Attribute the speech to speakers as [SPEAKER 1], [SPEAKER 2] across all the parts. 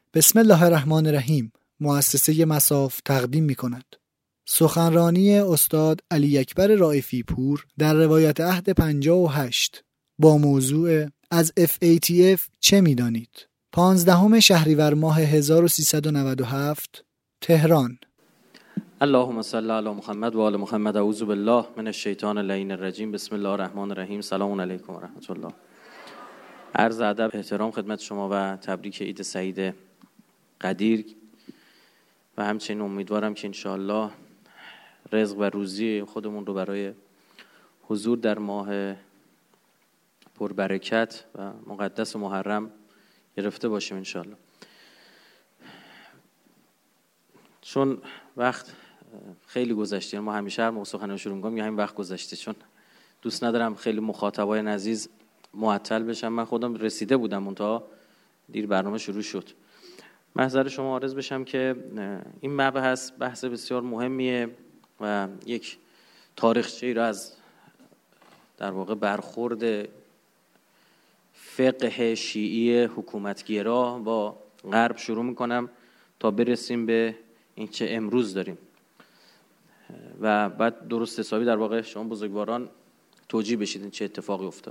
[SPEAKER 1] بسم الله الرحمن الرحیم. مؤسسه مصاف تقدیم می‌کند سخنرانی استاد علی اکبر رائفی پور در روایت عهد 58 با موضوع از FATF چه می‌دانید؟ 15 شهریور ماه 1397 تهران.
[SPEAKER 2] اللهم صل علی محمد و آل محمد. اعوذ بالله من الشیطان اللعین الرجیم. بسم الله الرحمن الرحیم. سلام علیکم و رحمت الله. عرض ادب احترام خدمت شما و تبریک عید سعید قدیر و همچنین امیدوارم که انشاءالله رزق و روزی خودمون رو برای حضور در ماه پربرکت و مقدس محرم گرفته باشیم انشاءالله. چون وقت خیلی گذشته، ما همیشه هر موقع سخنرانی شروع می‌کنم همین وقت گذشته، چون دوست ندارم خیلی مخاطبای عزیز معطل بشم. من خودم رسیده بودم منتها دیر برنامه شروع شد. محضر شما عرض بشم که این مبحث بحث بسیار مهمیه و یک تاریخچه‌ای را از در واقع برخورد فقه شیعی حکومتگرا با غرب شروع میکنم تا برسیم به این چه امروز داریم و بعد درست حسابی در واقع شما بزرگواران توجیه بشید این چه اتفاقی افتاد.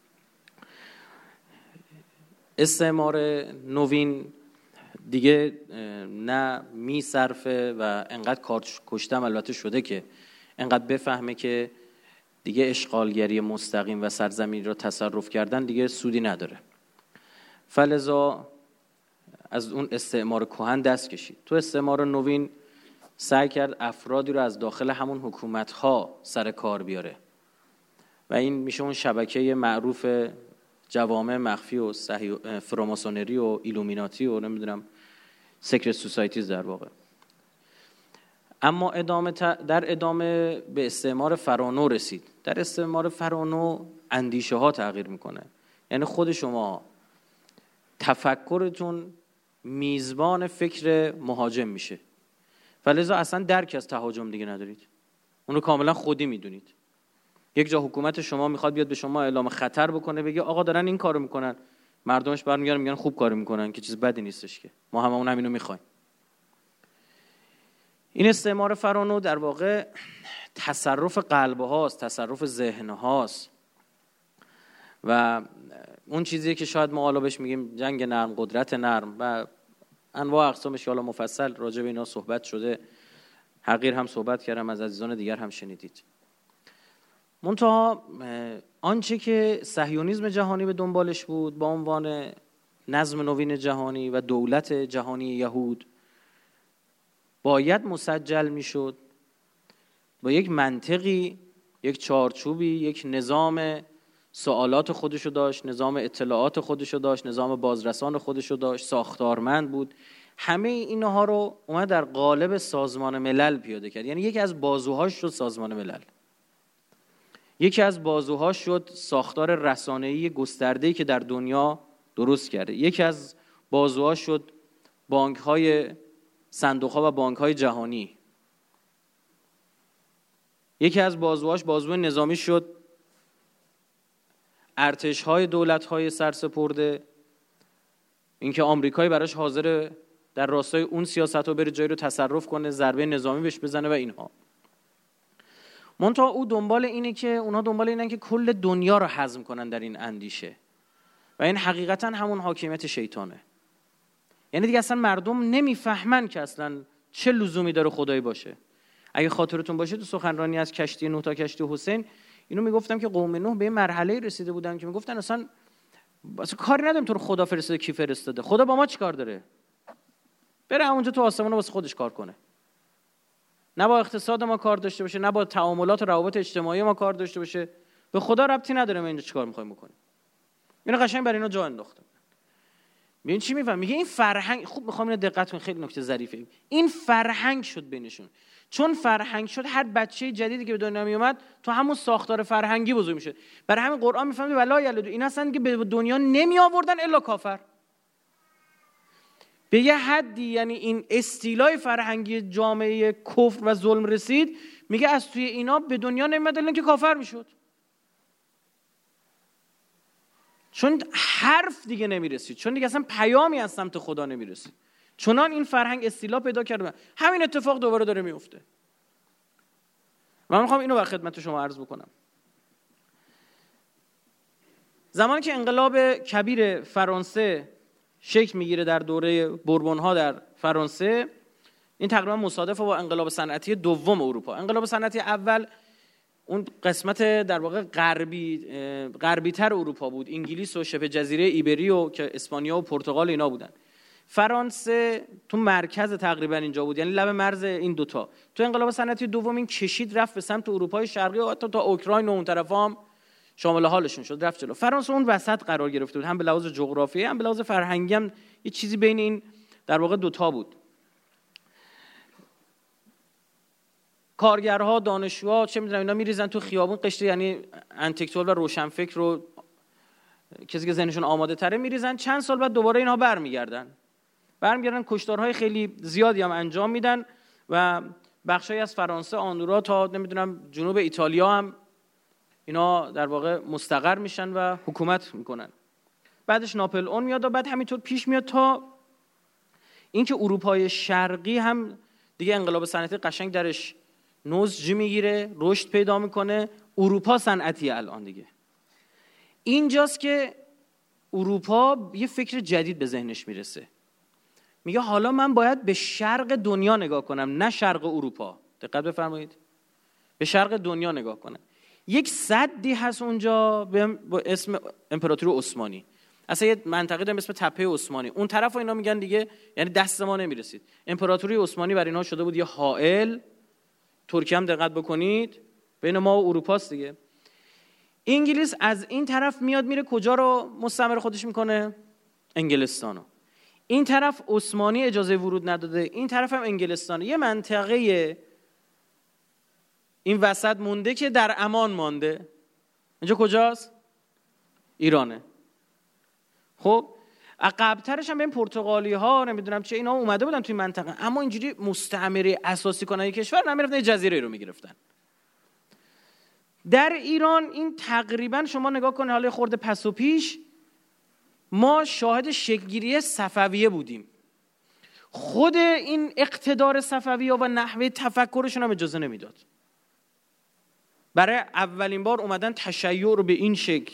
[SPEAKER 2] استعمار نوین دیگه نه میصرفه و انقدر کار کشتم البته شده که انقدر بفهمه که دیگه اشغالگری مستقیم و سرزمین را تصرف کردن دیگه سودی نداره. فلذا از اون استعمار کهن دست کشید. تو استعمار نوین سعی کرد افرادی رو از داخل همون حکومت‌ها سر کار بیاره و این میشه اون شبکه معروف جوامع مخفی و فراماسونری و ایلومیناتی و نمیدونم سیکرت سوسایتیز در واقع. اما در ادامه به استعمار فرانو رسید. در استعمار فرانو اندیشه ها تغییر میکنه، یعنی خود شما تفکرتون میزبان فکر مهاجم میشه، فلذا اصلا درک از تهاجم دیگه ندارید، اونو کاملا خودی میدونید. یک جا حکومت شما میخواد بیاد به شما اعلام خطر بکنه، بگه آقا دارن این کارو میکنن، مردمش برمیگردن میگن خوب کارو میکنن که چیز بدی نیستش که ما هممون همینو میخوایم. این استعمار فرانو در واقع تصرف قلب هاست، تصرف ذهن هاست و اون چیزیه که شاید ما حالا بهش میگیم جنگ نرم، قدرت نرم و انواع اقسامش که حالا مفصل راجع به اینا صحبت شده. حقیر هم صحبت کردم، از عزیزان دیگر هم شنیدید. منتها آنچه که صهیونیسم جهانی به دنبالش بود با عنوان نظم نوین جهانی و دولت جهانی یهود باید مسجل میشد با یک منطقی، یک چارچوبی، یک نظام سوالات خودشو داشت، نظام اطلاعات خودشو داشت، نظام بازرسان خودشو داشت، ساختارمند بود. همه اینها رو اومد در قالب سازمان ملل پیاده کرد. یعنی یکی از بازوهاش شد سازمان ملل، یکی از بازوهاش شد ساختار رسانه‌ای گسترده‌ای که در دنیا درست کرده، یکی از بازوهاش شد بانک‌های صندوق‌ها و بانک‌های جهانی، یکی از بازوهاش بازوی نظامی شد ارتش‌های دولت‌های سرسپرده، اینکه آمریکایی براش حاضر در راستای اون سیاستو بره جایی رو تصرف کنه، ضربه نظامی بهش بزنه و اینها. منتها او دنبال اینه که اونا دنبال اینن که کل دنیا رو هضم کنن در این اندیشه و این حقیقتا همون حاکمیت شیطانه. یعنی دیگه اصلا مردم نمیفهمن که اصلا چه لزومی داره خدایی باشه. اگه خاطرتون باشه تو سخنرانی از کشتی نوح تا کشتی حسین اینو میگفتم که قوم نوح به مرحله رسیده بودن که میگفتن اصلا کاری نداریم تو رو خدا فرستاده کی فرستاده، خدا با ما چیکار داره، بره اونجا تو آسمون واسه خودش کار کنه، نه با اقتصاد ما کار داشته باشه، نه با تعاملات و روابط اجتماعی ما کار داشته باشه، به خدا ربطی نداره ما اینجا چیکار می‌خوایم بکنیم. اینو قشنگ برای اینا جا انداختم. ببین چی میفهم، میگه این فرهنگ، خوب میخوام اینو دقت کنید، خیلی نکته ظریفه. این فرهنگ شد بینشون، چون فرهنگ شد هر بچه جدیدی که به دنیا می اومد تو همون ساختار فرهنگی بزرگ میشه. برای همین قرآن میفهمه ولا یلدو، این اصلا که به دنیا نمی آوردن الا کافر. به یه حدی یعنی این استیلای فرهنگی جامعه کفر و ظلم رسید، میگه از توی اینا به دنیا نمیاد الا که کافر میشد. چون حرف دیگه نمیرسید، چون دیگه اصلا پیامی از سمت خدا نمیرسید. چنان این فرهنگ استیلا پیدا کرده. همین اتفاق دوباره داره میفته. من میخوام اینو در خدمت شما عرض بکنم. زمانی که انقلاب کبیر فرانسه شکل میگیره در دوره بوربون ها در فرانسه، این تقریبا مصادفه با انقلاب صنعتی دوم اروپا. انقلاب صنعتی اول اون قسمت در واقع غربی تر اروپا بود، انگلیس و شبه جزیره ایبری که اسپانیا و پرتغال اینا بودن. فرانسه تو مرکز تقریبا اینجا بود، یعنی لب مرز این دوتا. تو انقلاب صنعتی دوم این کشید رفت به سمت اروپای شرقی و حتی تا اوکراین و اون طرفا هم شامل حالشون شد، رفت جلو. فرانسه اون وسط قرار گرفته بود، هم به لحاظ جغرافیایی هم به لحاظ فرهنگی، هم یه چیزی بین این در واقع دوتا بود. کارگرها، دانشجوها، چه میدونم اینا میریزن تو خیابون قشر، یعنی انتلکتوال و روشنفکر رو کسی که ذهنشون آماده تره میریزن. چند سال بعد دوباره اینها برمیگردن، کشتارهای خیلی زیادی هم انجام میدن و بخشایی از فرانسه، آندورا تا نمیدونم جنوب ایتالیا هم اینا در واقع مستقر میشن و حکومت میکنن. بعدش ناپل اون میاد و بعد همینطور پیش میاد تا اینکه اروپای شرقی هم دیگه انقلاب صنعتی قشنگ درش نضج میگیره، رشد پیدا میکنه. اروپا صنعتی الان دیگه. اینجاست که اروپا یه فکر جدید به ذهنش میرسه، میگه حالا من باید به شرق دنیا نگاه کنم، نه شرق اروپا. دقت بفرمایید، به شرق دنیا نگاه کنم. یک سدی هست اونجا با اسم امپراتوری عثمانی، اصلا یه منطقه داره اسم تپه عثمانی. اون طرف اینا میگن دیگه یعنی دست ما نمیرسید. امپراتوری عثمانی برای اینا شده بود یه حائل. ترکیه هم دقت بکنید بین ما و اروپاست دیگه. انگلیس از این طرف میاد میره کجا رو مستعمره خودش میکنه؟ انگلستانو. این طرف عثمانی اجازه ورود نداده، این طرف هم انگلستانه. یه منطقه این وسط مونده که در امان مانده. اینجا کجاست؟ ایرانه. خب عقب‌ترش هم به این پرتغالی ها نمیدونم چه اینا اومده بودن توی منطقه، اما اینجوری مستعمره اساسی کنن کشور نمیرفتن، یه جزیره رو میگرفتن. در ایران این تقریبا شما نگاه کنید حالا خورده پس و پیش ما شاهد شکل‌گیری صفویه بودیم. خود این اقتدار صفویه و نحوه تفکرشون هم اجازه نمیداد. برای اولین بار اومدن تشیع رو به این شکل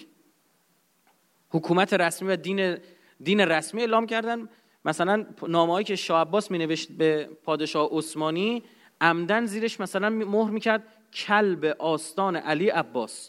[SPEAKER 2] حکومت رسمی و دین رسمی اعلام کردن. مثلا نامه‌هایی که شاه عباس مینوشت به پادشاه عثمانی عمدن زیرش مثلا مهر میکرد کلب آستان علی عباس.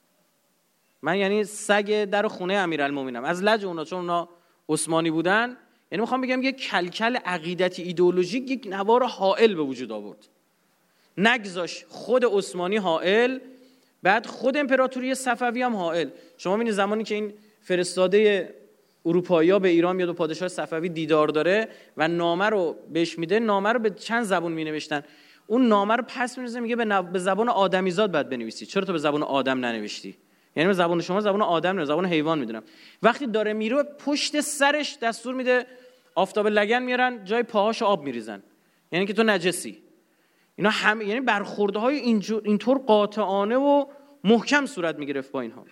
[SPEAKER 2] من یعنی سگ در خونه امیرالمومنینم از لج اونا، چون اونا عثمانی بودن. یعنی میخوام بگم یک کلکل عقیدتی ایدئولوژیک یک نوار حائل به وجود آورد. نگذاش خود عثمانی حائل، بعد خود امپراتوری صفوی هم حائل. شما می‌بینید زمانی که این فرستاده اروپایی‌ها به ایران میاد و پادشاه صفوی دیدار داره و نامه رو بهش میده، نامه رو به چند زبان مینوشتن. اون نامه رو پس می‌ریزه میگه به زبان آدمیزاد باید بنویسی. چرا تو به زبان آدم ننوشتی؟ یعنی به زبان شما زبان آدم نه، زبان حیوان میدونم. وقتی داره میره پشت سرش دستور میده آفتاب لگن میارن جای پاهاشو آب میریزن، یعنی که تو نجسی. اینا همه یعنی برخوردهای اینطور قاطعانه و محکم صورت میگرفت با اینها.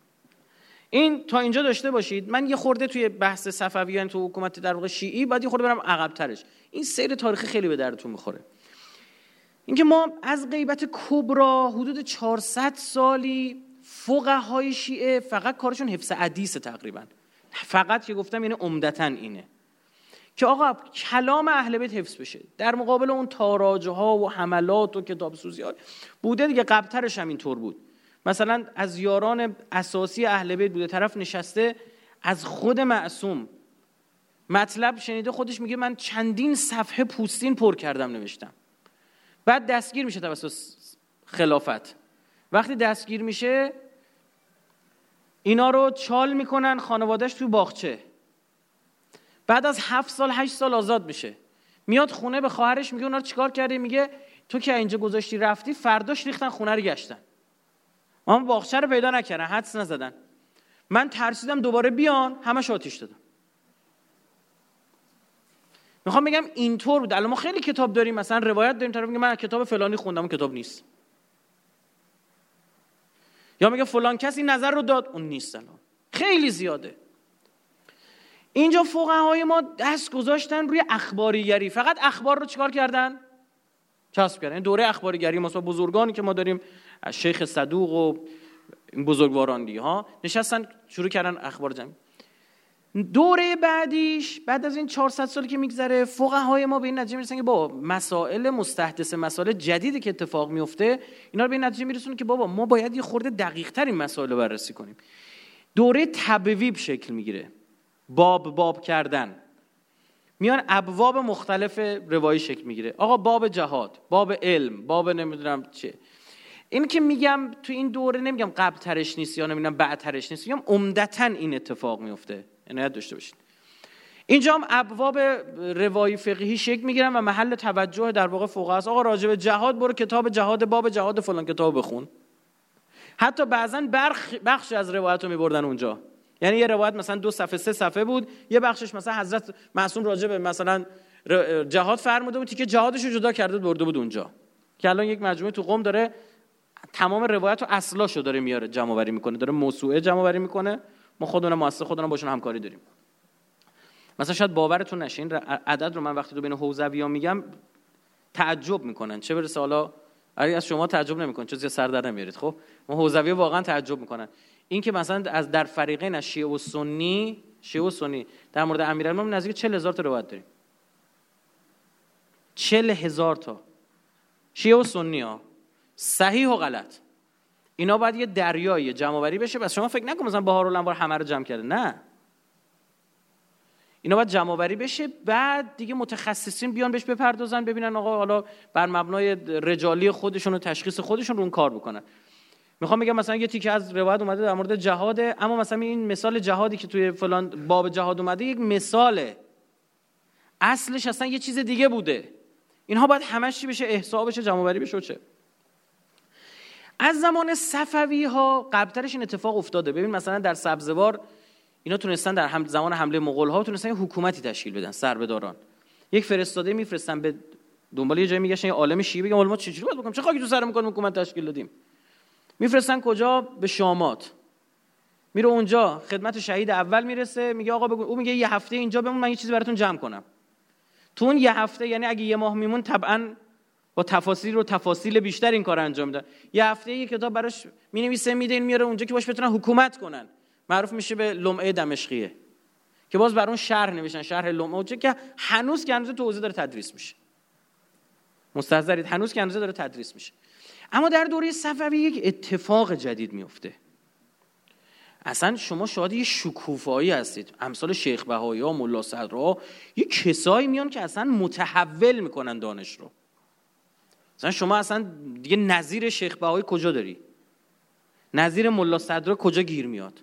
[SPEAKER 2] این تا اینجا داشته باشید. من یه خورده توی بحث صفویان تو حکومت در واقع شیعی بعد یه خورده برم عقب ترش. این سیر تاریخی خیلی به دردتون میخوره. اینکه ما از غیبت کبرا حدود 400 سالی فقهای شیعه فقط کارشون حفظ حدیث، تقریبا فقط که گفتم یعنی عمدتاً اینه که آقا کلام اهل بیت حفظ بشه. در مقابل اون تاراجه ها و حملات و کتاب سوزی ها بوده دیگه. قبل‌ترش هم اینطور بود. مثلا از یاران اساسی اهل بیت بوده، طرف نشسته از خود معصوم مطلب شنیده، خودش میگه من چندین صفحه پوستین پر کردم نوشتم. بعد دستگیر میشه توسط خلافت. وقتی دستگیر میشه اینا رو چال میکنن خانواده‌اش توی باغچه. بعد از 7 سال 8 سال آزاد میشه. میاد خونه به خواهرش میگه اونا رو چیکار کردی؟ میگه تو که اینجا گذاشتی رفتی، فرداش ریختن خونه رو گشتن. اما باغچه رو پیدا نکردن، حدس نزدن. من ترسیدم دوباره بیان، همش آتیش دادم. میخوام بگم اینطور بود. الان ما خیلی کتاب داریم، مثلا روایت داریم، طرف میگه من کتاب فلانی خوندم، اون کتاب نیست. یا میگه فلان کسی نظر رو داد، اون نیست. الان خیلی زیاده. اینجا فقهای ما دست گذاشتن روی اخباریگری، فقط اخبار رو چیکار کردن؟ چسب کردن. دوره اخباریگری ما بزرگانی که ما داریم، شیخ صدوق و این بزرگواران دیگه ها نشستن شروع کردن اخبار جمع. دوره بعدیش، بعد از این 400 سالی که میگذره، فقهای ما به این نتیجه میرسن که با مسائل مستحدث، مسائل جدیدی که اتفاق میفته، اینا رو به این نتیجه میرسن که بابا ما باید یه خورده دقیق تر این مسائل رو بررسی کنیم. دوره تبویب شکل میگیره، باب کردن، میان ابواب مختلف روایی شکل میگیره. آقا باب جهاد، باب علم، باب نمیدونم چه. این که میگم تو این دوره نمیگم قبل ترش نیست یا نمیدونم بعد ترش نیست، میگم عمدتاً این اتفاق میفته، عنایت داشته باشید. اینجا هم ابواب روایی فقهی شکل میگیرن و محل توجه در واقع فقها است. آقا راجع به جهاد برو کتاب جهاد، باب جهاد فلان کتاب بخون. حتی بعضن بخش از روایت رو میبردن اونجا، یعنی یه روایت مثلا 2 صفحه 3 صفحه بود، یه بخشش مثلا حضرت معصوم راجع به مثلا جهاد فرموده بود، تیکه جهادش رو جدا کرده برده بود اونجا، که الان یک مجموعه تو قم داره تمام روایت و اصلاشو داره میاره جمع آوری میکنه، داره موسوعه جمع آوری میکنه. ما خودمون مؤسسه خودمون باشون همکاری داریم. مثلا شاید باورتون نشه این عدد رو من وقتی تو بین حوزوی‌ها میگم تعجب میکنن، چه برسه حالا اگه از شما تعجب نمیکنن چون زیاد سر در نمیارید. خب ما حوزوی‌ها واقعا تعجب میکنن. این که مثلا از در فریقین از شیعه و سنی در مورد امیرالمومنین نزدیک 40000 تا روایت داریم. 40000 تا شیعه و سنی ها، صحیح و غلط. اینا باید یه دریایی جمع آوری بشه. بس شما فکر نکن مثلا بهارالانوار همه رو جمع کرده، نه، اینا باید جمع آوری بشه، بعد دیگه متخصصین بیان بهش بپردازن، ببینن آقا حالا بر مبنای رجالی خودشون و تشخیص خودشون رو اون کار بکنن. میخوام بگم مثلا یه تیکه از روایت اومده در مورد جهاده، اما مثلا این مثال جهادی که توی فلان باب جهاد اومده یک مثاله، اصلش اصلا یه چیز دیگه بوده. اینها باید همش چی بشه؟ احصا بشه، جمع آوری بشه. چه از زمان صفوی ها قبلترش این اتفاق افتاده. ببین مثلا در سبزوار اینا تونستن در زمان حمله مغول ها تونستن یه حکومتی تشکیل بدن، سربداران یک فرستاده میفرستن به دنبال یه جایی، میگشن یه عالم شیعه بگم ما چجوری باید بکنیم، چه خاکی تو سرمون کنیم حکومت تشکیل دادیم. میفرستن کجا؟ به شامات. میره اونجا خدمت شهید اول میرسه، میگه آقا بگو، او میگه یه هفته اینجا بمون، من یه چیزی براتون جمع کنم. تو اون یه هفته، یعنی اگه یه ماه میمون طبعا با تفاصیل بیشتر این کار انجام میدن. یه هفته یه کتاب براش مینویسه میده، این میاره اونجا که باش بتونن حکومت کنن. معروف میشه به لمعه دمشقیه که باز بر اون شرح نوشتن، شرح لمعه، که هنوز که هنوز تو حوزه داره تدریس میشه. مستحضرید هنوز که هنوز داره تدریس میشه. اما در دوره صفوی یک اتفاق جدید میفته. اصلا شما شاید یه شکوفایی هستید، امثال شیخ بهایی ها، ملا صدرها، یه کسایی میان که اصلا متحول میکنن دانش رو. مثلا شما اصلا دیگه نظیر شیخ بهایی کجا داری؟ نظیر ملا صدرها کجا گیر میاد؟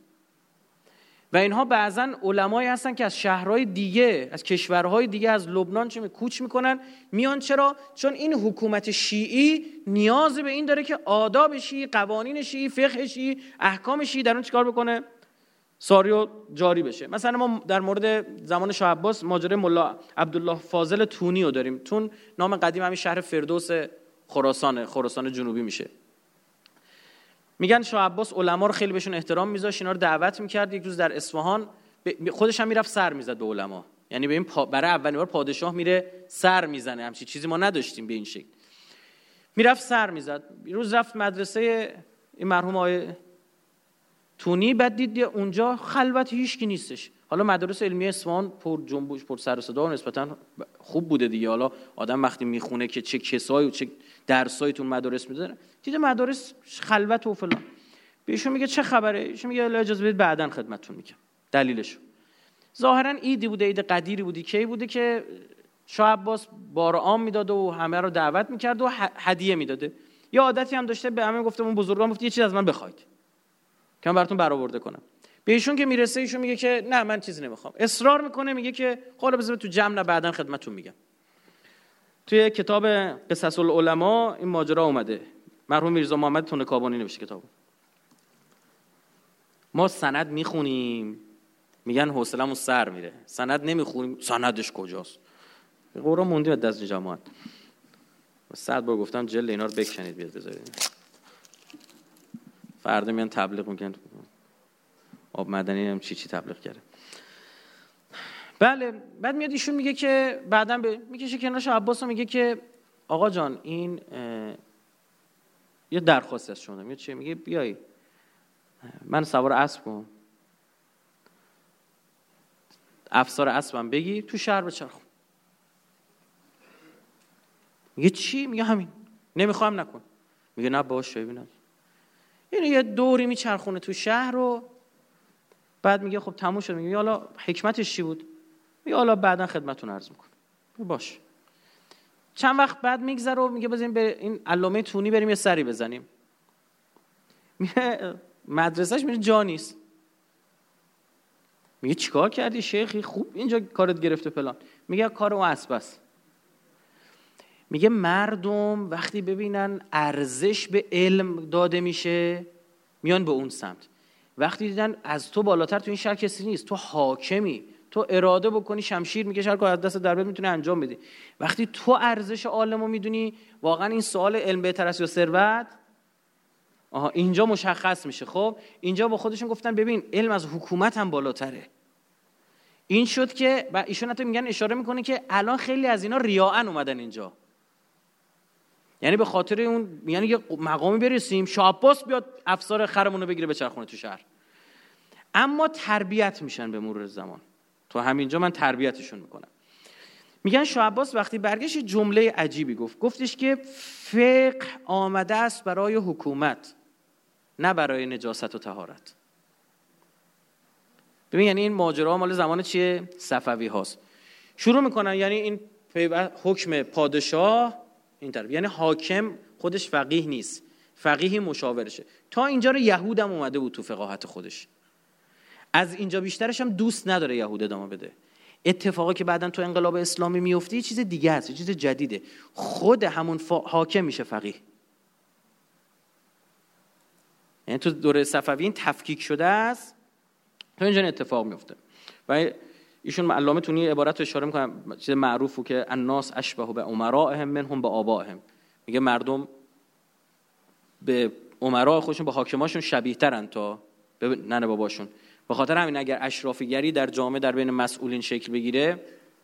[SPEAKER 2] و اینها بعضن علمایی هستن که از شهرهای دیگه، از کشورهای دیگه، از لبنان چه کوچ میکنن میان. چرا؟ چون این حکومت شیعی نیاز به این داره که آداب شیعی، قوانین شیعی، فقه شیعی، احکام شیعی در اون چیکار بکنه؟ ساری و جاری بشه. مثلا ما در مورد زمان شاه عباس ماجرای ملا عبدالله فاضل تونی رو داریم. تون نام قدیم همین شهر فردوس خراسان جنوبی میشه. میگن شاه عباس علما رو خیلی بهشون احترام میذاشت، اینا رو دعوت میکرد. یک روز در اصفهان خودش هم میرفت سر میزد به علما، یعنی به این برای اولین بار پادشاه میره سر میزنه. همچین چیزی ما نداشتیم به این شکل. میرفت سر میزد. یه روز رفت مدرسه این مرحوم آقای تونی، بعد دید اونجا خلوت، هیچکی نیستش. حالا مدارس علمی اصفهان پر جنبش، پر سر و صدا، نسبتا خوب بوده دیگه. حالا آدم وقتی میخونه که چه کسایی و چه درسایی تو مدارس میذارن، دیده مدارس خلوت و فلان. بهشون میگه چه خبره؟ ایشون میگه اجازه بدید بعداً خدمتتون میگم دلیلشو. ظاهرا ایدی بوده، عید قدیری بوده، کی بوده که شاه عباس بار عام میداد و همه رو دعوت میکرد و هدیه میداده. یه عادتی هم داشته، به همه گفته اون بزرگان گفت یه چیز از من بخواید که من براتون برآورده کنم. به ایشون که میرسه ایشون میگه که نه من چیزی نمیخوام. اصرار میکنه، میگه که حالا بذار تو جمع بعداً خدمتتون میگم. توی کتاب قصص العلماء این ماجرا اومده. مرحوم میرزا محمد تنکابانی نوشته کتابو. ما سند میخونیم میگن حوصله‌مون سر میره، سند نمیخونیم سندش کجاست؟ قرآن موندیم از دست جماعت. 100 بار گفتم جلد اینا رو بکنید بیاد بذارید. فردا میان تبلیغ میکنن. آب معدنی هم چی تبلیغ کرده. بله، بعد میاد ایشون میگه که بعداً میکشه کنارش عباس و میگه که آقا جان این یه درخواست از شما. میگه چیه؟ میگه بیای من سوار اسب کنم، افسار اسبم بگی تو شهر بچرخون. میگه چی؟ میگه همین، نمیخوام نکن. میگه نه باشه ببینم. یعنی یه دوری میچرخونه تو شهر رو، بعد میگه خب تموم شد. میگه حالا حکمتش چی بود؟ میگه حالا بعدا خدمتتون عرض میکنم. باشه. چند وقت بعد میگذره و میگه بزنیم به این علامه تونی بریم یه سری بزنیم. میگه مدرسهش میره جا نیست. میگه چیکار کردی شیخی؟ خوب اینجا کارت گرفته فلان. میگه کار اون اسب است. میگه مردم وقتی ببینن ارزش به علم داده میشه میان به اون سمت. وقتی دیدن از تو بالاتر تو این شهر کسی نیست، تو حاکمی، تو اراده بکنی شمشیر میکشه هر کار از دست در بیاد میتونه انجام بدی. وقتی تو ارزش عالمو میدونی، واقعا این سوال علم بهتر است یا ثروت، اینجا مشخص میشه. خب اینجا با خودشون گفتن ببین علم از حکومت هم بالاتره. این شد که و ایشون حتی میگن اشاره میکنه که الان خیلی از اینا ریاءن اومدن اینجا، یعنی به خاطر اون یعنی یه مقامی برسیم شاه عباس بیاد افسار خرمون رو بگیره بچرخونه تو شهر. اما تربیت میشن به مرور زمان. تو همینجا من تربیتشون میکنم. میگن شاه عباس وقتی برگشت جمله عجیبی گفتش که فقه آمده است برای حکومت نه برای نجاست و طهارت. ببین یعنی این ماجرا مال زمان چیه؟ صفوی هاست. شروع میکنن یعنی این حکم پادشاه این طرف، یعنی حاکم خودش فقیه نیست، فقیه مشاورشه. تا اینجا رو یهود هم اومده بود تو فقاهت خودش، از اینجا بیشترش هم دوست نداره یهود ادامه بده. اتفاقی که بعدن تو انقلاب اسلامی میفته یه چیز دیگه است، یه چیز جدیده. خود همون حاکم میشه فقیه. یعنی تو دوره صفوی این تفکیک شده است، تو اینجا اتفاق میفته. و ایشون علامه تونی عبارت رو اشاره میکنه، چیز معروفه که الناس اشبه به امرائهم منهم به آبائهم. میگه مردم به امرا خودشون به حاکماشون شبیه ترن تا به ننه باباشون. به خاطر همین اگر اشرافیگری در جامعه در بین مسئولین شکل بگیره،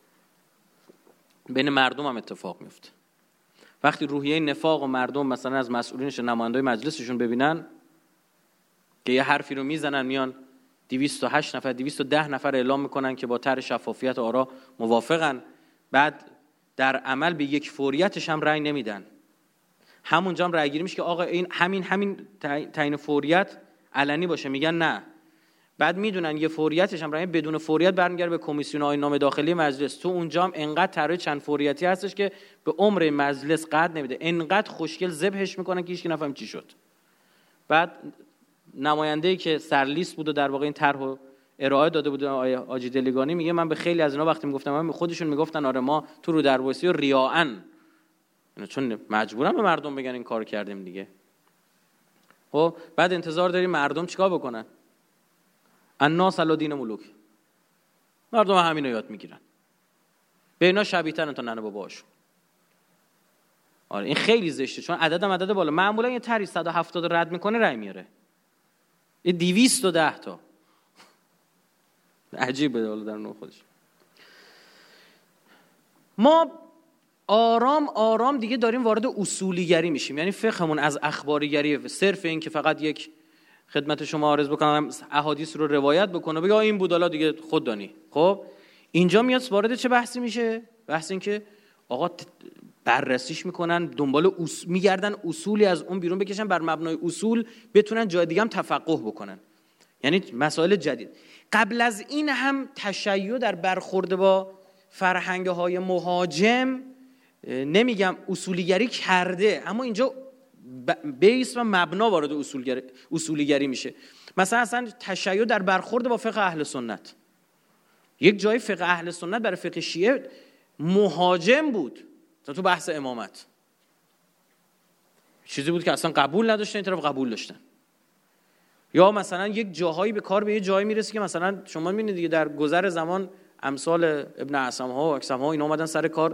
[SPEAKER 2] بین مردم هم اتفاق میفته. وقتی روحیه نفاق و مردم مثلا از مسئولینش نمایندای مجلسشون ببینن که یه حرفی رو میزنن، میان 208 نفر 210 نفر اعلام میکنن که با طرح شفافیت آرا موافقن، بعد در عمل به یک فوریتش هم رأی نمیدن. همونجا هم رأی گیری میشه که آقا این همین تعیین فوریت علنی باشه، میگن نه. بعد میدونن یه فوریتش هم رأی بدون فوریت برمیگره به کمیسیون آیین نامه داخلی مجلس. تو اونجا هم انقدر طرح چند فوریتی هستش که به عمر مجلس قد نمیده، انقدر خوشگل ذبحش میکنن که هیچ کی نفهم چی شد. بعد نماینده‌ای که سرلیست بود و در واقع این طرحو ارائه داده بود آقای حاجی دلیگانی میگه من به خیلی از اینا وقتی میگفتم من خودشون میگفتن آره ما تو رو دربایسی و ریاءن، چون مجبورن به مردم بگن این کارو کردیم دیگه. خب بعد انتظار داریم مردم چیکار بکنن؟ الناس علی دین ملوک، مردم همینو یاد میگیرن، به اینا شبیه ترن تا ننه باباشون. آره این خیلی زشته، چون عددم عدد بالا. معمولا یه طرح 170 رد میکنه رای میاره، یه 210 تا عجیبه حالا در نوع خودش. ما آرام آرام دیگه داریم وارد اصولیگری میشیم، یعنی فقهمون از اخباریگری صرف این که فقط یک خدمت شما عرض بکنم احادیث رو روایت بکنه بگه این بود حالا دیگه خود دانی. خب اینجا میاد وارد چه بحثی میشه؟ بحث این که آقا بررسیش میکنن، دنبال میگردن اصولی از اون بیرون بکشن، بر مبنای اصول بتونن جای دیگه هم تفقه بکنن، یعنی مسائل جدید. قبل از این هم تشیع در برخورد با فرهنگ‌های مهاجم نمیگم اصولیگری کرده، اما اینجا بیس و مبنا وارد اصولیگری میشه. مثلا اصلا تشیع در برخورد با فقه اهل سنت، یک جای فقه اهل سنت برای فقه شیعه مهاجم بود تو بحث امامت، چیزی بود که اصلا قبول نداشتن، این طرف قبول داشتن. یا مثلا یک جاهایی به کار به یه جایی میرسه که مثلا شما میبینید دیگه در گذر زمان امثال ابن عصم ها و اکسم ها اینا اومدن سر کار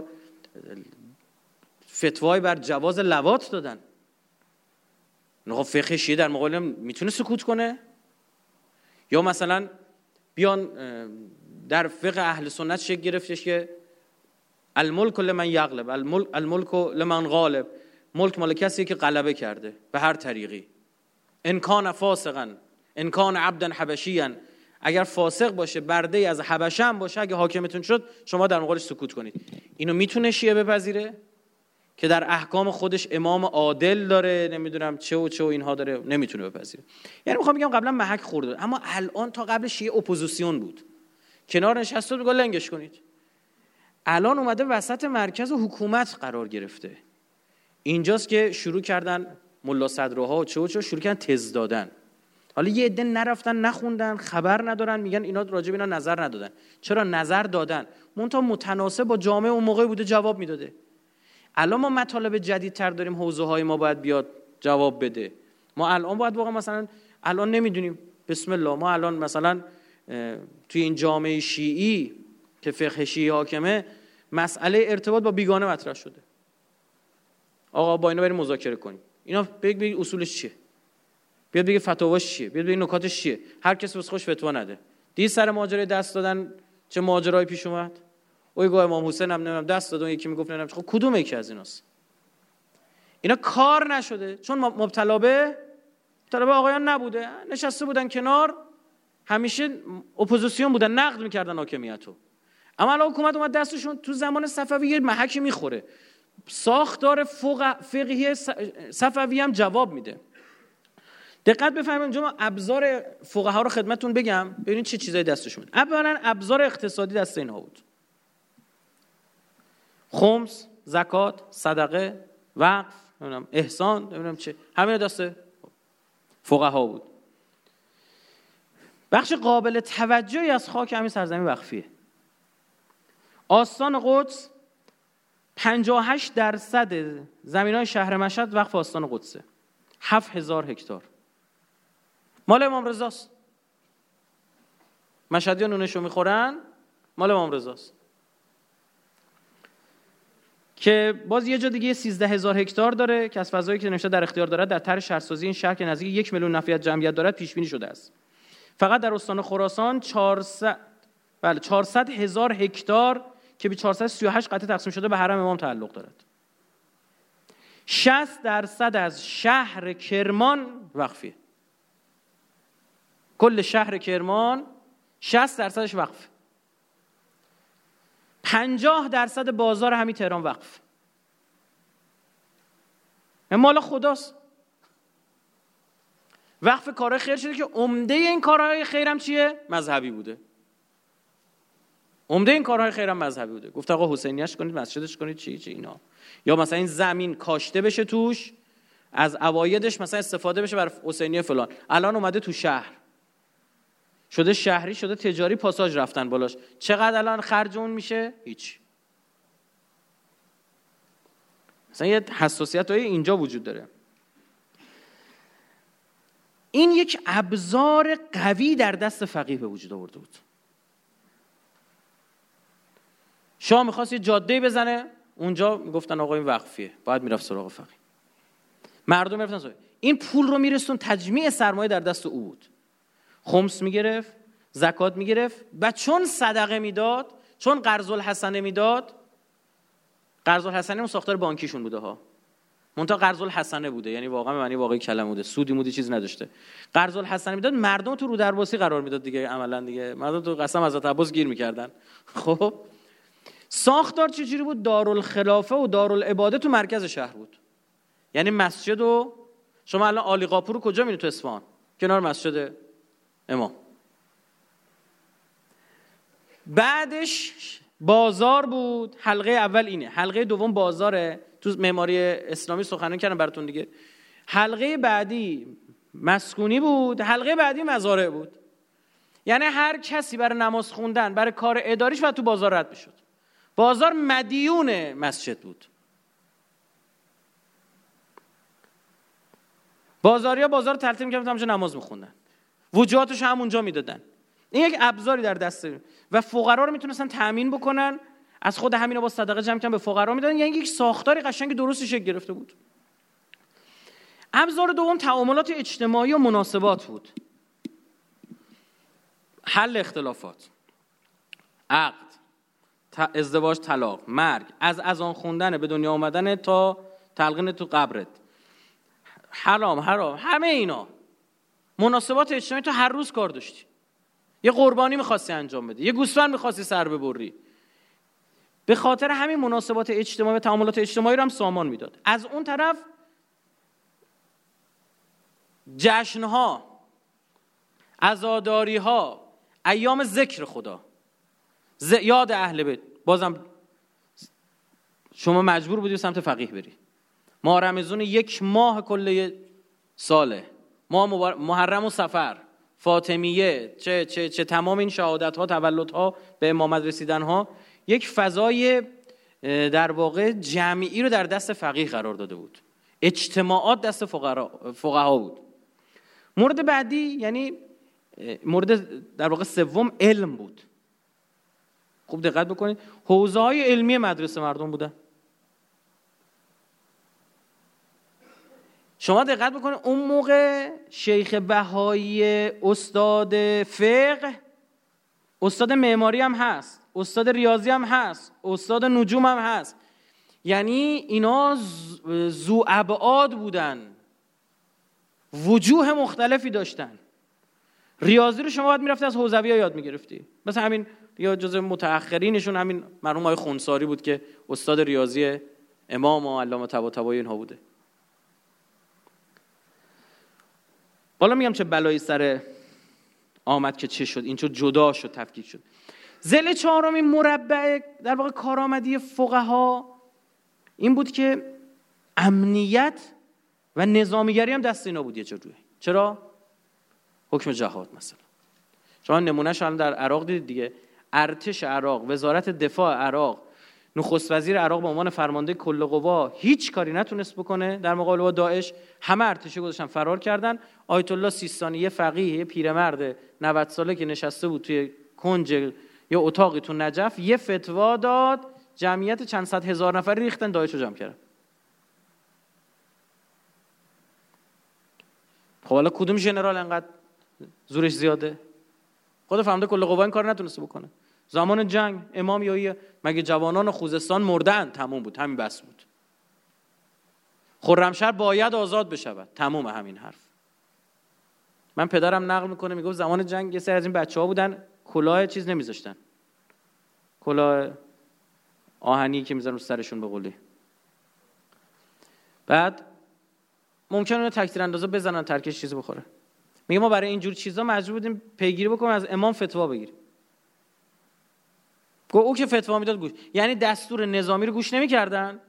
[SPEAKER 2] فتوای بر جواز لواط دادن. نه فقه شیعه در مقابل میتونه سکوت کنه؟ یا مثلا بیان در فقه اهل سنت شکل گرفتش که الملک لمن یغلب، الملک لمن غالب، ملک مال کسی که غلبه کرده به هر طریقی. ان کان فاسقا ان کان عبدا حبشیا، اگر فاسق باشه برده از حبشه هم باشه، اگه حاکمتون شد شما در مقابلش سکوت کنید. اینو میتونه شیعه بپذیره که در احکام خودش امام عادل داره، نمیدونم چه و اینها داره؟ نمیتونه بپذیره. یعنی میخوام بگم قبلا محک خورده، اما الان تا قبل شیعه اپوزیسیون بود، کنار نشسته بود، میگه لنگش کنید. الان اومده وسط مرکز و حکومت قرار گرفته. اینجاست که شروع کردن ملا صدرها و چه شروع کردن تز دادن. حالا یه عده نرفتن نخوندن، خبر ندارن، میگن اینا راجع به اینا نظر ندادن. چرا نظر دادن؟ منتها متناسب با جامعه اون موقع بوده جواب میداده. الان ما مطالب جدیدتر داریم، حوزه‌های ما باید بیاد جواب بده. ما الان باید واقعا مثلا الان نمیدونیم، بسم الله، ما الان مثلا توی این جامعه شیعی که فقه شیعی حاکمه، مسئله ارتباط با بیگانه مطرح شده. آقا با اینا بریم مذاکره کنیم. اینا بگید اصولش چیه؟ بیاد بگه فتاواش چیه؟ بیاد بگه نکاتش چیه؟ هر کسی واسه خوش فتوا نده. دی سر ماجرای دست دادن چه ماجرایی پیش اومد؟ گاه امام حسین هم نمیدونم دست داد، یکی میگفت نمیدونم خب کدوم یکی از ایناست؟ اینا کار نشده چون مبتلا به آقایان نبوده، نشسته بودن کنار، همیشه اپوزیسیون بودن، نقد میکردن حاکمیتو. اما الان حکومت اومد دستشون، تو زمان صفوی یه محکی میخوره، ساختار فقهی صفوی هم جواب میده. دقت بفرمایید، اینجا ما ابزار فقها رو خدمتتون بگم ببینید چه چیزای دستشون. اولا ابزار اقتصادی دست اینها بود، خمس، زکات، صدقه، وقف، نمیدونم احسان، نمیدونم چه، همین دست فقها بود. بخش قابل توجهی از خاک همین سرزمین وقفیه. آستان قدس 58% زمینای شهر مشهد وقف آستان قدسه، 7000 هکتار مال امام رضاست. مشهدیان نونشو میخورن، مال امام رضاست. که باز یه جا دیگه 13000 هکتار داره که از فضایی که نوشته در اختیار دارد در طرح شهرسازی این شهر که نزدیک 1 میلیون نفر جمعیت دارد پیش بینی شده است. فقط در استان خراسان 400,000 هکتار که به 438 قطعه تقسیم شده به حرم امام تعلق دارد. 60% از شهر کرمان وقفیه. کل شهر کرمان 60%ش وقف. 50% بازار همین تهران وقف. مال خداست. وقف کارهای خیر شده که عمده این کارهای خیرم چیه؟ مذهبی بوده. عمده این کارهای خیرم مذهبی بوده. گفت آقا حسینیش کنید، مسجدش کنید، چی اینا. یا مثلا این زمین کاشته بشه توش، از عوایدش مثلا استفاده بشه برای حسینیه فلان. الان اومده تو شهر، شده شهری، شده تجاری، پاساژ رفتن بالاش. چقدر الان خرج اون میشه؟ هیچ. مثلا یه حساسیت‌های اینجا وجود داره. این یک ابزار قوی در دست فقیه به وجود آورده بود. شاه می‌خواست یه جاده بزنه، اونجا میگفتن آقا این وقفیه، باید میرفت سراغ فقیه. مردم میرفتن سراغ. این پول رو میرسون، تجمیع سرمایه در دست او بود. خمس میگرفت، زکات میگرفت و چون صدقه میداد، چون قرض الحسنه میداد. قرض الحسنه اون ساختار بانکیشون بوده ها، منتها قرض الحسنه بوده، یعنی واقعا به معنی واقعی کلمه بوده، سودی مودی چیز نداشته. قرض الحسنه میداد، مردم تو رو درباسی قرار میداد دیگه، عملا دیگه مردم تو قسم حضرت عباس گیر میکردن. خب ساختار چجوری بود؟ دارالخلافه و دارالعباده تو مرکز شهر بود. یعنی مسجد و شما الان عالی قاپو رو کجا میبینید؟ تو اصفهان کنار مسجد امام. بعدش بازار بود. حلقه اول اینه، حلقه دوم بازاره. تو معماری اسلامی سخنرانی کردم براتون دیگه. حلقه بعدی مسکونی بود، حلقه بعدی مزارع بود. یعنی هر کسی برای نماز خوندن، برای کار اداریش باید تو بازار رد میشد. بازار مدیون مسجد بود. بازاریا بازار رو تلطیم می‌کردن، همونجا نماز می‌خوندن، وجوهاتش همونجا میدادن. این یک ابزاری در دست و فقرا رو میتونستن تامین بکنن، از خود همینا با صدقه جمع کردن به فقرا میدادن. یعنی یک ساختاری قشنگ درستی شکل گرفته بود. ابزار دوم تعاملات اجتماعی و مناسبات بود. حل اختلافات، عقد، ازدواج، طلاق، مرگ، از آن خوندن به دنیا آمدن تا تلقین تو قبرت، حرام، همه اینا مناسبات اجتماعی. تو هر روز کار داشتی، یه قربانی می‌خواستی انجام بدی، یه گوسفند می‌خواستی سر ببری، به خاطر همین مناسبات اجتماعی و تعاملات اجتماعی رو هم سامان میداد. از اون طرف جشن‌ها، عزاداری‌ها، ایام ذکر خدا، یاد اهل بیت، بازم شما مجبور بودی سمت فقیه بری. ماه رمضان 1 ماه کل ساله، ماه محرم و صفر، فاطمیه، چه تمام این شهادت‌ها، تولدها، به امامت رسیدن‌ها، یک فضای در واقع جمعی رو در دست فقیه قرار داده بود. اجتماعات دست فقها بود. مورد بعدی، یعنی مورد در واقع سوم، علم بود. خوب دقت بکنید، حوزه‌های علمی مدرسه مردم بودن. شما دقت بکنید اون موقع شیخ بهایی استاد فقه، استاد معماری هم هست، استاد ریاضی هم هست، استاد نجوم هم هست. یعنی اینا ذو ابعاد بودن، وجوه مختلفی داشتن. ریاضی رو شما باید میرفتی از حوزوی‌ها یاد میگرفتی. مثلا همین یا جزء متأخرینشون همین مرحوم آقای خونساری بود که استاد ریاضی امام و علامه طباطبایی اینها بوده. حالا میگم چه بلایی سر آمد که چه شد، این چه جدا شد، تفکیک شد. ضلع 4 مربع در واقع کارآمدی فقها این بود که امنیت و نظامیگری هم دست اینا بود یه جوری. چرا؟ حکم جهاد مثلا شما نمونهش الان در عراق دیدید دیگه. ارتش عراق، وزارت دفاع عراق، نخست وزیر عراق به عنوان فرمانده کل قوا هیچ کاری نتونست بکنه در مقابله با داعش. همه ارتش گذاشتن فرار کردن. آیت الله سیستانی، یه فقیه، یه پیرمرد 90 ساله که نشسته بود توی کنج یا اتاقی تو نجف، یه فتوا داد، جمعیت چند صد هزار نفری ریختن داعش رو جمع کردن. خب حالا کدوم ژنرال انقدر زورش زیاده؟ خود فرمانده کل قوا این کار نتونسته بکنه. زمان جنگ امام یایی مگه جوانان خوزستان مردن؟ تموم بود، همین بس بود. خرمشهر باید آزاد بشود، تموم همین حرف. من پدرم نقل میکنه میگه زمان جنگ یه سری از این بچه‌ها بودن کلاه چیز نمیذاشتن، کلاه آهنی که میذارن رو سرشون به قولی. بعد ممکنه اون تکثیر اندازه بزنن ترکش چیزی بخوره. میگه ما برای اینجور چیزا مجبور بودیم پیگیری بکنیم، از امام فتوا بگیریم. گفت او که فتوا میداد گوش، یعنی دستور نظامی رو گوش نمی‌کردن،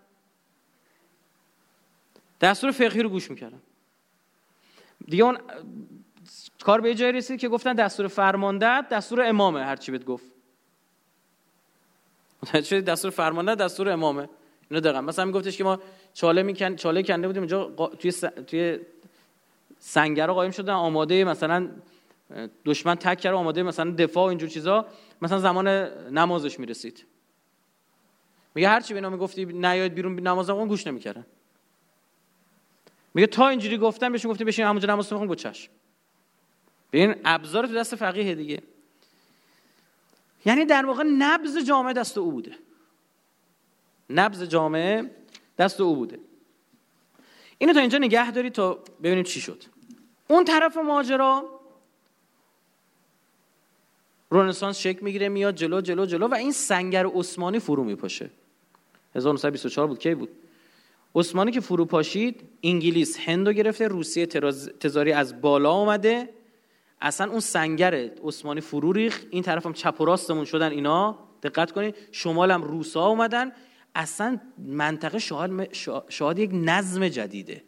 [SPEAKER 2] دستور فقهی رو گوش می‌کردن. دیگه اون کار به جای رسید که گفتن دستور فرمانده دستور امامه، هر چی بهت گفت. چه دستور فرمانده دستور امامه. اینو دقیقاً مثلا میگفتش که ما چاله کنده بودیم اینجا توی سنگرها قایم شدن آماده، مثلا دشمن تک کرد آماده مثلا دفاع و اینجور چیزا، مثلا زمان نمازش میرسید میگه هر چی به اینا میگفتی نیاید بیرون نماز اون گوش نمیکردن. میگه تا اینجوری گفتن بهشون گفتی بشین همونجا نماز بخون، گفت چشم. ببین ابزار تو دست فقیه دیگه. یعنی در واقع نبض جامعه دست او بوده، نبض جامعه دست او بوده. اینو تا اینجا نگه داری تا ببینیم چی شد. اون طرف ماجرا رنسانس شکل میگیره، میاد جلو جلو جلو و این سنگر عثمانی فرو میپاشه. 1924 بود، کی بود؟ عثمانی که فرو پاشید، انگلیس هندو گرفته، روسیه تزاری از بالا اومده، اصلا اون سنگر عثمانی فرو ریخت. این طرف هم چپ و راستمون شدن اینا، دقت کنید، شمال هم روسا اومدن. اصلا منطقه شاهد یک نظم جدیده.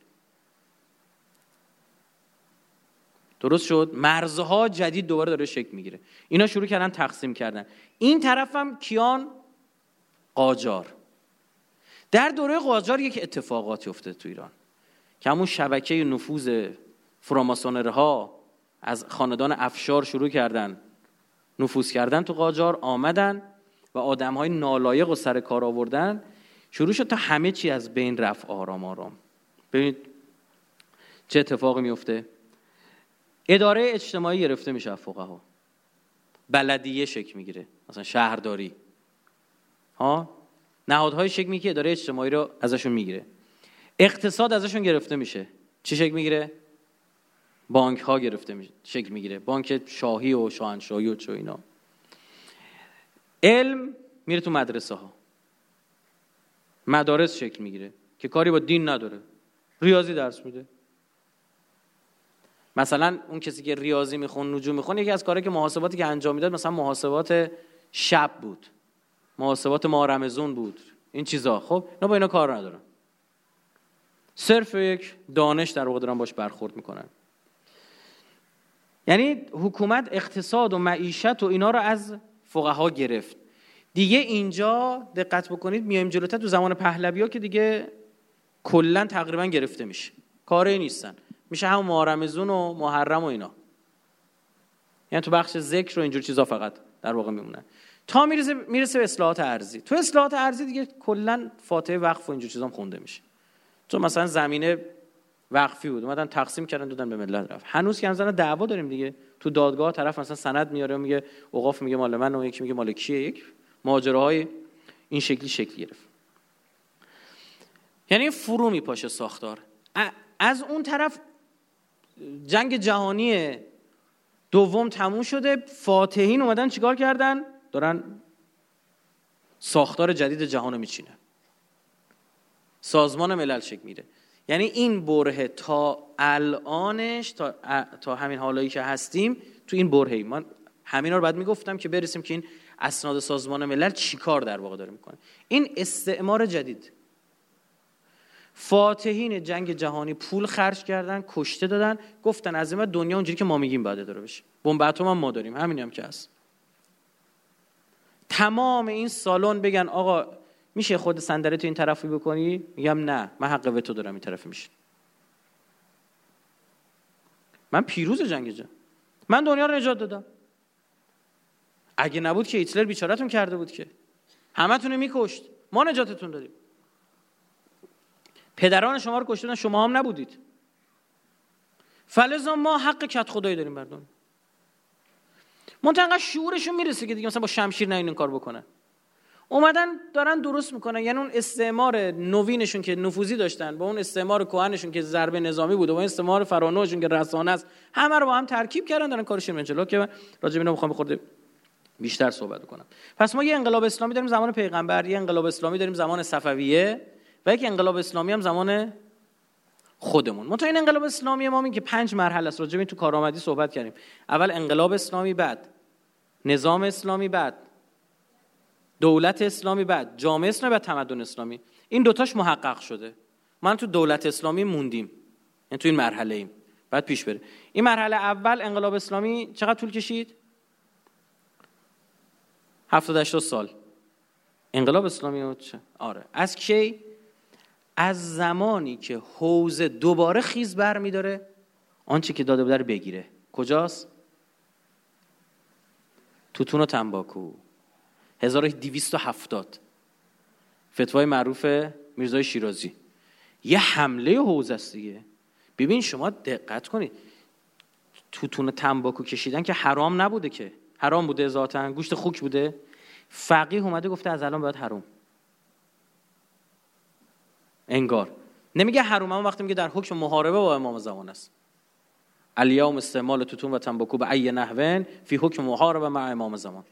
[SPEAKER 2] درست شد؟ مرزها جدید دوباره داره شکل میگیره. اینا شروع کردن تقسیم کردن. این طرف هم کیان؟ قاجار. در دوره قاجار یک اتفاقاتی افتاد تو ایران که همون شبکه نفوذ فراماسونرها از خاندان افشار شروع کردن نفوذ کردن تو قاجار، آمدن و آدم‌های نالایق و سر کار آوردن. شروع شد تا همه چی از بین رفت آرام آرام. ببینید چه اتفاقی میفته. اداره اجتماعی گرفته میشه فقها. بلدیه شکل میگیره، مثلا شهرداری، نهادهای شکل میگیره که اداره اجتماعی رو ازشون میگیره. اقتصاد ازشون گرفته میشه، چی شکل میگیره؟ بانک ها گرفته میشه، شکل میگیره، بانک شاهی و شاهنشاهی و چه اینا. علم میره تو مدرسه ها، مدارس شکل میگیره که کاری با دین نداره، ریاضی درس میده. مثلا اون کسی که ریاضی میخون، نجوم میخون، یکی از کارهایی که محاسباتی که انجام میداد مثلا محاسبات شب بود، محاسبات ماه رمضان بود، این چیزا. خب نه، با اینا کار ندارن، صرف یک دانش در واقع دارن باش برخورد میکنن. یعنی حکومت اقتصاد و معیشت و اینا رو از فقها گرفت. دیگه اینجا دقت بکنید میایم جلوتر تو زمان پهلوی‌ها که دیگه کلا تقریبا گرفته میشه، کاری نیستن، میشه همون ماه رمضان و محرم و اینا. یعنی تو بخش ذکر و اینجور چیزا فقط در واقع میمونن تا میرسه به اصلاحات ارضی. تو اصلاحات ارضی دیگه کلا فاتحه وقف و اینجور چیزا هم خونده میشه. تو مثلا زمینه وقفی بود، اومدن تقسیم کردن دادن به ملت رفت. هنوز که مثلا دعوا داریم دیگه، تو دادگاه طرف مثلا سند میاره و میگه اوقاف میگه مال من و یکی میگه مال کیه، یک ماجراهای این شکلی شکل گرفت. یعنی فرو میپاشه ساختار. از اون طرف جنگ جهانی دوم تموم شده، فاتحین اومدن چیکار کردن؟ دارن ساختار جدید جهان رو میچینن، سازمان ملل شکل میره. یعنی این بره تا الانش تا همین حالایی که هستیم تو این برهی، من همینا رو بعد میگفتم که برسیم که این اسناد سازمان ملل چی کار در واقع داره میکنه. این استعمار جدید. فاتحین جنگ جهانی پول خرج کردن، کشته دادن، گفتن از این دنیا اونجوری که ما میگیم باید اداره بشه، بمب اتم هم ما داریم، همین هم که هست. تمام این سالن بگن آقا میشه خود صندلی تو این طرفی بکنی؟ میگم نه، من حق وتو دارم این طرفی میشه. من پیروز جنگ جهانی، من دنیا رو نجات دادم. اگه نبود که هیتلر بیچارهتون کرده بود که همتون رو میکشت، ما نجاتتون دادیم. پدران شما رو کشتن، شما هم نبودید. فلذا ما حق کت خدایی داریم بر دنیا. منتها شعورشون میرسه که دیگه مثلا با شمشیر نه این کار بکنن. اومدن دارن درست میکنن. یعنی اون استعمار نوینشون که نفوذی داشتن با اون استعمار کهنشون که ضربه نظامی بود و با اون استعمار فرانوشون که رسانه است، همه رو با هم ترکیب کردن، دارن کارشون میره جلو. که راجع به اینا میخوام بخورده بیشتر صحبت کنم. پس ما یه انقلاب اسلامی داریم زمان پیغمبر، یه انقلاب اسلامی داریم زمان صفویه و یک انقلاب اسلامی هم زمان خودمون. منتها این انقلاب اسلامی ما میگه 5 مرحله است. راجع به این تو کارآمدی صحبت کردیم. اول انقلاب اسلامی، بعد نظام اسلامی، بعد دولت اسلامی، بعد جامعه اسلامی، بعد تمدن اسلامی. این دوتاش محقق شده. من تو دولت اسلامی موندیم، یعنی تو این مرحله ایم، بعد پیش بره. این مرحله اول انقلاب اسلامی چقدر طول کشید؟ 70-80 سال. انقلاب اسلامی آره، از کی؟ از زمانی که حوزه دوباره خیز بر می‌داره آنچه که داده بوده رو بگیره. کجاست؟ توتون و تنباکو. 1270 فتوای معروف میرزای شیرازی. یه حمله حوزه است دیگه. ببین شما دقت کنید، توتون و تنباکو کشیدن که حرام نبوده، که حرام بوده ذاتاً، گوشت خوک بوده. فقیه اومده گفته از الان باید حرام. انگار نمیگه حرام، اما وقتی میگه در حکم محاربه با امام زمان است. الیوم استعمال توتون و تنباکو به ای نحوین فی حکم محاربه مع امام زمان.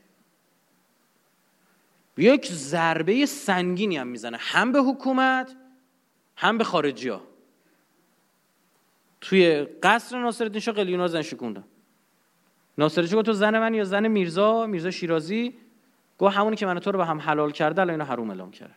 [SPEAKER 2] یک ضربه سنگینی هم میزنه، هم به حکومت هم به خارجی ها. توی قصر ناصرالدین شاه قلیونا زن شکوندن. ناصرالدین شاه تو زن من یا زن میرزا شیرازی؟ گفت همونی که من تو رو به هم حلال کرده الان حرام اعلام کرده.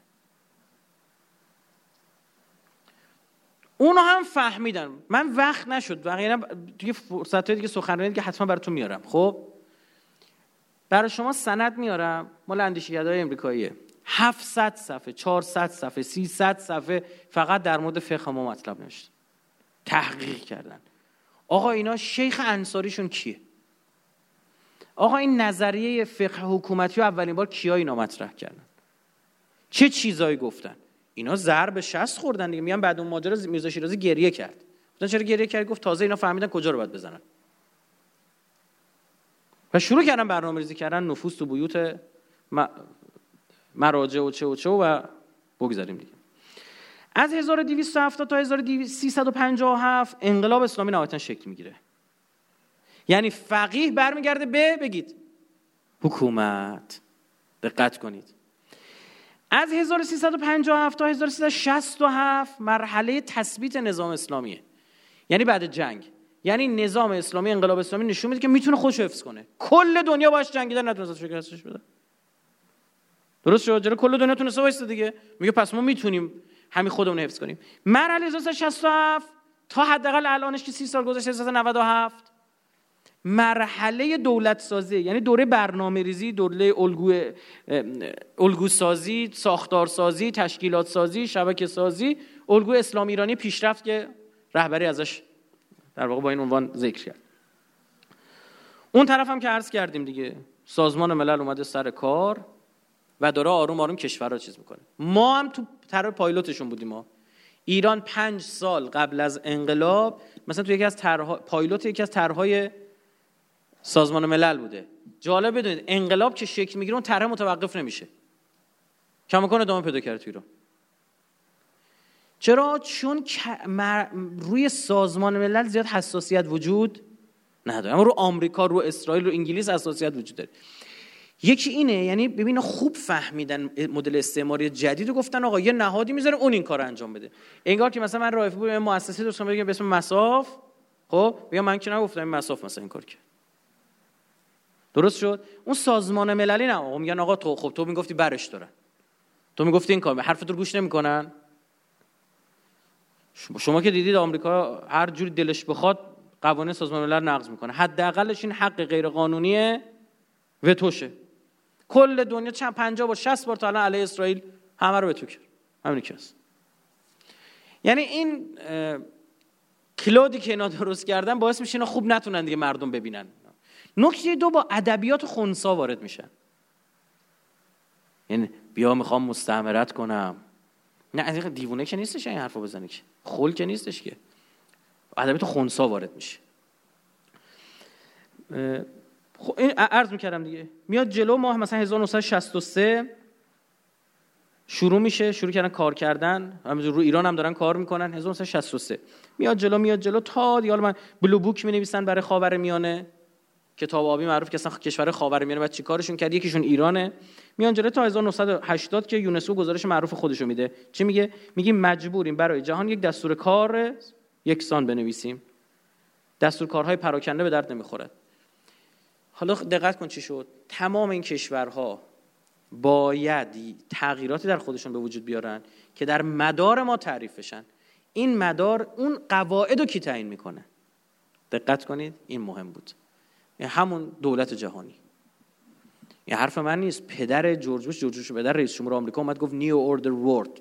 [SPEAKER 2] اونو هم فهمیدن. من وقت نشد واقعا دیگه، فرصتای دیگه سخنرانی دیگه حتما براتون میارم. خب برای شما سند میارم مال اندیشکدهای امریکاییه، 700 صفحه 400 صفحه 300 صفحه فقط در مورد فقه ما مطلب نوشتن، تحقیق کردن. آقا اینا شیخ انصاریشون کیه؟ آقا این نظریه فقه حکومتی رو اولین بار کیا اینا مطرح کردن؟ چه چیزایی گفتن؟ اینا ضرب 60 خوردن دیگه. میگن بعد اون ماجرا میرزا شیرازی گریه کرد. گفتن چرا گریه کرد؟ گفت تازه اینا فهمیدن کجا رو باید بزنن. و شروع کردن برنامه‌ریزی کردن نفوذ تو بیوت مراجع و چه و بگذاریم دیگه. از 1270 تا 1357 انقلاب اسلامی نهایتاً شکل میگیره. یعنی فقیه برمیگرده به بگید حکومت. دقت کنید. از 1357 تا 1367 مرحله تثبیت نظام اسلامیه. یعنی بعد جنگ. یعنی نظام اسلامی، انقلاب اسلامی نشون میده که میتونه خودش حفظ کنه. کل دنیا باش جنگیدن نتونست شکستش بده. درست شد؟ چرا کل دنیا تونسته وایسته دیگه. میگه پس ما میتونیم همین خودمون حفظ کنیم. مرحله 1367 تا حداقل الانش که 30 سال گذشته 1397 مرحله دولت سازی، یعنی دوره برنامه‌ریزی، دوره الگو سازی، ساختار سازی، تشکیلات سازی، شبکه سازی، الگوی اسلام ایرانی پیشرفت که رهبری ازش در واقع با این عنوان ذکر کرد. اون طرف هم که عرض کردیم دیگه، سازمان ملل اومده سر کار و داره آروم آروم کشورها چیز میکنه. ما هم تو طرح پایلوتشون بودیم. ما ایران 5 سال قبل از انقلاب مثلا تو یکی از پایلوت یکی از طرح‌های سازمان ملل بوده. جالب بدونید انقلاب که شکل میگیره اون طرح متوقف نمیشه. کماکان ادامه پیدا کرد تو ایران. چرا؟ چون روی سازمان ملل زیاد حساسیت وجود نداره. اما رو آمریکا، رو اسرائیل، رو انگلیس حساسیت وجود داره. یکی اینه، یعنی ببین خوب فهمیدن مدل استعماری جدید و گفتن آقا یه نهادی میذاره اون این کارو انجام بده. انگار که مثلا من رایفی بودم مؤسسه دوستم بگم به اسم مساف، خب بگم من که نگفتم این مساف مثلا این کار کرد. درست شد؟ اون سازمان مللی نه، آقا میگن آقا تو میگفتی برش دارن. تو میگفتی این کار، حرفت رو گوش نمیکنن. شما که دیدید آمریکا هر جوری دلش بخواد قوانین سازمان ملل نقض میکنه. حداقلش این حق غیر قانونی وتوشه. کل دنیا چند 50 بار 60 بار تا الان علیه اسرائیل همه رو وتو کرد. همین که است. یعنی این کلودی که اینا درست کردن باعث میشه اینا خوب نتونن دیگه مردم ببینن. نکته دو، با ادبیات خنثی وارد میشن. یعنی بیا میخوام مستعمرت کنم. نه از این دیوونه که نیستش این حرفو بزنی که. خل که نیستش که. ادبیات خنثی وارد میشه. خب این عرض میکردم دیگه. میاد جلو، ما مثلا 1963 شروع کردن کار کردن، همینجور رو ایران هم دارن کار میکنن. 1963 میاد جلو تا دیگه من بلو بوک مینویسن برای خاورمیانه، کتاب آبی معروف که اصلا کشور خاورمیانه بعد چیکارشون کرد، یکیشون ایرانه. میان جلو تا 1980 که یونسکو گزارش معروف خودشو میده. چی میگه؟ میگه مجبوریم برای جهان یک دستور کار یکسان بنویسیم. دستور کارهای پراکنده به درد نمیخوره. حالا دقت کن چی شد. تمام این کشورها باید تغییراتی در خودشون به وجود بیارن که در مدار ما تعریف بشن. این مدار اون قواعد رو کی تعیین میکنه؟ دقت کنید، این مهم بود. همون دولت جهانی. این حرف من نیست. پدر جورج بوش پدر رئیس جمهور آمریکا اومد گفت نیو اوردر ورلد.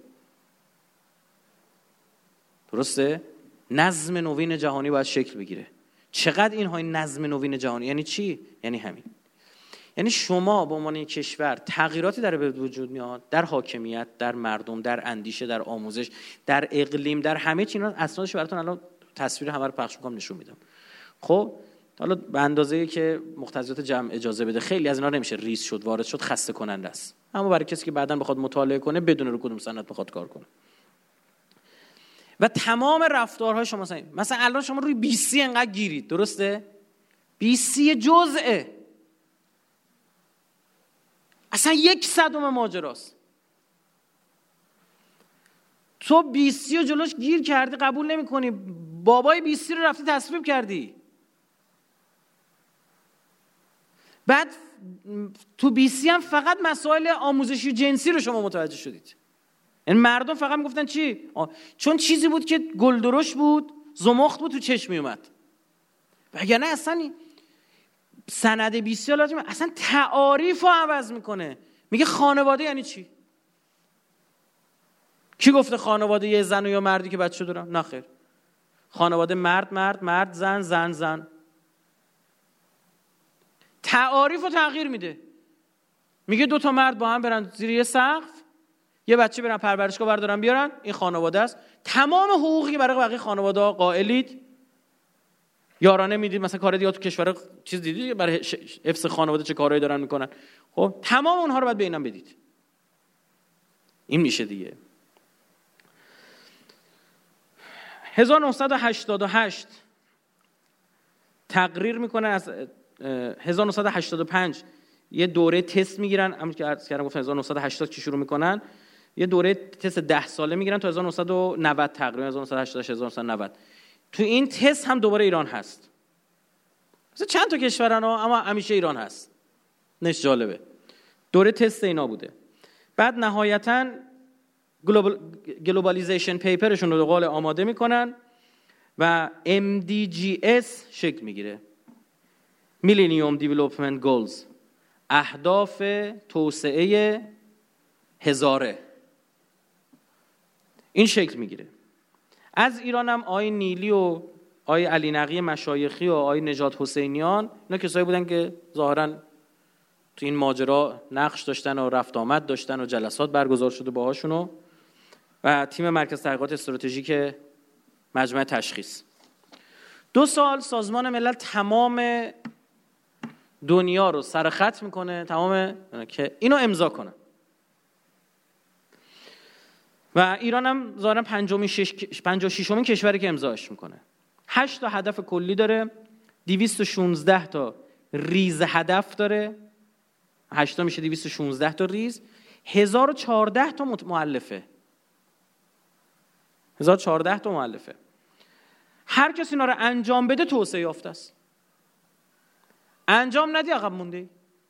[SPEAKER 2] درسته؟ نظم نوین جهانی باید شکل بگیره. چقدر اینهای نظم نوین جهانی یعنی چی؟ یعنی همین. یعنی شما به عنوان یک کشور تغییراتی در به وجود میاد، در حاکمیت، در مردم، در اندیشه، در آموزش، در اقلیم، در همه چیز. اینا اسنادش براتون الان تصویر همه رو پخش می‌کنم نشون میدم. خب حالا به اندازه‌ای که مقتضیات جمع اجازه بده خیلی از اینا نمیشه ریز شد، وارد شد، خسته کننده است. اما برای کسی که بعداً بخواد مطالعه کنه بدون رو کدوم سند بخواد کار کنه. و تمام رفتارهای شما مثلا الان شما روی BC انقدر گیرید، درسته؟ BC جزءه. اصلا 1/100 ماجراست. تو BC رو جلوش گیر کردی، قبول نمی‌کنی. بابای BC رو رفتی تصویب کردی. بعد تو BC هم فقط مسائل آموزشی و جنسی رو شما متوجه شدید. این مردم فقط میگفتن چی؟ چون چیزی بود که گلدرش بود، زمخت بود، تو چشم میومد. وگرنه اصلا سند BC اصلا تعاریف رو عوض میکنه. میگه خانواده یعنی چی؟ کی گفته خانواده یه زن و یا مردی که بچه دارن؟ نه خیر. خانواده مرد، زن. تعاریف رو تغییر میده. میگه 2 مرد با هم برن زیر یه سقف، یه بچه برن پرورشگاه بردارن بیارن، این خانواده است. تمام حقوقی برای بقیه خانواده ها قائلید. یارانه میدید مثلا کار دیگه تو کشور چیز دیدید برای حفظ خانواده چه کارهایی دارن میکنن. خب تمام اونها رو باید به اینم بدید. این میشه دیگه. 1988 تقریر میکنه، از 1985 یه دوره تست میگیرن، همون که عرض کردم گفتم 1980 که شروع میکنن، یه دوره تست 10 ساله میگیرن تا 1990 تقریبا 1980 1990. تو این تست هم دوباره ایران هست. مثلا چند تا کشورن اما همیشه ایران هست. نش جالبه. دوره تست اینا بوده. بعد نهایتاً گلوبالیزیشن پیپرشون رو به قول آماده میکنن و MDGs شکل میگیره. Millennium Development Goals، اهداف توسعه هزاره، این شکل میگیره. از ایران هم آقای نیلی و آقای علی نقی مشایخی و آقای نجات حسینیان، اینا کسایی بودن که ظاهراً تو این ماجرا نقش داشتن و رفت آمد داشتن و جلسات برگزار شده باهاشون و تیم مرکز تحقیقات استراتژیک مجمع تشخیص. 2 سال سازمان ملل تمام دنیا رو سر خط میکنه، تمام که اینو امضا کنه و ایران هم ظاهرا 56مین کشوری که امضاش میکنه. 8 تا هدف کلی داره، 216 تا ریز هدف داره، 8 تا میشه 216 تا ریز، 1014 تا مؤلفه، 1014 تا مؤلفه. هر کسی اینا رو انجام بده توسعه یافته است. انجام ندی عقب موندی.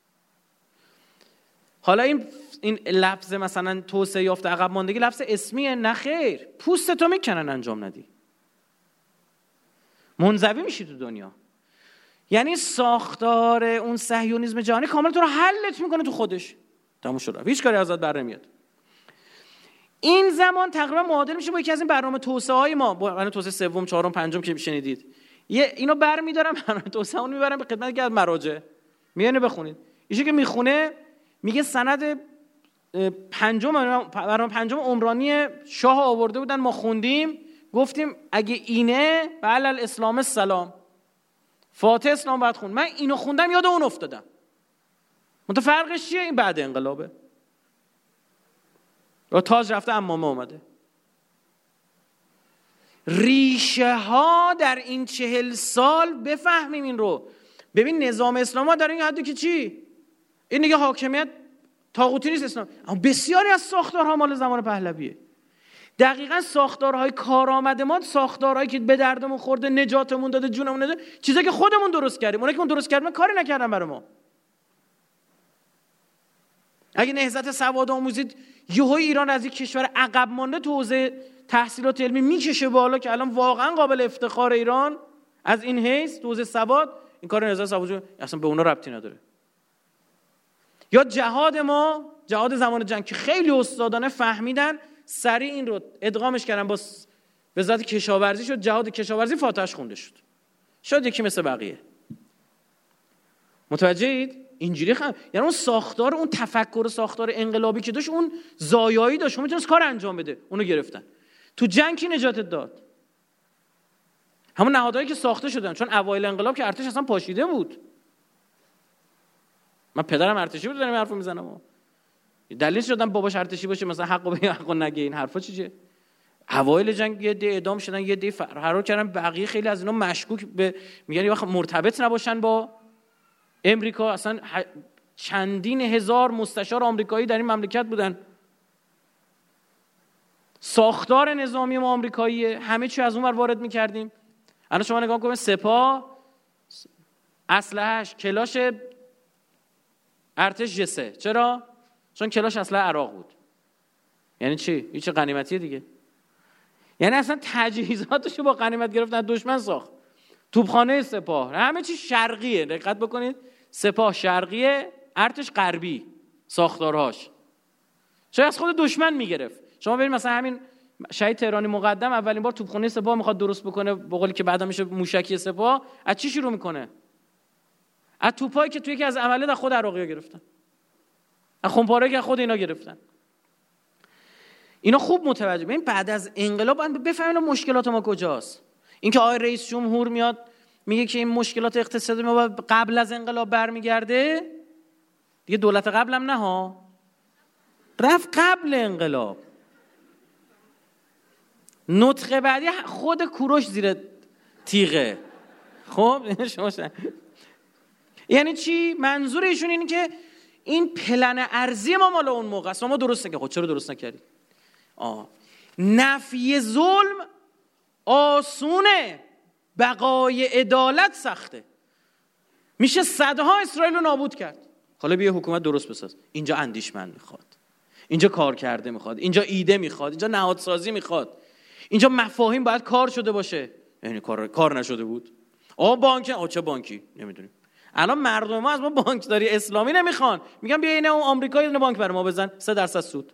[SPEAKER 2] حالا این لفظ مثلا توسعه یافته عقب ماندگی لفظ اسمیه؟ نه خیر، پوستتو میکنن انجام ندی، منزوی میشی تو دنیا. یعنی ساختار اون صهیونیسم جهانی کامل تو رو حلت میکنه تو خودش، تموم شد، هیچ کاری ازت بر نمیاد. این زمان تقریبا معادل میشه با یکی از این برنامه توسعه های ما، برنامه توسعه سوم، چهارم، پنجم که شنیدید. اینو برمی‌دارم برنامه توسعه اون میبرم به خدمت یکی از مراجع، میانه بخونید. ایشون که میخونه میگه سند برنامه پنجم عمرانی شاه آورده بودن، ما خوندیم گفتیم اگه اینه بله الاسلام السلام، فاتح اسلام باید خوند. من اینو خوندم یاد اون افتادم. فرقش چیه؟ این بعد انقلابه و تاج رفته امامه اومده. ریشه ها در این 40 سال بفهمیم این رو. ببین نظام اسلام ها در این حدی که چی؟ این دیگه حاکمیت طاغوتی نیست اسلام، اما بسیاری از ساختارها مال زمان پهلویه. دقیقاً ساختارهای کارآمد ما، ساختارهایی که به دردمون خورده، نجاتمون داده، جونمون داده، چیزایی که خودمون درست کردیم. اونایی که اون درست کردیم کاری نکردن برای ما. اگه نهضت سواد آموزی یهو ایران از یک کشور عقب مانده تو حوزه تحصیلات علمی میکشه بالا که الان واقعا قابل افتخار ایران از این حیث تو حوزه سواد، این کار نهضت سواد اصلا به اونا ربطی نداره. یا جهاد ما، جهاد زمان جنگ که خیلی استادانه فهمیدن، سریع این رو ادغامش کردن با وزارت کشاورزی، شد جهاد کشاورزی، فاتحش خونده شد یکی مثل بقیه. متوجهید؟ اینجوری یعنی اون ساختار، اون تفکر ساختار انقلابی که داشت، اون زایایی داشت، اون میتونست کار انجام بده، اونو گرفتن. تو جنگ کی نجاتت داد؟ همون نهادهایی که ساخته شدن، چون اوایل انقلاب که ارتش اصلا پاشیده بود. من پدرم ارتشی بود، دارم حرفو میزنم. دلیل شدن باباش ارتشی باشه مثلا حقو بگه حقو نگه، این حرفا چیه؟ اوایل جنگ یه دی اعدام شدن، یه دی فرار کردن، بقیه خیلی از اینا مشکوک به میگن یه وقت مرتبط نباشن با امریکا. اصلا چندین هزار مستشار آمریکایی در این مملکت بودن. ساختار نظامی ما آمریکاییه، همه چی از اون ور وارد می‌کردیم. الان شما نگاه کنید، سپاه اسلحه‌اش کلاش ارتش جسه. چرا؟ چون کلاش اسلحه عراق بود. یعنی چی؟ هیچ غنیمتیه دیگه. یعنی اصلا تجهیزاتشو با غنیمت گرفتن دشمن ساخت. توپخانه سپاه همه چی شرقیه، دقت بکنید، سپاه شرقیه، ارتش غربی، ساختارهاش شاید از خود دشمن میگرفت. شما ببینید مثلا همین شهید تهرانی مقدم اولین بار توپخانه سپاه میخواد درست بکنه، به قولی که بعدا میشه موشکی سپاه، از چی شروع میکنه؟ از توپایی که توی یکی از عملیات از خود عراقی‌ها گرفتن، از خمپاره‌ای که خود اینا گرفتن. اینا خوب متوجه ببین بعد از انقلاب بفهمین مشکلات ما کجاست. اینکه آقای رئیس جمهور میاد میگه که این مشکلات اقتصادی ما قبل از انقلاب برمیگرده، دیگه دولت قبلم نه ها، رفت قبل انقلاب. نطق بعدی خود کوروش زیر تیغه. خب یعنی چی؟ منظور ایشون اینه که این پلن ارزی ما مال اون موقع است، ما درست نکردیم. خب چرا درست نکردیم؟ نفی ظلم آسونه، بقای عدالت سخته. میشه صدها اسرائیل رو نابود کرد. حالا بیا حکومت درست بساز. اینجا اندیشمند میخواد، اینجا کار کرده میخواد، اینجا ایده میخواد، اینجا نهادسازی میخواد، اینجا مفاهیم باید کار شده باشه. یعنی کار نشده بود. بانک، چه بانکی نمیدونیم. الان مردم ما از ما بانکداری اسلامی نمیخوان، میگن بیا اینه اون آمریکا یه بانک برای ما بزن 3% سود.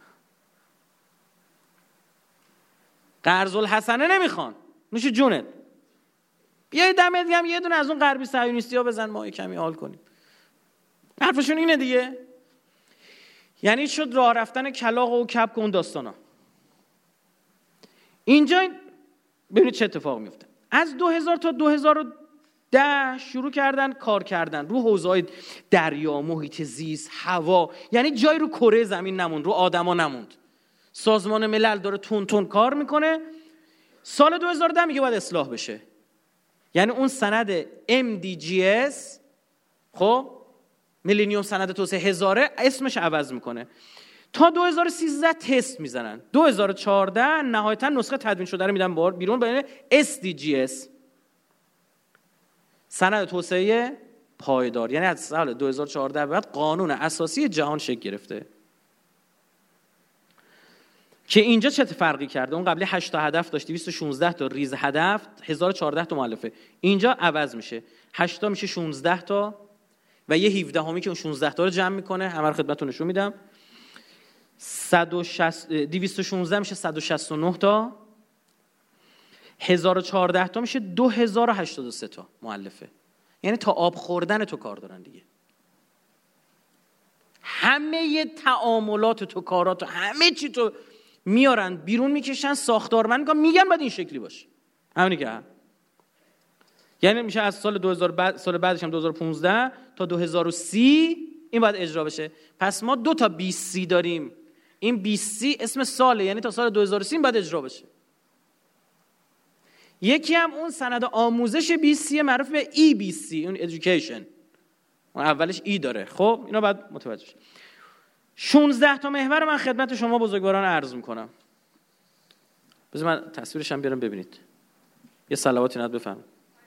[SPEAKER 2] قرض الحسنه نمیخوان، نوش جونت. بیا دمت گرم یه دونه از اون غربی صهیونیستی‌ها بزن ما یه کمی حال کنیم. حرفشون اینه دیگه. یعنی شد راه رفتن کلاغ و کبک و اون داستانا. اینجا ببینید چه اتفاق میفته. از 2000 تا 2010 شروع کردن کار کردن رو حوزه‌های دریا، محیط زیست، هوا. یعنی جایی رو کره زمین نموند، رو آدما نموند. سازمان ملل داره تون کار میکنه. سال 2010 میگه باید اصلاح بشه. یعنی اون سند MDGs، خب میلینیوم سند توسعه هزاره، اسمش عوض میکنه. تا 2013 تست میزنن. 2014 نهایتا نسخه تدوین شده رو میدن بیرون به SDGs، سند توسعه پایدار. یعنی از سال 2014 بعد قانون اساسی جهان شکل گرفته. که اینجا چه فرقی کرده؟ اون قبلی 8 تا هدف داشت، 216 تا ریز هدف، 1014 تا مؤلفه. اینجا عوض میشه، 8 تا میشه 16 تا و یه 17 همی که اون 16 تا رو جمع میکنه. همه رو خدمتتون نشون میدم. 216 میشه 169 تا، 1014 تا میشه 2083 تا مؤلفه. یعنی تا آب خوردن تو کار دارن دیگه. همه تعاملات تو، کارات، همه چی تو میارن بیرون میکشن، ساختارمند میگن بعد این شکلی باشه. همینی که یعنی میشه از سال 2000 سال بعدش هم 2015 تا 2030 این باید اجرا بشه. پس ما 2 تا 20 داریم. این 20 اسم ساله، یعنی تا سال 2030 باید اجرا بشه. یکی هم اون سند آموزش 20 معروف به EBC، اون education، اون اولش ای داره. خب اینا باید متوجه شید. 16 تا محور من خدمت شما بزرگواران عرض میکنم. بذار من تصویرش هم بیارم ببینید. یه صلواتی نهاد بفهمید.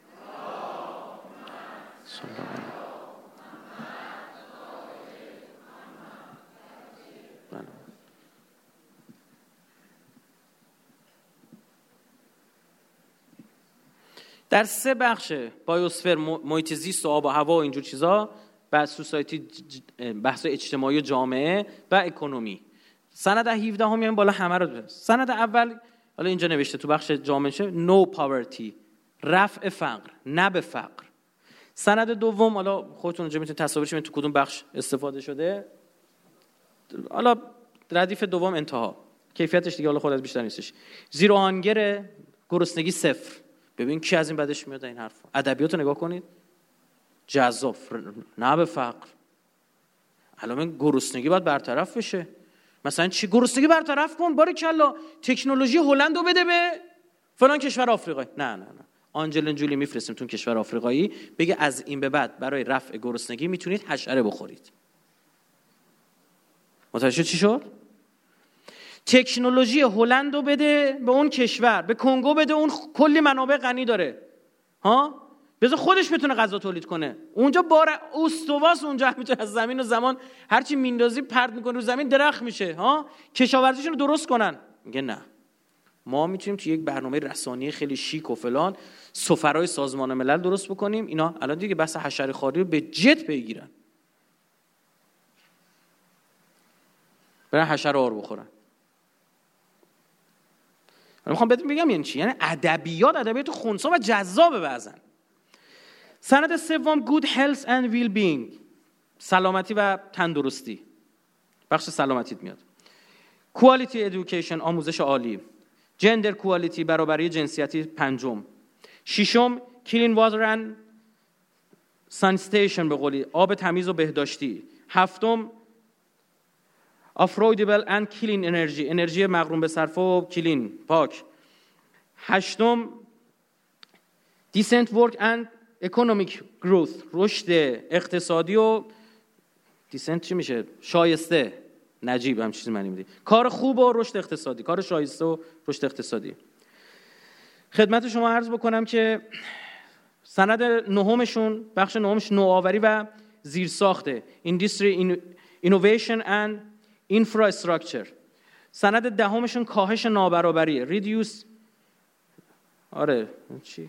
[SPEAKER 2] در 3 بخش، بایوسفر، محیط زیست و آب و هوا و اینجور چیزا، بعد سوسایتی، بحث اجتماعی و جامعه و اکونومی. سند 17 هم یعنی بالا همه رو داره. سند اول حالا اینجا نوشته تو بخش جامعه نو پاورتی، رفع فقر، نه به فقر. سند دوم حالا خودتون اونجا میتونید تصاویرش ببینید تو کدوم بخش استفاده شده. حالا ردیف دوم انتها، کیفیتش دیگه حالا خودت بیشتر نیستش. زیرو هانگر، گرسنگی 0. ببین کی از این بدش میاد این حرفا. ادبیاتو نگاه کنید، جذاب، نه به فقر. الان گرسنگی باید برطرف بشه. مثلا چی؟ گرسنگی برطرف کن، باریکلا تکنولوژی هلند رو بده به فلان کشور آفریقایی. نه آنجلین جولی میفرستیم تو کشور آفریقایی، بگه از این به بعد برای رفع گرسنگی میتونید حشره بخورید. متوجه چی شد؟ تکنولوژی هلند رو بده به اون کشور، به کنگو بده، اون کلی منابع غنی داره، بذار خودش بتونه غذا تولید کنه. اونجا بار استواس، اونجا میتونه از زمین و زمان هرچی میندازی پرت میکنه رو زمین درخت میشه. کشاورزیشون رو درست کنن. میگه نه، ما میتونیم توی یک برنامه رسانه‌ای خیلی شیک و فلان سفرای سازمان ملل درست بکنیم. اینا الان دیگه بحث حشره خواری رو به جد بگیرن، برن حشره آر بخورن. من میخوام بهتون بگم یعنی چی. یعنی ادبیات خنثی و جذابه بعضن. سند سوم good health and well-being، سلامتی و تندرستی، بخش سلامتیت میاد. quality education، آموزش عالی. gender equality، برابری جنسیتی 5. 6 clean water and sanitation به قولی آب تمیز و بهداشتی. هفتم affordable and clean energy انرژی مقرون به صرفه و کلین پاک. هشتم decent work and economic growth رشد اقتصادی و decent چی میشه؟ شایسته، نجیب هم چیزی معنی میده. کار خوب و رشد اقتصادی، کار شایسته و رشد اقتصادی. خدمت شما عرض بکنم که سند نهمشون، بخش نهمش نوآوری و زیرساخته Industry Innovation and Infrastructure. سند دهمشون کاهش نابرابری Reduce چی؟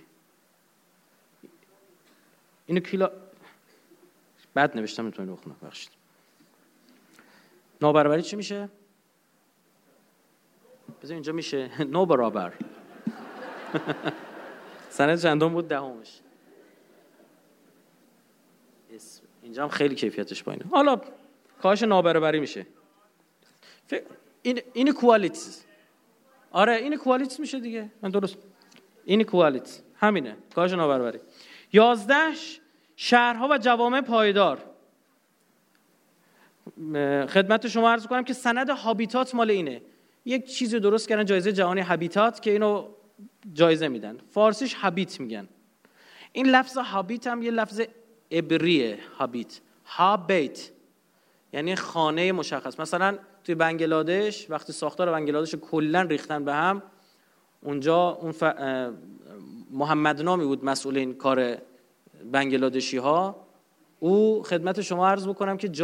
[SPEAKER 2] اینو کلا بد نوشتم میتونید بخونم بخشید. نابرابری چی میشه؟ بذار اینجا میشه نابرابر. سند چندم بود؟ دهمش. اینجا هم خیلی کیفیتش پایینه. حالا کاهش نابرابری میشه. این کوالیتیز. آره این کوالیتیز میشه دیگه. من درست. این کوالیتی همینه. کاهش نابرابری. 11 شهرها و جوامع پایدار. خدمت شما عرض کنم که سند هابیتات مال اینه. یک چیزی درست کردن جایزه جهانی هابیتات که اینو جایزه میدن. فارسیش هابیت میگن. این لفظ هابیت هم یه لفظ عبریه. هابیت یعنی خانه مشخص. مثلا توی بنگلادش وقتی ساختار بنگلادش کلا ریختن به هم، اونجا اون محمد نامی بود مسئول این کار بنگلادشی ها. او خدمت شما عرض بکنم که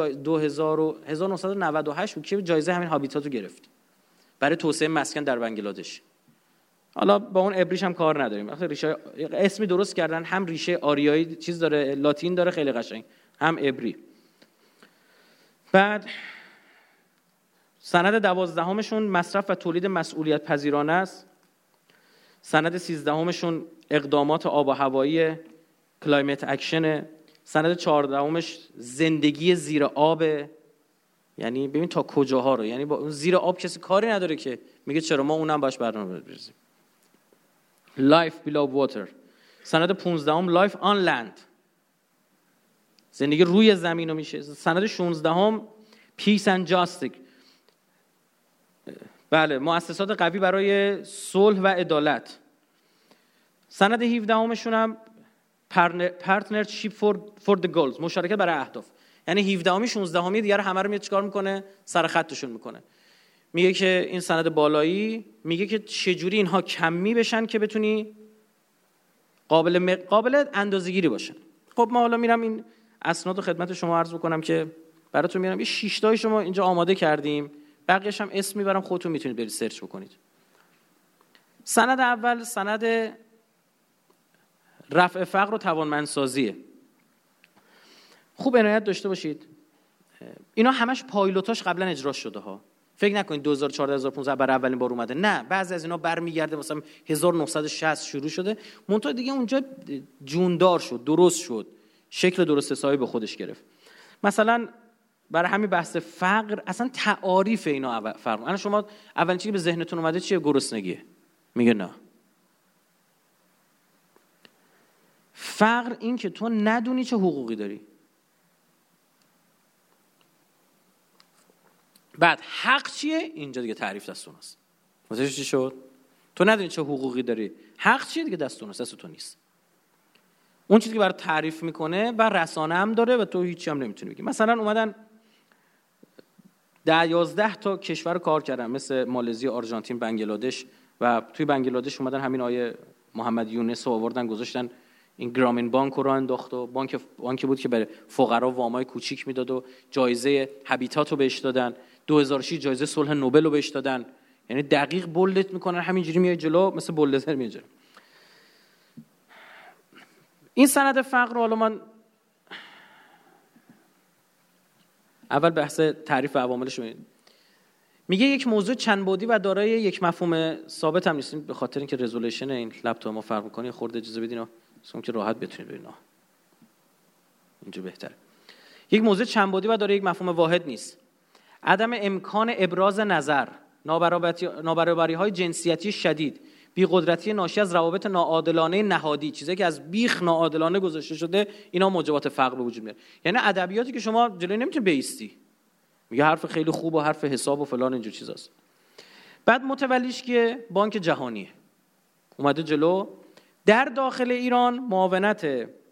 [SPEAKER 2] 1998 بود که جایزه همین هابیتات رو گرفت برای توسعه مسکن در بنگلادش. حالا با اون عبریش هم کار نداریم. وقتی ریشه اسمی درست کردن، هم ریشه آریایی چیز داره، لاتین داره خیلی قشنگ، هم عبری. بعد سند 12مشون مصرف و تولید مسئولیت پذیرانه است. سند 13مشون اقدامات آب و هوایی کلایمت اکشن. سند 14مش زندگی زیر آب. یعنی ببین تا کجاها رو، یعنی با اون زیر آب کسی کاری نداره که میگه چرا ما اونم باش برنامه بریزیم. Life below water. سند 15ام Life on land زندگی روی زمین رو میشه. سند 16ام Peace and Justice. بله مؤسسات قوی برای صلح و عدالت. سند 17مشون هم Partnership for the Goals مشارکت برای اهداف. یعنی 17امی 16امی دیگه همه رو میاد چیکار میکنه؟ سر خطشون میکنه. میگه که این سند بالایی میگه که چجوری اینها کمی بشن که بتونی قابل اندازه‌گیری باشن. خب ما حالا میرم این اسناد رو خدمت شما عرض بکنم که براتون میارم. یه 6 تایی شما اینجا آماده کردیم، بقیه‌اش هم اسم میبرم، خودتون میتونید برید سرچ بکنید. سند اول سند رفع فقر و توانمندسازیه. خوب عنایت داشته باشید اینا همش پایلوتاش قبلا اجرا شده ها. فکر نکنید 2014 2015 برای اولین بار اومده، نه، بعضی از اینا برمیگرده مثلا 1960 شروع شده، منتها دیگه اونجا جوندار شد، درست شد، شکل درست حسابی به خودش گرفت. مثلا برای همین بحث فقر اصلا تعاریف اینا فرق. الان شما اولین چیزی که به ذهنتون اومده چیه؟ گرسنگیه. میگه نه، فقر این که تو ندونی چه حقوقی داری. بعد حق چیه؟ اینجا دیگه تعریف دست اوناست. متوجه چی شد؟ تو ندونی چه حقوقی داری، حق چیه دیگه دست اوناست، دست تو نیست. اون چیزی که برات تعریف میکنه و رسانه هم داره و تو هیچی هم نمیتونی بگی. مثلا اومدن 11 تا کشور کار کردن مثل مالزی، آرژانتین، بنگلادش، و توی بنگلادش اومدن همین آیه محمد یونس رو آوردن گذاشتن این گرامین بانک رو انداخت و بانکی بود که به فقرا وامای کوچیک میداد و جایزه هابیتات رو بهش دادن. 2006 جایزه صلح نوبل رو بهش دادن. یعنی دقیق بولدت میکنن، همینجوری میاد جلو مثل بولدزر میاد جلو. این سند فقر رو حالا من اول بحث تعریف و عواملش رو میگه یک موضوع چند بعدی و دارای یک مفهوم ثابت هم نیست. به خاطر اینکه رزولوشن این لپتاپ ما فرق می‌کنه خورده اجازه بدین که راحت بتونید ببینید. اینجا بهتره. یک موضوع چند بعدی و دارای یک مفهوم واحد نیست. عدم امکان ابراز نظر، نابرابری‌های جنسیتی شدید، بی‌قدرتی ناشی از روابط ناعادلانه نهادی، چیزایی که از بیخ ناعادلانه گذاشته شده، اینا موجبات فقر به وجود میاره. یعنی ادبیاتی که شما جلوی نمیتونی بیستی، میگه حرف خیلی خوب و حرف حساب و فلان اینجور چیزاست. بعد متولیش که بانک جهانیه اومده جلو، در داخل ایران معاونت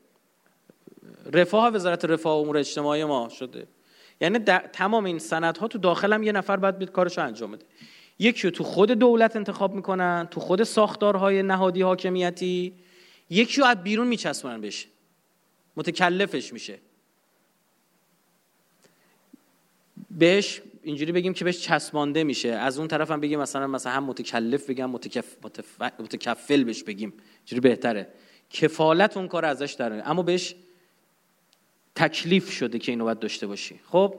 [SPEAKER 2] رفاه وزارت رفاه و امور اجتماعی ما شده. یعنی تمام این سندها تو داخل هم یه نفر باید بیاد کارشو انجام بده. یکی رو تو خود دولت انتخاب میکنن، تو خود ساختارهای نهادی حاکمیتی، یکی رو از بیرون میچسبونن بهش، متکلفش میشه. بهش اینجوری بگیم که بهش چسبانده میشه، از اون طرف هم بگیم مثلا هم متکلف بگم متکفل بهش بگیم، اینجوری بهتره. کفالت اون کار ازش داره، اما بهش تکلیف شده که اینو باید داشته باشی. خب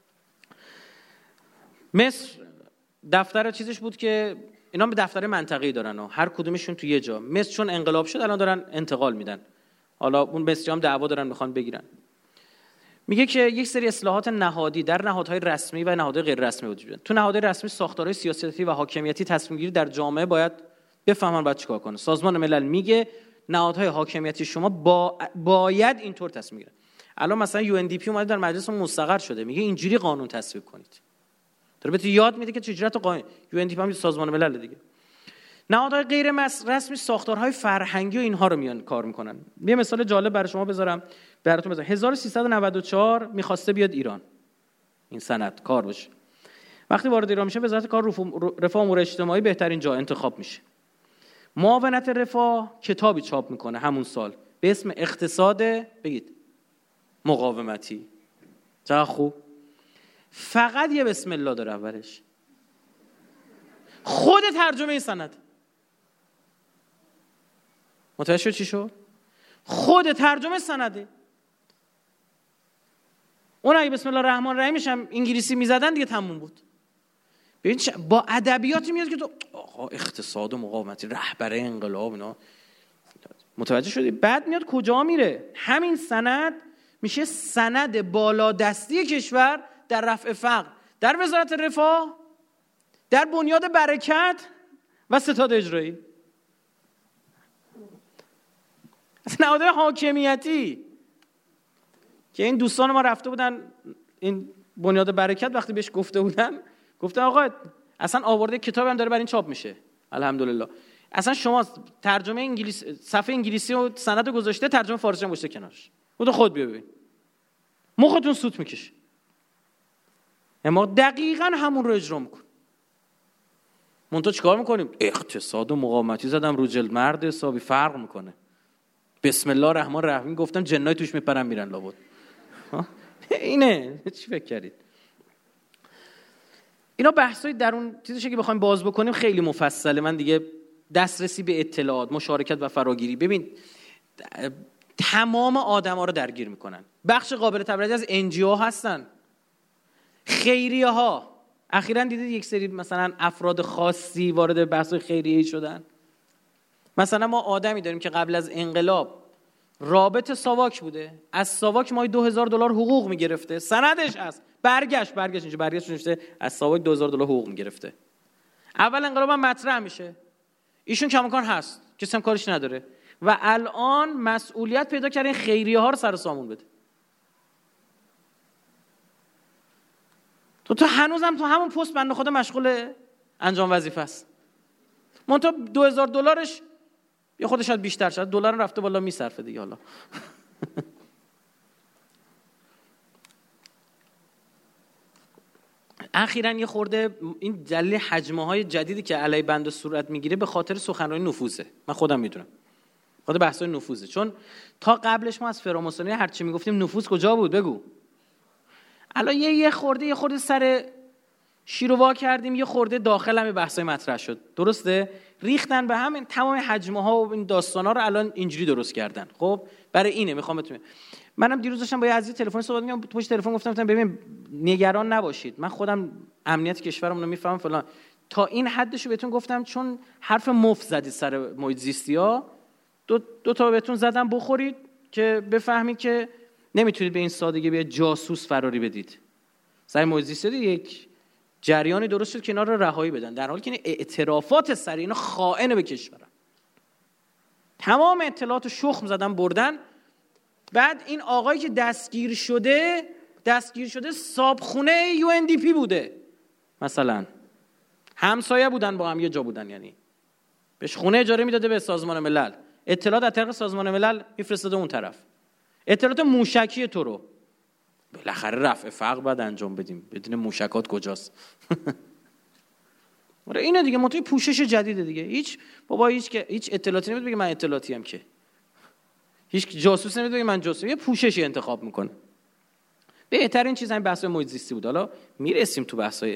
[SPEAKER 2] مصر دفتر چیزش بود که اینا به دفتر منطقه‌ای دارن و هر کدومشون تو یه جا. مصر چون انقلاب شد الان دارن انتقال میدن، حالا اون مصری‌ها هم دعوا دارن میخوان بگیرن. میگه که یک سری اصلاحات نهادی در نهادهای رسمی و نهادهای غیر رسمی وجود داره. تو نهادهای رسمی ساختارهای سیاسی و حاکمیتی تصمیم گیری در جامعه باید بفهمن باید چیکار کنه. سازمان ملل میگه نهادهای حاکمیتی شما باید اینطور تصمیم گیرن. الان مثلا UNDP اومده در مجلس مستقر شده، میگه اینجوری قانون تصویب کنید. داره بهت یاد میده که چجوری تو قانون. UNDP هم سازمان ملل دیگه. نهادهای غیر رسمی ساختارهای فرهنگی و اینها رو میان کار میکنن. یه مثال جالب برای شما براتون بذارم. 1394 میخواسته بیاد ایران این سند کار بشه. وقتی وارد ایران میشه وزارت کار رفاه امور اجتماعی بهترین جا انتخاب میشه. معاونت رفاه کتابی چاپ میکنه همون سال به اسم اقتصاد بگید مقاومتی. چقدر خوب. فقط یه بسم الله داره اولش، خود ترجمه این سند. متوجه شد چی شد؟ خود ترجمه سنده. اون اگه بسم الله الرحمن الرحیمش هم انگلیسی میزدن دیگه تموم بود. ببین با ادبیاتی میاد که تو آقا اقتصاد و مقاومتی رهبر انقلاب اینا متوجه شدی؟ بعد میاد کجا میره؟ همین سند میشه سند بالادستی کشور در رفع فقر، در وزارت رفاه، در بنیاد برکت و ستاد اجرایی. نهادهای حاکمیتی که این دوستان ما رفته بودن این بنیاد برکت، وقتی بهش گفته بودن گفتن آقا اصلا آورده کتاب هم داره برای این چاپ میشه الحمدلله، اصلا شما ترجمه انگلیسی صفحه انگلیسی و سند گذاشته، ترجمه فارسی هم گذاشته کنارش، خود بیا ببین مختون سوت میکشه. اما دقیقاً همون رو اجرا میکن. منتها چیکار میکنیم؟ اقتصاد و مقاومتی زدم رو جلد، مرد حسابی فرق میکنه. بسم الله الرحمن الرحیم گفتم جنای توش میپرن میرن لابد. اینه چی فکر کردید؟ اینا بحثای درون چیزیه که بخوایم باز بکنیم خیلی مفصله. من دیگه دسترسی به اطلاعات، مشارکت و فراگیری، ببین تمام آدما رو درگیر میکنن. بخش قابل توجه از NGO هستن، خیریه ها. اخیراً دیدید یک سری مثلا افراد خاصی وارد بحث خیریه‌ای شدن. مثلا ما آدمی داریم که قبل از انقلاب رابط ساواک بوده، از ساواک ماهی $2000 حقوق میگرفته، سندش هست، برگشت اینجا برگشت نوشته از ساواک $2000 حقوق میگرفته. اول انقلاب هم مطرح میشه، ایشون کماکان هست، کسی هم کارش نداره و الان مسئولیت پیدا کرده این خیریه ها رو سر سامون بده. تو هنوزم تو همون پست بنده خدا مشغول انجام وظیفه است. منتها $2000 یا خودش شاید بیشتر شد، دلار رفته بالا میصرفه دیگه. حالا اخیراً یه خورده این جله حجمه های جدیدی که علی بنده صورت میگیره به خاطر سخنرانی نفوذه. من خودم میدونم خاطر بحثای نفوذه، چون تا قبلش ما از فراماسونی هر چی میگفتیم نفوذ کجا بود بگو. الان یه خورده سر شیروا کردیم، یه خورده داخل هم بحثای مطرح شد، درسته؟ ریختن به هم تمام حجمه ها و این داستانا رو الان اینجوری درست کردن. خب برای اینه میخوام بهتون، منم دیروز داشتم با یه عزیز تلفن صحبت می‌کردم، پشت تلفن گفتم ببین نگران نباشید، من خودم امنیت کشورمون رو میفهمم فلان، تا این حدشو بهتون گفتم چون حرف مفت زدید سر محیط زیستی‌ها، دو تا بهتون زدم بخورید که بفهمید که نمیتونید به این سادگی به جاسوس فراری بدید. سر محیط زیستی یک جریانی درست شد که اینا رو رهایی بدن، در حالی که این اعترافات سریع، اینا خائن به کشورن، تمام اطلاعات شخم زدن بردن. بعد این آقایی که دستگیر شده صابخونه UNDP بوده، مثلا همسایه بودن با هم، یه جا بودن، یعنی بهش خونه اجاره میداده به سازمان ملل، اطلاعات از طریق سازمان ملل میفرستاده اون طرف، اطلاعات موشکی تو رو. بالاخره رفع فقر باید انجام بدیم، بدون موشکات کجاست؟ آره اینه دیگه، منطقه پوشش جدیده دیگه. هیچ اطلاعاتی نمیاد بگه من اطلاعاتی ام، که هیچ جاسوس نمیاد بگه من جاسوسم، یه پوششی انتخاب میکنه. بهترین چیز همین بحث محیط زیستی بود. حالا میرسیم تو بحث‌های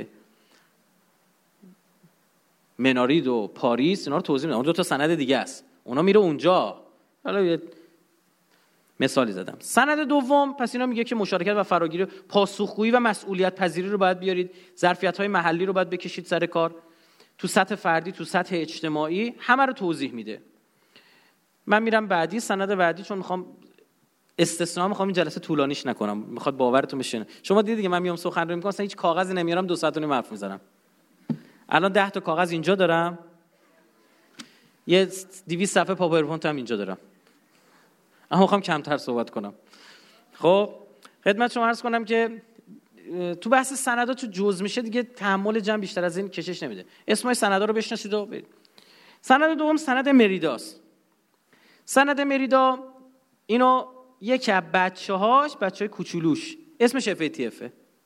[SPEAKER 2] منارید و پاریس، اینا رو توضیح میدم. اون دو تا سند دیگه است، اونا میره اونجا. حالا یه مثالی زدم. سند دوم پس اینا میگه که مشارکت و فراگیری، پاسخگویی و مسئولیت پذیری رو باید بیارید، ظرفیت‌های محلی رو باید بکشید سر کار، تو سطح فردی، تو سطح اجتماعی، همه رو توضیح میده. من میرم بعدی، سند بعدی، چون میخوام این جلسه طولانیش نکنم، میخواد باورتون بشه. شما دیدید دیگه من میام سخنرانی میکنم، اصلا هیچ کاغذی نمیارم، 2 ساعت و نیم حرف میزنم. الان 10 تا کاغذ اینجا دارم، یه 200 صفحه پاورپوینت هم اینجا دارم، اما میخوام کمتر صحبت کنم. خب خدمت شما عرض کنم که تو بحث سندا تو جزء میشه دیگه، تحمل جمع بیشتر از این کشش نمیده. اسمای سندا رو بشناسید و برید. سند دوم سند مریداست. سند مریدا اینو یکی از بچه‌های کوچولوش اسمش FATF.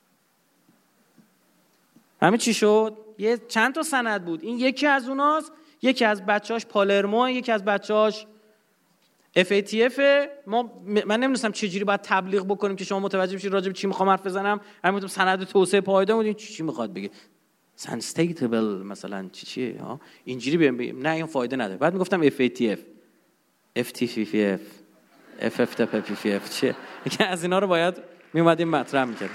[SPEAKER 2] همین چی شد؟ یه چند تا سند بود، این یکی از اوناست، یکی از بچه‌هاش پالرمو، یکی از بچه‌هاش FATF. من نمی‌دونستم چجوری باید تبلیغ بکنیم که شما متوجه بشید راجع به چی می‌خوام حرف بزنم. همین سند توسعه پایدار بود، این چی می‌خواد بگه؟ سنستیتبل مثلا چیه ها، اینجوری بگیم، نه این فایده نداره. بعد میگفتم FATF، FTFF، FFTPF چیه؟ که از اینا رو باید میومدیم مطرح می‌کردیم.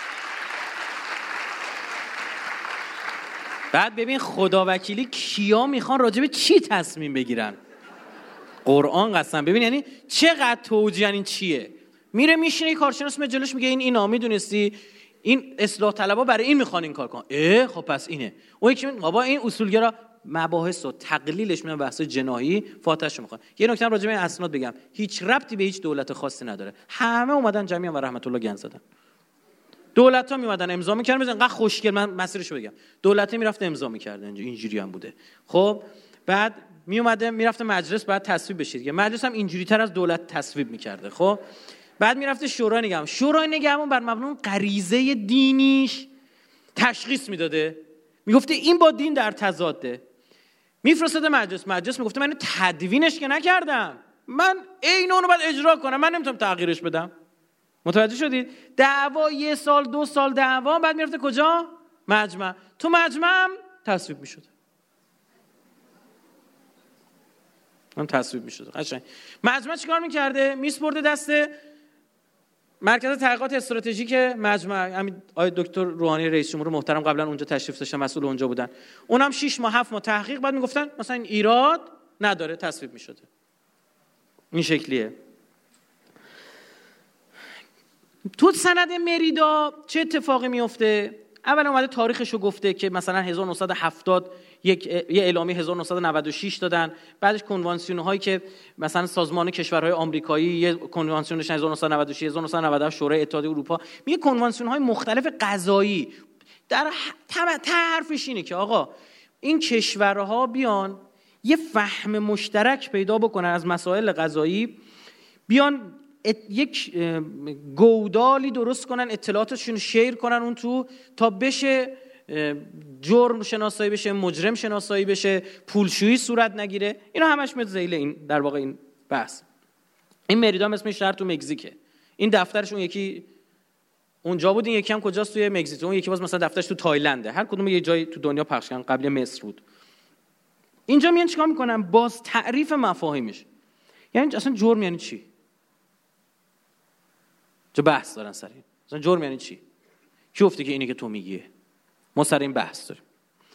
[SPEAKER 2] بعد ببین خداوکیلی کیا میخوان راجع به چی تصمیم بگیرن، قرآن قسم. ببین یعنی چقدر توجیه، این چیه؟ میره میشینه کارشناس مجلس میگه این میدونستی این اصلاح طلبا برای این میخوان این کار کنن، خب پس اینه. اون یکی میگه بابا این اصولگرا مباحث و تقلیلش میان بحث جناحی فاتحش میخوان. یه نکته راجع به این اسناد بگم، هیچ ربطی به هیچ دولت خاصی نداره، همه اومدن جمعیان و رحمت الله گند زدن. دولت‌ها میومدن امضا می‌کردن، مثلا انقدر خوشگل، من مسیرشو بگم، دولت‌ها میرفت امضا می‌کردن، اینجوری هم بوده. خب بعد میرفت مجلس، بعد تصویب بشه دیگه، مجلس هم اینجوری‌تر از دولت تصویب می‌کرده. خب بعد میرفت شورای نگهبان بر مبنای غریزه دینیش تشخیص میداده، میگفته این با دین در تضاده، میفرستاده مجلس میگفته من تدوینش که نکردم، من عین اونو باید اجرا کنم، من نمیتونم تغییرش بدم. متوجه شدید؟ دعوا 1 سال 2 سال دعوا، بعد میرفته کجا؟ مجمع. تو مجمع هم تصویب میشد. قشنگ. مجمع چیکار میکرده؟ میسپرده دست مرکز تحقیقات استراتژیک مجمع، همین آقای دکتر روحانی رئیس جمهور محترم قبلا اونجا تشریف داشتن، مسئول اونجا بودن. اونم 6 ماه 7 ماه تحقیق، بعد میگفتن مثلا این ایراد نداره، تصویب میشده. این شکلیه. تو سند مریدا چه اتفاقی میفته؟ اول اومده تاریخشو گفته که مثلا 1970 یه اعلامیه 1996 دادن، بعدش کنوانسیون هایی که مثلا سازمان کشورهای آمریکایی یه کنوانسیونش 1996 1997 شورای اتحادیه اروپا، میگه کنوانسیون های مختلف قضایی در حرفش اینه که آقا این کشورها بیان یه فهم مشترک پیدا بکنن از مسائل قضایی، بیان یک گودالی درست کنن، اطلاعاتشون شیر کنن اون تو، تا بشه جرم شناسایی بشه، مجرم شناسایی بشه، پولشویی صورت نگیره. اینا همش میاد ذیل این در واقع این بحث. این مریدا اسمش شهر تو مکزیکه، این دفترشون یکی اونجا بود، این یکی هم کجاست؟ توی مکزیک. اون یکی باز مثلا دفترش تو تایلنده، هر کدوم یه جایی تو دنیا پخش کردن، قبل مصر بود. اینجا میان چیکار میکنن؟ باز تعریف مفاهیمش. یعنی اصلا جرم یعنی چی؟ چه بحث دارن سر این؟ مثلا جرم یعنی چی؟ کی گفته که اینی که تو میگیه؟ ما سر این بحث داریم.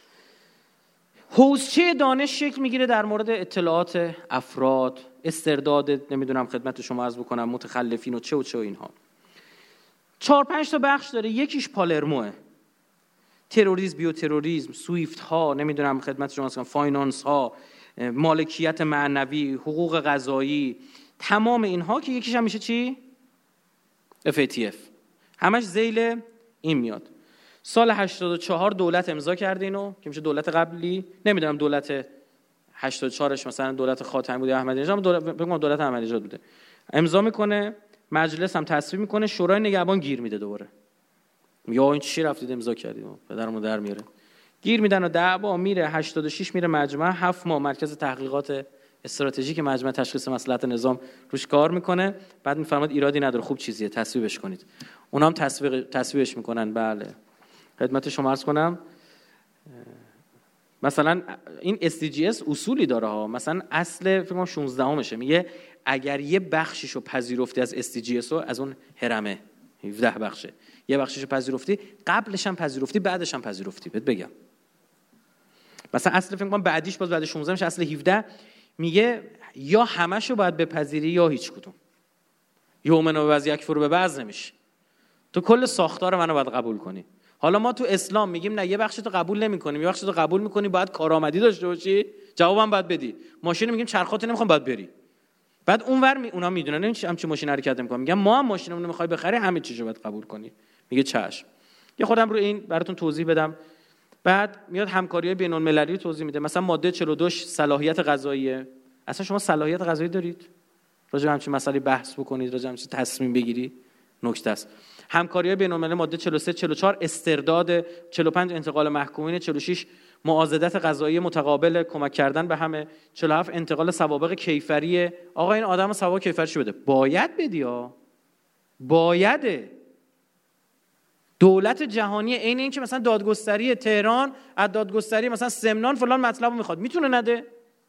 [SPEAKER 2] حوزچه دانش شکل میگیره در مورد اطلاعات افراد، استرداد، نمیدونم خدمت شما عرض بکنم، متخلفین و چه اینها. 4-5 تا بخش داره. یکیش پالرموه، تروریسم، بیوتروریسم، سویفت ها، نمیدونم خدمت شما هستم، فاینانس ها، مالکیت معنوی، حقوق قضایی، تمام اینها که یکیش هم میشه چی؟ FATF. همش ذیل این میاد. سال 84 دولت امضا کرده اینو که میشه دولت قبلی، نمیدونم دولت 84ش مثلا دولت خاتمی بوده احمدی نژاد، دولت احمدی نژاد بوده، امضا میکنه، مجلس هم تصویب میکنه، شورای نگهبان گیر میده دوباره، یا این چی رفتید امضا کردید پدرمو در میاره، گیر میدن و دعوا میره. 86 میره مجمع، 7 ماه مرکز تحقیقات استراتژیک مجمع تشخیص مصلحت نظام روش کار میکنه، بعد میفرماد ایرادی نداره، خوب چیزیه، تصویبش کنید. اونام تصویبش میکنن. بله خدمت شما عرض کنم مثلا این SDGs اصولی داره ها، مثلا اصل فکر کنم 16 میگه اگر یه بخشیشو پذیرفتی از SDGs رو، از اون هرمه 17 بخشه، یه بخشیشو پذیرفتی، قبلش هم پذیرفتی، بعدش هم پذیرفتی. بهت بگم مثلا اصل فکر کنم بعدیش باز بعد 16 میشه اصل 17، میگه یا همشو باید بپذیری یا هیچ کدوم. یومن و بعض یکفر به بعض نمیشه، تو کل ساختار منو باید قبول کنی. حالا ما تو اسلام میگیم نه، یه بخش تو قبول نمی‌کنیم، یه بخش تو قبول می‌کنی، باید کارآمدی داشته باشی، جوابم باید بدی. ماشین میگیم چرخاتو نمیخوام، باید بری. بعد اونور اونا میدونن همچین ماشین حرکت نمی‌کنه، میگم ما هم ماشینمون رو می‌خوای بخری، همه چیزو باید قبول کنی. میگه چشم. یه خودم رو این براتون توضیح بدم. بعد میاد همکاری‌های بین‌المللی توضیح میده. مثلا ماده 42 صلاحیت قضاییه. اصلا شما صلاحیت قضایی دارید؟ راجع به همچین مسئله بحث بکنید، راجع به همچین تصمیم بگیری؟ نکته است. همکاری‌های بین‌المللی ماده 43 44 استرداد، 45 انتقال محکومین، 46 معاضدت قضایی متقابل، کمک کردن به همه، 47 انتقال سوابق کیفری. آقا این آدم سوابق کیفریشو بده. باید بدی ها. بایده. دولت جهانی عین این که مثلا دادگستری تهران از دادگستری مثلا سمنان فلان مطلبو میخواد، میتونه نده؟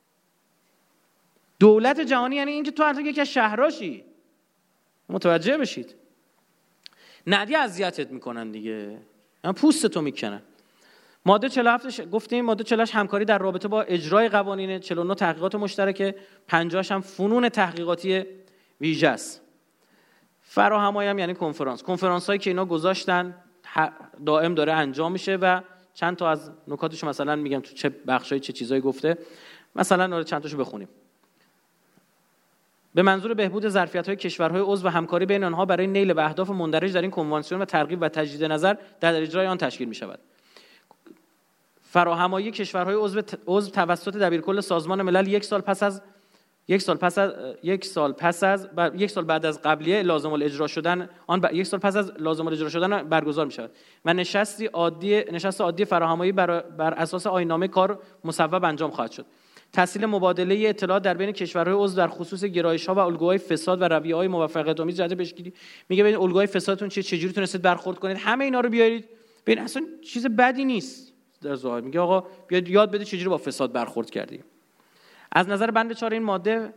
[SPEAKER 2] دولت جهانی یعنی این که تو الان یکی از شهراشی. متوجه بشید. ندی اذیتت میکنن دیگه، یعنی پوستتو میکنن. ماده 47 گفتیم، ماده 48 همکاری در رابطه با اجرای قوانین، 49 تحقیقات مشترک، 50 هم فنون تحقیقاتی ویژه است. فراهمایی هم یعنی کنفرانس هایی که اینا گذاشتن دائم داره انجام میشه و چند تا از نکاتشو مثلا میگم تو چه بخشای چه چیزایی گفته، مثلا چند تاشو بخونیم. به منظور بهبود ظرفیت‌های کشورهای عضو و همکاری بین آنها برای نیل به اهداف مندرج در این کنوانسیون و ترغیب و تجدید نظر در اجرای آن تشکیل می‌شود. فراهمایی کشورهای عضو توسط دبیرکل سازمان ملل یک سال بعد از قبلیه لازم الاجرا شدن یک سال پس از لازم الاجرا شدن برگزار می‌شود و نشست عادی فراهمایی بر اساس آیین‌نامه کار مصوب انجام خواهد شد. تسهیل مبادله اطلاعات در بین کشورهای عضو در خصوص گرایش‌ها و الگوهای فساد و رویه‌های موفقیت‌آمیز جهت پیشگیری. میگه ببین الگوهای فسادتون چجوری تونستید برخورد کنید، همه اینا رو بیارید. ببین اصلا چیز بدی نیست در ظاهر. میگه آقا بیاد یاد بده چجوری با فساد برخورد کردی. از نظر بند 4 این ماده،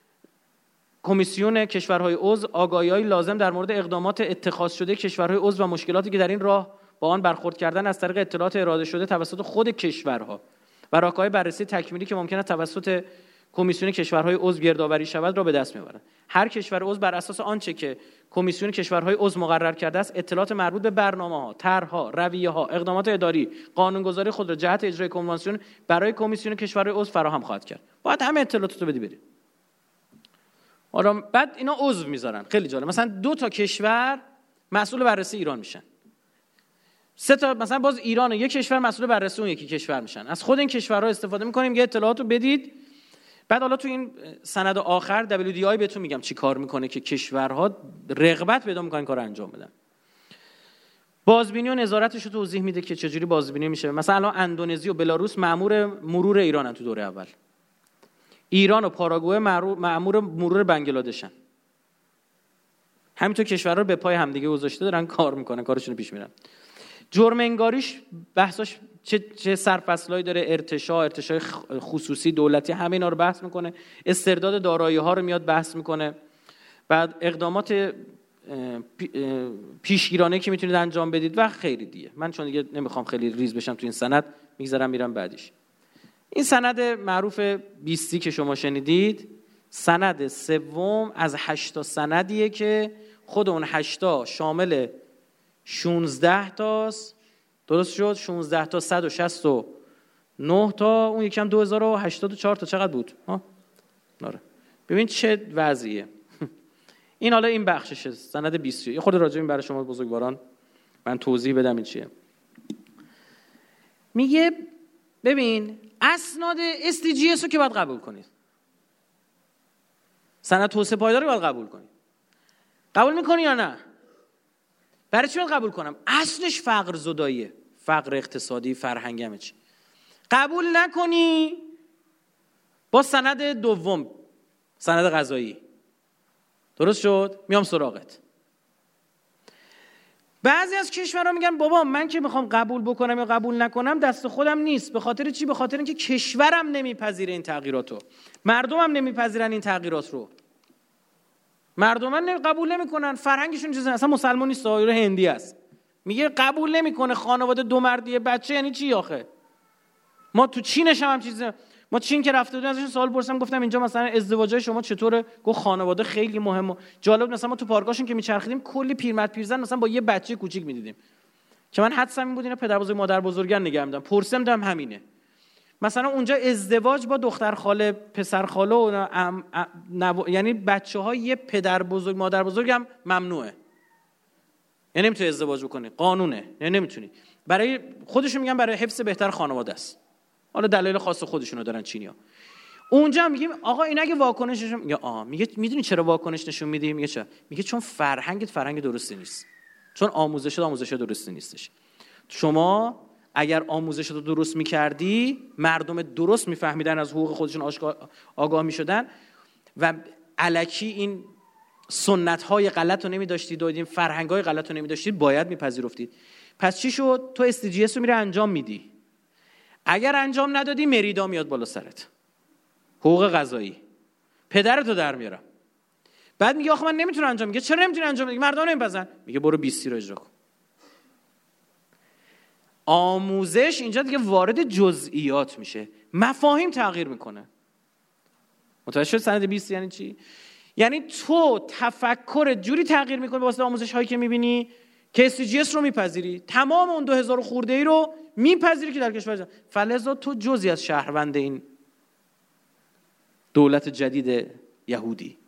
[SPEAKER 2] کمیسیون کشورهای عضو آگاهی‌های لازم در مورد اقدامات اتخاذ شده کشورهای عضو و مشکلاتی که در این راه با آن برخورد کردن از طریق اطلاعات اراده شده توسط خود کشورها و راهکارهای بررسی تکمیلی که ممکن است توسط کمیسیون کشورهای عضو گردآوری شود را به دست می‌آورد. هر کشور عضو بر اساس آنچه که کمیسیون کشورهای عضو مقرر کرده است، اطلاعات مربوط به برنامه‌ها، طرح‌ها، رویه‌ها، اقدامات اداری، قانونگذاری خود را جهت اجرای کنوانسیون برای کمیسیون کشورهای عضو فراهم خواهد کرد. باید همه اطلاعاتو بدی برید. حالا بعد اینا عضو میذارن. خیلی جالب. مثلا 2 تا کشور مسئول بررسی ایران میشن. 3 تا مثلا باز ایران و یک کشور مسئول بررسی اون یکی کشور میشن. از خود این کشورها استفاده میکنیم که اطلاعاتو بدید. بعد حالا تو این سند آخر WDI بهتون میگم چی کار میکنه که کشورها رغبت پیدا میکنن کارو انجام بدن. بازبینی و نظارتش رو توضیح میده که چجوری بازبینی میشه. مثلا الان اندونزی و بلاروس مأمور مرور ایرانن تو دوره اول. ایران و پاراگوئه مأمور مرور بنگلادشن. همینطور کشورها رو به پای همدیگه گذاشته دارن کار میکنن، کارشون پیش میرن. جرم انگاریش بحثاش چه سرفصلایی داره، ارتشاء خصوصی دولتی، همه اینا رو بحث میکنه. استرداد دارایی‌ها رو میاد بحث میکنه. بعد اقدامات پیشگیرانه که میتونید انجام بدید و خیلی دیگه. من چون دیگه نمیخوام خیلی ریز بشم تو این سند، میگذرم میرم بعدیش. این سند معروف 20 که شما شنیدید، سند سوم از 8 تا سندیه که خود اون 8 تا شامل 16 تاست درست شد؟ 16 تا 169 تا اون یکم 2084 تا چقدر بود؟ آره. ببین چه وضعیه. این حالا این بخششه، سند 20. یه خورده راجع به این برای شما بزرگواران من توضیح بدم این چیه. میگه ببین اسناد SDGs رو که باید قبول کنید. سند توسعه پایدار رو باید قبول کنید. قبول میکنی یا نه؟ برای چی باید قبول کنم؟ اصلش فقر زداییه، فقر اقتصادی، فرهنگی همه چی. قبول نکنی با سند دوم، سند غذایی، درست شد؟ میام سراغت. بعضی از کشورها میگن بابا من که میخوام قبول بکنم یا قبول نکنم دست خودم نیست. به خاطر چی؟ به خاطر اینکه کشورم نمیپذیره این تغییراتو، مردمم نمیپذیرن این تغییرات رو، مردمم قبول نمیکنن، فرهنگشون چیزی اصلا مسلمان نیست، سایر هندی است. میگه قبول نمیکنه خانواده دو مردی بچه. یعنی چی آخه؟ ما تو چینش هم چیزی، ما چین که رفته بودیم ازشون سوال پرسیدم، گفتم اینجا مثلا ازدواجای شما چطوره؟ گفت خانواده خیلی مهمه. جالب، مثلا ما تو پارکاشون که میچرخیدیم کلی پیرمرد پیرزن مثلا با یه بچه کوچیک میدیدیم که من حدسم این بود اینا پدر بزرگ مادر بزرگن نگه میدن. پرسیدم همینه. مثلا اونجا ازدواج با دختر خاله پسر خاله و یعنی بچه‌های یه پدر بزرگ مادر بزرگ هم ممنوعه. یعنی نمیتونی ازدواج بکنی، قانونه، یعنی نمیتونی. برای خودشون میگن برای حفظ بهتر خانواده است. حالا دلایل خاص خودشونو دارن چینی‌ها. اونجا میگیم آقا این اگه واکنشش میگه میدونی چرا واکنش نشون میدی؟ میگه چرا؟ میگه چون فرهنگت فرهنگ درستی نیست. چون آموزش درستی نیستش. شما اگر آموزش رو درست میکردی، مردم درست میفهمیدن، از حقوق خودشون آگاه میشدن و الکی این سنت‌های غلط رو نمی‌داشتید و این فرهنگ‌های غلط رو نمی‌داشتید، باید میپذیرفتید. پس چی شد؟ تو SDGs رو میره انجام میدی. اگر انجام ندادی مریدا میاد بالا سرت. حقوق غذایی. پدرتو در میارم. بعد میگه آخه من نمیتونم انجام. میگه چرا نمیتونی انجام بدی؟ مردم نمیپذیرن. میگه برو 20 رو اجرا کن. آموزش اینجا دیگه وارد جزئیات میشه. مفاهیم تغییر میکنه. متوجه شد سند 20 یعنی چی؟ یعنی تو تفکر جوری تغییر میکنه به واسطه آموزش هایی که میبینی که SDGs رو میپذیری، تمام اون 2000 خورده ای رو میپذیری که در کشور فلزا تو جزئی از شهروند این دولت جدید یهودی.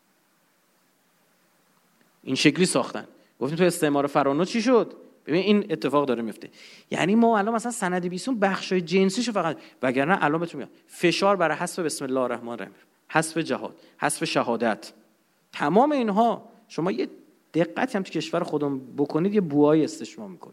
[SPEAKER 2] این شکلی ساختن. گفتیم تو استعمار فرعونی چی شد؟ ببین این اتفاق داره میفته. یعنی ما الان مثلا سند 20 بخشای جنسیشو فقط، وگرنه الان بهتون میگم فشار برای حذف بسم الله الرحمن الرحیم، حذف جهاد، حذف شهادت، تمام اینها شما یه دقتی هم تو کشور خودمون بکنید یه بوهای استشمام میکنید.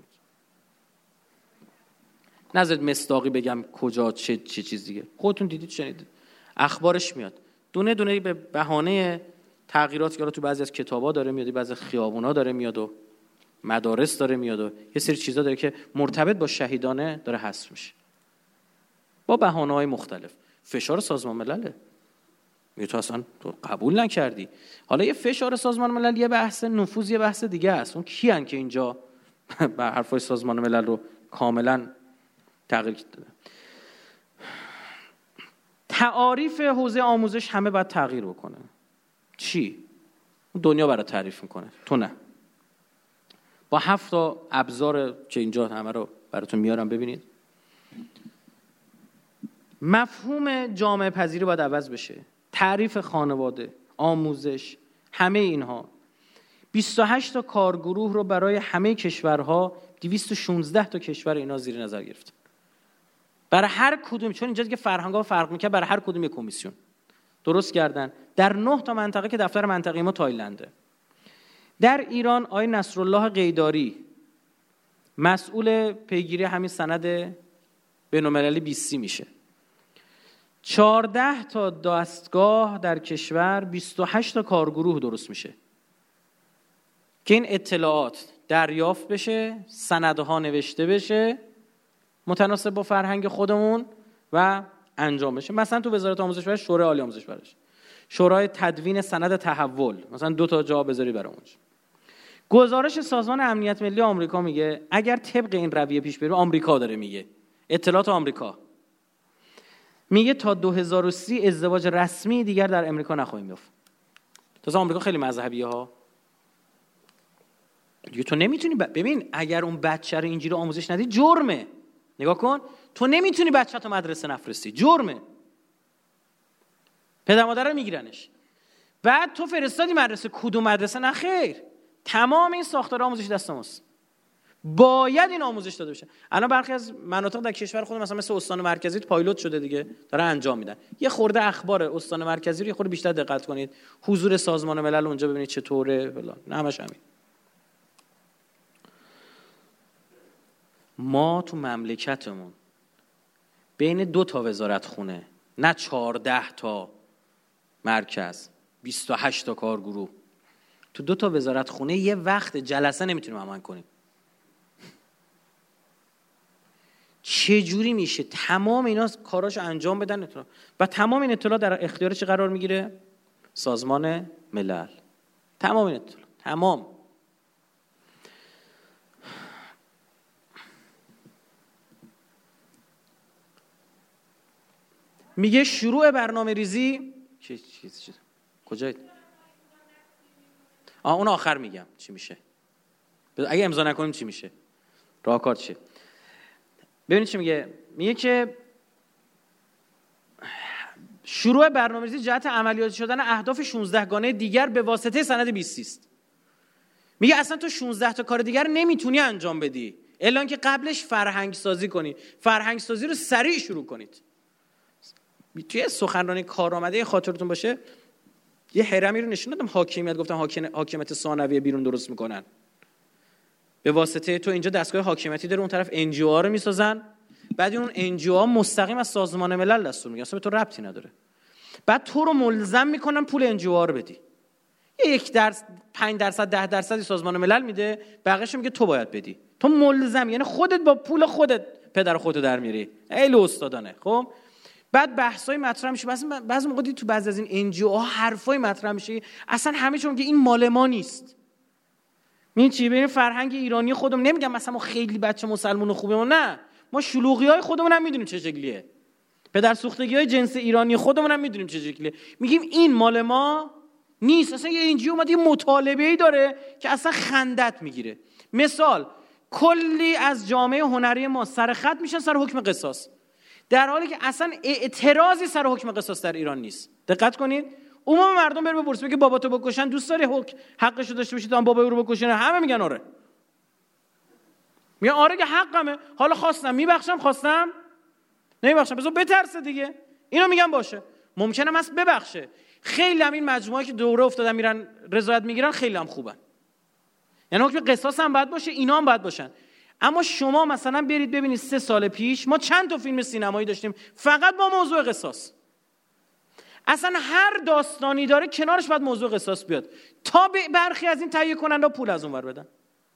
[SPEAKER 2] نذارید مصداقی بگم کجا چه چیز دیگه، خودتون دیدید شنیدید، اخبارش میاد دونه دونه به بهانه تغییراتی که تو بعضی از کتابا داره میاد، بعضی خیابونا داره میاد و مدارس داره میاد و یه سری چیزا داره که مرتبط با شهیدانه داره حذف میشه با بهانه‌های مختلف. فشار سازمان ملله. میگه تو اصلا تو قبول نکردی. حالا یه فشار سازمان ملل یه بحث، نفوذ یه بحث دیگه است. اون کیان که اینجا به حرفای سازمان ملل رو کاملا تغییر دادن؟ تعاریف حوزه آموزش همه باید تغییر بکنه. چی؟ دنیا برای تعریف میکنه، تو نه. با 7 تا ابزار که اینجا همه رو براتون میارم ببینید. مفهوم جامعه پذیری باید عوض بشه. تعریف خانواده، آموزش، همه اینها. 28 تا کارگروه رو برای همه کشورها، 216 تا کشور اینا زیر نظر گرفتن. برای هر کدوم، چون اینجا دیگه فرهنگ‌ها فرق می‌کنه، برای هر کدوم یک کمیسیون درست کردن. در 9 تا منطقه که دفتر منطقه‌ای ما تایلنده. در ایران آقای نصرالله قیداری مسئول پیگیری همین سند بین‌المللی 20 میشه. 14 تا دستگاه در کشور، 28 تا کارگروه درست میشه که این اطلاعات دریافت بشه، سندها نوشته بشه متناسب با فرهنگ خودمون و انجام بشه. مثلا تو وزارت آموزش و شورای عالی آموزش و پرورش، شورای تدوین سند تحول، مثلا 2 تا جا بذاری برامونش. گزارش سازمان امنیت ملی آمریکا میگه اگر طبق این رویه پیش بره، آمریکا داره میگه، اطلاعات آمریکا میگه تا 2030 ازدواج رسمی دیگر در امریکا نخواهیم یافت. تازه آمریکا خیلی مذهبیه ها. دیگه تو نمیتونی ببین اگر اون بچه رو اینجوری آموزش ندی جرمه. نگاه کن، تو نمیتونی بچه تو مدرسه نفرستی، جرمه. پدر مادر رو میگیرنش. بعد تو فرستادی مدرسه، کدوم مدرسه؟ نه خیر، تمام این ساختار آموزشی دست ماست. باید این آموزش داده بشه. الان برخی از مناطق در کشور خود مثلا مثل استان مرکزی پایلوت شده دیگه، داره انجام میدن. یه خورده اخبار استان مرکزی رو یه خورده بیشتر دقت کنید، حضور سازمان ملل اونجا ببینید چطوره فلان، نه همش همین. ما تو مملکتمون بین 2 تا وزارت خونه، نه 14 تا مرکز، 28 تا کارگروه، تو 2 تا وزارت خونه یه وقت جلسه نمیتونیم عمل کنیم. چه جوری میشه تمام اینا کاراشو انجام بدن و تمام این اطلاعات در اختیار چه قرار میگیره؟ سازمان ملل. تمام این اطلاعات، تمام. میگه شروع برنامه ریزی کجایید؟ اون آخر میگم چی میشه. اگه امضا نکنیم چی میشه؟ راهکار چیه؟ ببینید چی میگه. میگه که شروع برنامه‌ریزی جهت عملیاتی شدن اهداف 16 گانه دیگر به واسطه سند 20 است. میگه اصلا تو 16 تا کار دیگر نمیتونی انجام بدی الا اینکه قبلش فرهنگ سازی کنی. فرهنگ سازی رو سریع شروع کنید. توی سخنرانی کارآمده خاطرتون باشه یه هرمی رو نشون دادم، حاکمیت، گفتم حاکمیت ثانویه بیرون درست میکنن. به واسطه تو اینجا دستگاه حاکمیتی داره، اون طرف NGO رو میسازن، بعد اون NGO مستقیم از سازمان ملل دستور میگیرن، اصلا به تو ربطی نداره. بعد تو رو ملزم میکنن پول NGO رو بدی. یه 1%، 5%، 10% سازمان ملل میده، بقیه‌اش میگه تو باید بدی. تو ملزم، یعنی خودت با پول خودت پدر خودت در میاری. خیلی استادانه. خب بعد بحثای مطرح میشه، بعضی موقع تو بعضی از این NGO ها حرفای مطرح میشه اصلا همه چون که این مال ما نیست. این چی؟ ببین فرهنگ ایرانی خودمون، نمیگم مثلا ما خیلی بچه مسلمون خوبیم، نه، ما شلوغی‌های خودمون هم میدونیم چه شکلیه، پدر سوختگی‌های جنس ایرانی خودمون هم میدونیم چه شکلیه. میگیم این مال ما نیست. اصلا یه NGO اومده یه مطالبه‌ای داره که اصلا خندت میگیره. مثال، کلی از جامعه هنری ما سر خط میشن سر حکم قصاص، در حالی که اصلا اعتراضی سر حکم قصاص در ایران نیست. دقت کنید، عموم مردم بره بپرسه بگه باباتو بکشن دوست داری حقشو داشته باشی تا بابا رو بکشن؟ همه میگن آره. میگن آره که حقمه. حالا خواستم میبخشم، خواستم نمیبخشم، بذار بترسه دیگه. اینا میگن باشه. ممکنه مس ببخشه. خیلی هم این مجموعه که دوره افتادن میرن رضایت میگیرن خیلی هم خوبن، یعنی حکم قصاص هم باید باشه، اینا هم باید باشن. اما شما مثلا برید ببینید 3 سال پیش ما چند تا فیلم سینمایی داشتیم فقط با موضوع قصاص. اصلا هر داستانی داره کنارش باید موضوع قصاص بیاد تا برخی از این تهیه کننده پول از اونور بدن،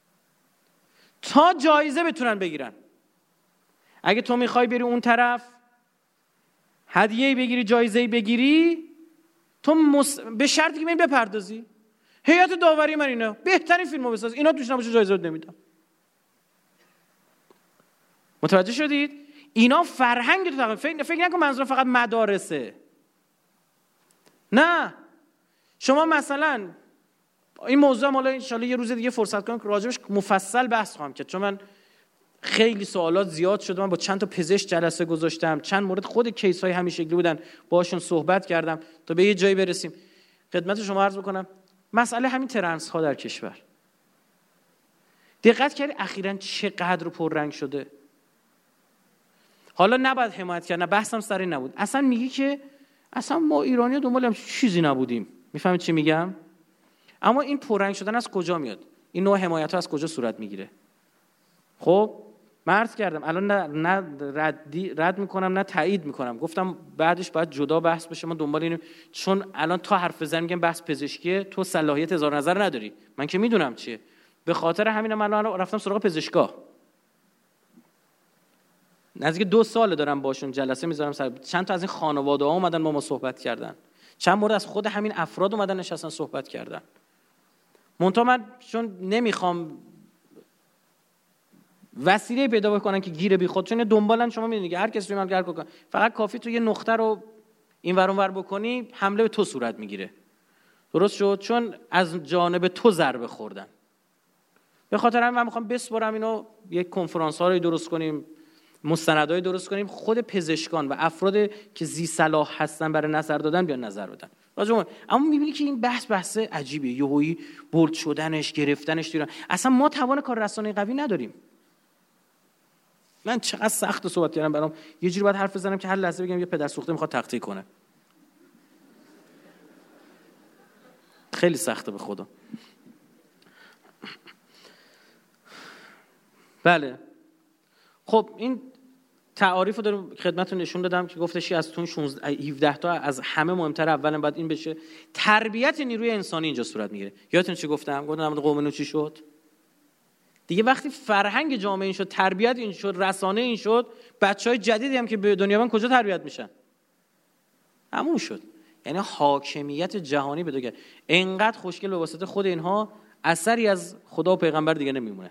[SPEAKER 2] تا جایزه بتونن بگیرن. اگه تو میخوای بری اون طرف هدیه‌ای بگیری، جایزه‌ای بگیری، تو به شرطی که بپردازی. هیئت داوری من اینا بهترین فیلمو بساز، اینا توش نباشه جایزه نمیدم. متوجه شدید؟ اینا فرهنگ تو تقریبا. فکر نکن منظور فقط مدارسه. نه، شما مثلا این موضوع مالا ان شاءالله یه روز دیگه فرصت کنم که راجبش مفصل بحث خواهم کرد، چون من خیلی سوالات زیاد شده. من با چند تا پزشک جلسه گذاشتم، چند مورد خود کیس های همین شکلی بودن، باهاشون صحبت کردم تا به یه جایی برسیم. خدمت شما عرض بکنم مسئله همین ترنس ها در کشور، دقت کردی اخیراً چقدر پررنگ شده؟ حالا نباید حمایت کرد، نه بحثم سر این نبود. اصلا میگی که اصلا ما ایرانی‌ها دنبال هم چیزی نبودیم. میفهمید چی میگم؟ اما این پررنگ شدن از کجا میاد؟ این نوع حمایت‌ها از کجا صورت میگیره؟ خب من عرض کردم الان نه رد میکنم نه تایید میکنم، گفتم بعدش باید جدا بحث بشه. ما دنبال اینیم، چون الان تا حرف بزنیم میگم بحث پزشکیه، تو صلاحیت اظهار نظر نداری. من که میدونم چیه، به خاطر همینم من الان رفتم سراغ پزشکا. نزدیک 2 سال دارم باشون جلسه میذارم سر چند تا از این خانواده ها اومدن با ما صحبت کردن، چند مورد از خود همین افراد اومدن نشستن صحبت کردن. منتها من چون نمیخوام وسیله پیدا بکنن که گیره بی خود، چون دنبالن، شما میدونید که هر کسی رو من گرد کنه، فقط کافی تو یه نقطه رو این ور اون ور بکنی حمله به تو صورت میگیره. درست شد؟ چون از جانب تو ضربه خوردن. به خاطر همین من میخوام بسپارم اینو، یک کنفرانس‌هایی درست کنیم، مستندایی درست کنیم، خود پزشکان و افراد که ذی صلاح هستن برای نظر دادن بیان نظر بدن. اما میبینی که این بحث عجیبیه، یهویی برد شدنش، گرفتنش دیران. اصلا ما توان کار رسانه‌ای قوی نداریم. من چقدر سخت صحبت کردم برام، یه جوری باید حرف بزنم که هر لحظه بگم یه پدر سوخته میخواد تقطیع کنه. خیلی سخته به خدا. بله خب این تعاریف رو دارم خدمتتون نشون دادم که گفتشی از تون 17 تا از همه مهمتر اولا باید این بشه. تربیت نیروی انسانی اینجا صورت میگیره. یادتون چی گفتم قوم نوح چی شد دیگه؟ وقتی فرهنگ جامعه این شد، تربیت این شد، رسانه این شد، بچهای جدیدی هم که به دنیا من کجا تربیت میشن؟ همون شد. یعنی حاکمیت جهانی به دوگه اینقدر خوشگل به واسطه خود اینها اثری از خدا و پیغمبر دیگه نمیمونه.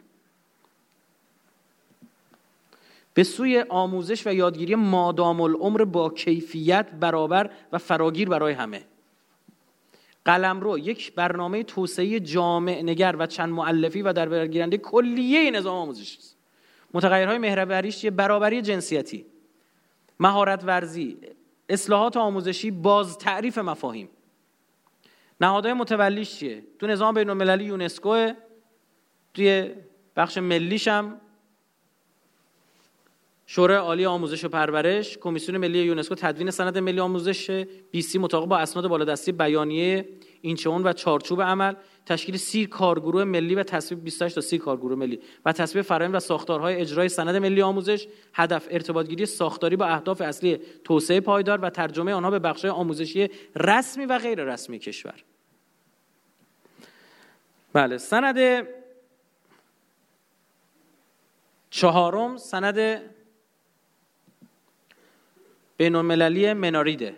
[SPEAKER 2] به سوی آموزش و یادگیری مادام العمر با کیفیت برابر و فراگیر برای همه. قلمرو یک برنامه توسعه جامع نگر و چند مؤلفی و در بر گیرنده کلیه نظام آموزشی است. متغیرهای محوریش چیه؟ برابری جنسیتی، مهارت ورزی، اصلاحات آموزشی، باز تعریف مفاهیم. نهادهای متولیش چیه؟ تو نظام بین‌المللی یونسکو، توی بخش ملیش هم شورای عالی آموزش و پرورش، کمیسیون ملی یونسکو، تدوین سند ملی آموزش 20 مطابق با اسناد بالادستی بیانیه اینچون و چارچوب عمل، تشکیل 30 کارگروه ملی و تصویب 28 تا 30 کارگروه ملی و تصویب فرآیند و ساختارهای اجرای سند ملی آموزش. هدف ارتباطگیری ساختاری با اهداف اصلی توسعه پایدار و ترجمه آنها به بخش‌های آموزشی رسمی و غیر رسمی کشور. بله سند چهارم سند بین‌المللی مناریده.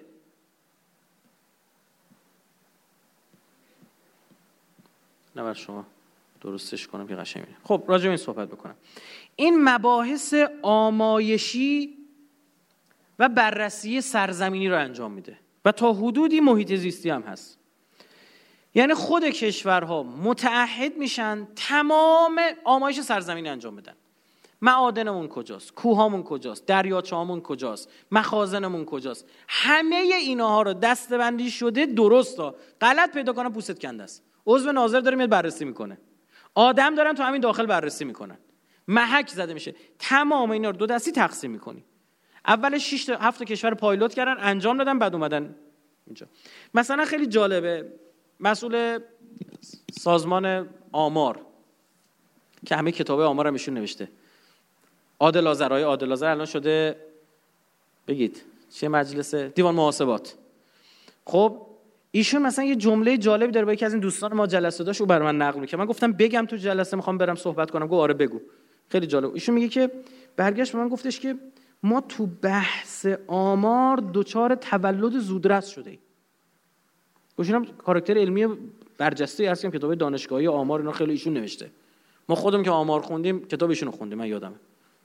[SPEAKER 2] نه بر شما درستش کنم که قشنگ میشه. خب راجع به این صحبت بکنم. این مباحث آمایشی و بررسی سرزمینی رو انجام میده و تا حدودی محیط زیستی هم هست. یعنی خود کشورها متعهد میشن تمام آمایش سرزمینی انجام بدن. معادنمون کجاست؟ کوهامون کجاست؟ دریاچه‌هامون کجاست؟ مخازنمون کجاست؟ همه اینها رو دسته‌بندی شده درسته. غلط پیدا کنه پوست کنده است. عضو ناظر داره میاد بررسی میکنه. آدم دارن تو همین داخل بررسی میکنن. محک زده میشه. تمام اینا رو دو دستی تقسیم میکنی. اول 6 تا 7 کشور پایلوت کردن، انجام دادن، بعد اومدن اینجا. مثلا خیلی جالبه، مسئول سازمان آمار که همه کتابه آمار هم ایشون نوشته، عادل آذر الان شده بگید چه مجلس دیوان محاسبات. خب ایشون مثلا یه جمله جالبی داره با یکی از این دوستان ما جلسه داشت، او برای من نقل می‌کنه. من گفتم بگم تو جلسه میخوام برم صحبت کنم. گفت آره بگو. خیلی جالب. ایشون میگه که برگشت به من گفتش که ما تو بحث آمار دوچار تولد زودرس شده ایم. ایشون هم کاراکتر علمی برجسته هستیم، کتاب دانشگاهی آمار اینا خیلی ایشون نوشته. ما خودمون که آمار خوندیم کتاب ایشونو خوندیم، من یادمه.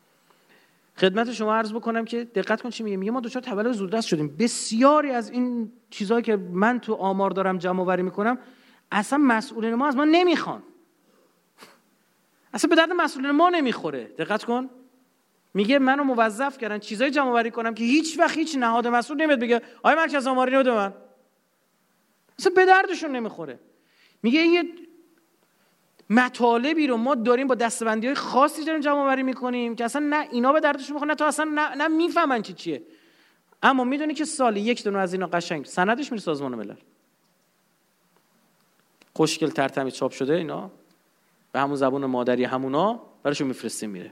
[SPEAKER 2] خدمت شما عرض بکنم که دقت کن چی میگه ما دوچار تولد زودرس شدیم. بسیاری از این چیزایی که من تو آمار دارم جمع آوری میکنم اصلا مسئولین ما از ما نمیخوان. اصلا به درد مسئولین ما نمیخوره. دقت کن. میگه منو موظف کردن چیزای جمع آوری کنم که هیچ وقت هیچ نهاد مسئول نمیاد بگه آقای مرکز آماری نده من. اصلا به دردشون نمیخوره. میگه یه مطالبی رو ما داریم با دسته‌بندی‌های خاصی داریم جمع آوری می‌کنیم که اصلا نه اینا به دردشون می‌خوره نه تو اصلا نه میفهمن چیه. اما میدونی که سالی یک دونه از اینا قشنگ سندش میره سازمان ملل. خوشگل ترتمیز چاپ شده اینا به همون زبان مادری همونا براشون میفرستیم میره.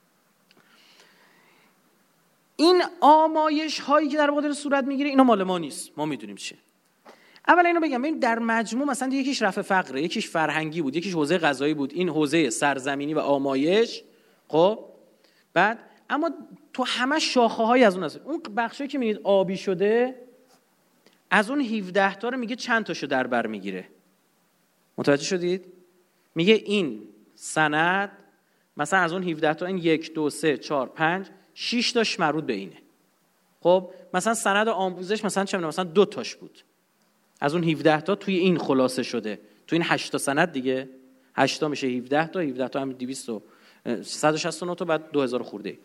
[SPEAKER 2] این آمایش هایی که در واقع صورت میگیره اینا مال ما نیست. ما میدونیم چیه. اول اینو بگم ببین در مجموع مثلا یکیش رفع فقره، یکیش فرهنگی بود، یکیش حوزه غذایی بود، این حوزه سرزمینی و آمایش. خب بعد اما تو همه شاخه‌های از اون هست. اون بخشی که میگید آبی شده از اون 17 تا رو میگه چند تاشو در بر میگیره. متوجه شدید؟ میگه این سند مثلا از اون 17 تا این 1 2 3 4 5 6 تاش مربوط به اینه. خب مثلا سند آموزش مثلا چه مثلا 2 تاش بود. از اون 17 تا توی این خلاصه شده. توی این 8 تا سند دیگه 8 تا میشه 17 تا، 17 تا هم 200 و 169 تا، بعد 2000 خورده.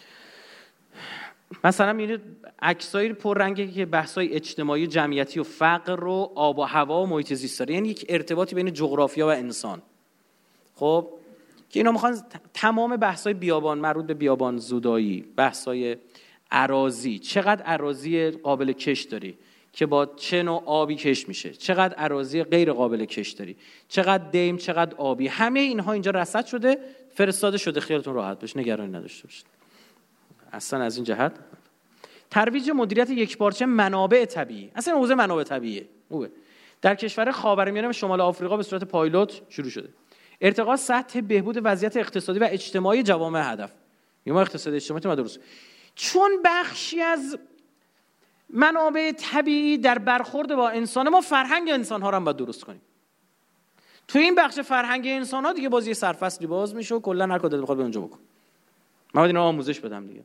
[SPEAKER 2] مثلا میبینید عکسای پررنگی که بحث‌های اجتماعی جمعیتی و فقر و آب و هوا و محیط زیست داره، یعنی یک ارتباطی بین جغرافیا و انسان. خب که اینا میخوان تمام بحث‌های بیابان، مربوط به بیابان زودایی، بحث‌های اراضی، چقدر اراضی قابل کش داری که با چه نوع آبی کش میشه، چقدر اراضی غیر قابل کش داری، چقدر دیم، چقدر آبی، همه اینها اینجا رصد شده، فرستاده شده، خیالتون راحت باشه، نگرانی نداشته باشید. اصلا از این جهت ترویج مدیریت یکپارچه منابع طبیعی، اصلا حوزه منابع طبیعیه خوبه، در کشور خاورمیانه و شمال آفریقا به صورت پایلوت شروع شده. ارتقاء سطح بهبود وضعیت اقتصادی و اجتماعی جوامع هدف. ما اقتصاد اجتماعی ما درست، چون بخشی از منابع طبیعی در برخورد با انسان، ما فرهنگ انسان ها رو هم باید درست کنیم. تو این بخش فرهنگ انسان ها دیگه بازی سرفصلی باز میشه و کلا هر کاری بخواد به اونجا بکن. من باید اینا آموزش بدم دیگه.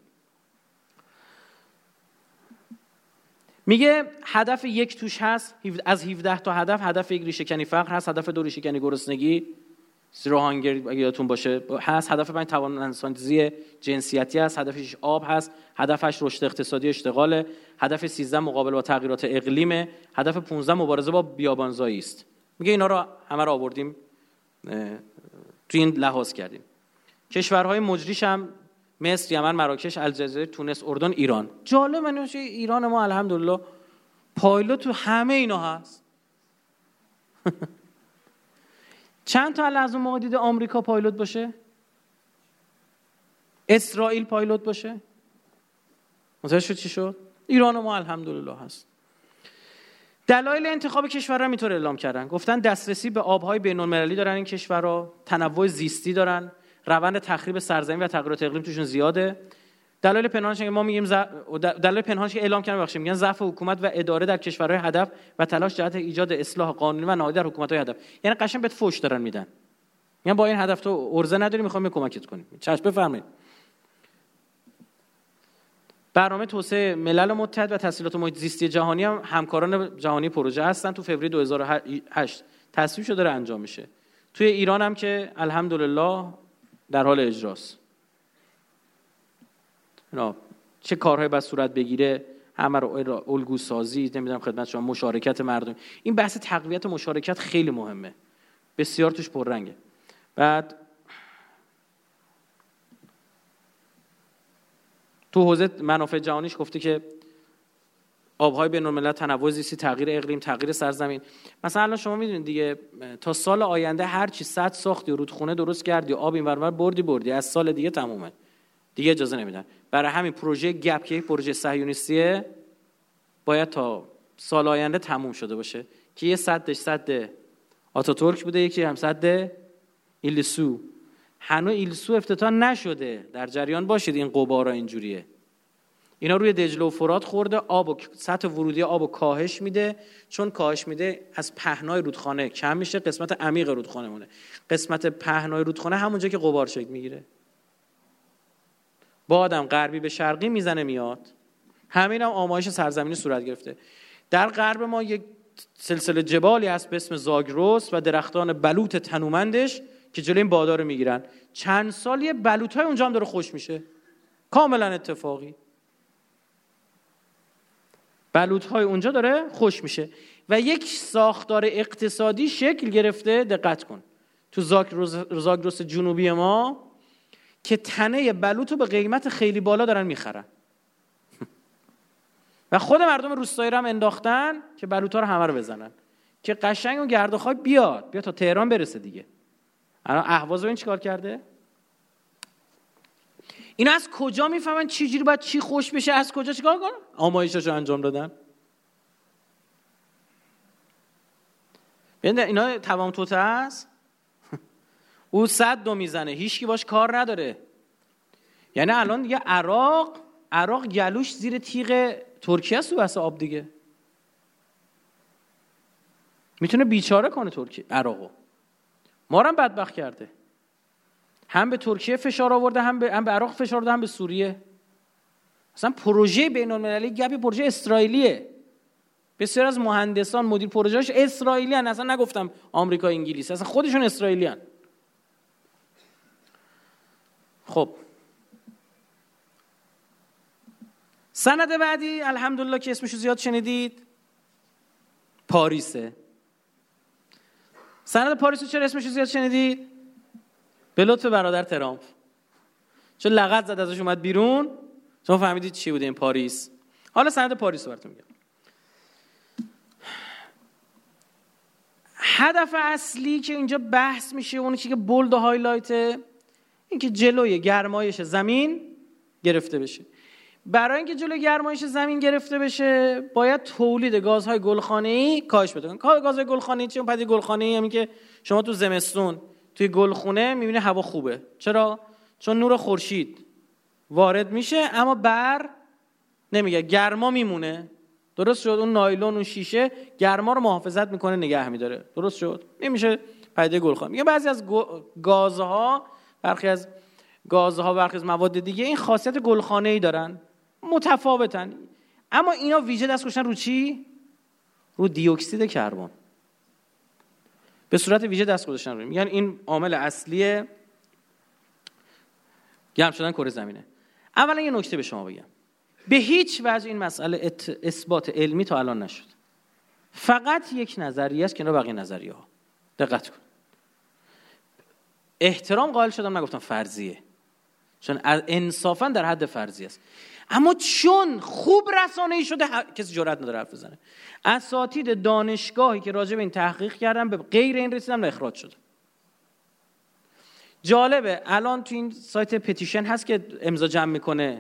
[SPEAKER 2] میگه هدف یک توش هست، از 17 تا هدف یک ریشه کنی فقر هست، هدف دو ریشه کنی گرسنگی، زیرو هانگر اگه یادتون باشه هست، هدف 5 توان انسان‌سازی جنسیتی هست، هدف 6 آب هست، هدف 8 رشد اقتصادی اشتغاله، هدف 13 مقابله با تغییرات اقلیمه، هدف 15 مبارزه با بیابانزایی است. میگه اینا رو همه رو آوردیم تو این لحاظ کردیم. کشورهای مجریش هم مصر، یمن، مراکش، الجزایر، تونس، اردن، ایران. جالب منوشه ایران ما الحمدلله پایلوت تو همه اینا هست. چند تا از اون موقع دیده آمریکا پایلوت باشه؟ اسرائیل پایلوت باشه؟ متوجه شد چی شد؟ ایران ما الحمدلله هست. دلایل انتخاب کشورها اینطور اعلام کردن، گفتن دسترسی به آبهای بین‌المللی دارن این کشورها، تنوع زیستی دارن، روند تخریب سرزمین و تغییرات اقلیم توشون زیاده. دلایل پنهانش که ما میگیم دلایل پنهانش که اعلام کردن میگن ضعف حکومت و اداره در کشورهای هدف و تلاش جهت ایجاد اصلاح قانونی و نهادی در حکومت‌های هدف. یعنی قشنگ بهت فوش دارن میدن، میگن با این هدف تو ارزه نداری، میخوایم کمکت کنیم. چش بفرمایید. برنامه توسعه ملل متحد و تسهیلات محیط زیستی جهانی هم همکاران جهانی پروژه هستن. تو فوریه 2008 تصویب شده، داره انجام میشه. توی ایران هم که الحمدلله در حال اجراست. چه کارهایی باید صورت بگیره، همه رو الگو سازی، نمیدونم خدمت شما، مشارکت مردم. این بحث تقویت مشارکت خیلی مهمه، بسیار توش پررنگه. بعد تو حوزه منافع جهانیش گفته که آبهای بین‌الملل، تنوع زیستی، تغییر اقلیم، تغییر سرزمین. مثلا الان شما میدونید دیگه تا سال آینده هر چی سد ساختی و رودخونه درست کردی و آب اینور بردی از سال دیگه تمومه، دیگه اجازه نمیدن. برای همین پروژه گپ که پروژه صهیونیستیه باید تا سال آینده تموم شده باشه که یه سدش سد آتاتورک بوده، یکی هم سد ایلسو. هنوز ایلسو افتتاح نشده، در جریان باشید. این غبارا اینجوریه، اینا روی دجله و فرات خورده، آب و سطح ورودی آبو کاهش میده، چون کاهش میده از پهنای رودخانه کم میشه، قسمت عمیق رودخانه مونه، قسمت پهنای رودخانه همونجا که غبار شکل میگیره، بادم غربی به شرقی میزنه میاد. همین هم آمایش سرزمینی صورت گرفته. در غرب ما یک سلسله جبالی هست به اسم زاگرس و درختان بلوط تنومندش که جلوی این بادا رو میگیرن. چند سالیه بلوط‌های اونجا هم داره خوش میشه، کاملا اتفاقی. بلوط‌های اونجا داره خوش میشه و یک ساختار اقتصادی شکل گرفته. دقت کن تو زاگرس جنوبی ما که تنه بلوط رو به قیمت خیلی بالا دارن میخرن و خود مردم روستایی رو هم انداختن که بلوط‌ها رو همه رو بزنن که قشنگ اون گرد و خاک بیاد تا تهران برسه دیگه. الان اهواز این چیکار کرده؟ اینا از کجا میفهمن چه جوری باید چی خوش بشه، از کجا چیکار کنن؟ آمایشاشو انجام دادن. ببین اینا توام توته است. او صد دو میزنه، هیچکی باش کار نداره. یعنی الان دیگه عراق گلوش زیر تیغ ترکیه است، واسه آب دیگه میتونه بیچاره کنه ترکیه عراقو. ما رو هم بدبخت کرده، هم به ترکیه فشار آورده، هم به عراق فشار آورده، هم به سوریه. اصلا پروژه بین‌المللی گپی پروژه اسرائیلیه. بسیار از مهندسان مدیر پروژه‌اش اسرائیلیان، اصلا نگفتم آمریکا انگلیس، اصلا خودشون اسرائیلیان. خب سند بعدی الحمدلله که اسمشو زیاد شنیدید، پاریسه. سند پاریسو چرا اسمشو زیاد شنیدید؟ به لطف برادر ترامپ، چون لغت زد ازش اومد بیرون، شما فهمیدید چی بوده این پاریس. حالا سند پاریسو براتون میگم. هدف اصلی که اینجا بحث میشه، اون چیزی که بولد و هایلایته، این که جلوی گرمایش زمین گرفته بشه. برای اینکه جلوی گرمایش زمین گرفته بشه باید تولید گازهای گلخانه‌ای کاهش بده. گازهای گلخانه‌ای چیه؟ پدیده گلخانه‌ای همین که شما تو زمستون توی گلخونه می‌بینی هوا خوبه. چرا؟ چون نور خورشید وارد میشه اما بر نمیگه، گرما میمونه. درست شد؟ اون نایلون، اون شیشه گرما رو محافظت میکنه، نگه میداره. درست شد؟ نمیشه پدیده گلخانه. میگه بعضی از گازها، برخی از مواد دیگه این خاصیت گلخانه‌ای دارن، متفاوتن، اما اینا ویژه دست گذاشتن رو چی؟ رو دی اکسید کربن. به صورت ویژه دست گذاشتن روی، میگن این عامل اصلی گرم شدن کره زمینه. اولا یه نکته به شما بگم، به هیچ وجه این مسئله اثبات علمی تا الان نشد. فقط یک نظریه است کنار بقیه نظریه‌ها. دقت کن. احترام قائل شدم، نگفتم فرضیه، چون انصافا در حد فرضیه است، اما چون خوب رسانه‌ای شده کسی جرئت نداره حرف بزنه. اساتید دانشگاهی که راجع به این تحقیق کردن به غیر این رسیدن و اخراج شده. جالبه الان تو این سایت پتیشن هست که امضا جمع میکنه،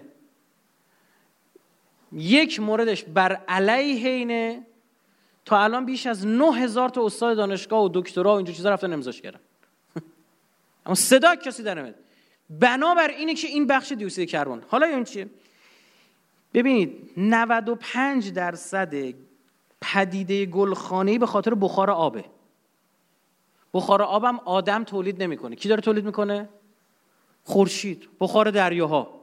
[SPEAKER 2] یک موردش بر علیه اینه، تا الان بیش از 9000 تا استاد دانشگاه و دکترا و اینجور چیزا رفتن امضاش کردن اما صدا کسی در نمیاد. بنابر اینه که این بخش دی اکسید کربن. حالا این چیه؟ ببینید 95% پدیده گلخانه‌ای به خاطر بخار آبه. بخار آب هم آدم تولید نمیکنه. کی داره تولید میکنه؟ خورشید، بخار دریاها.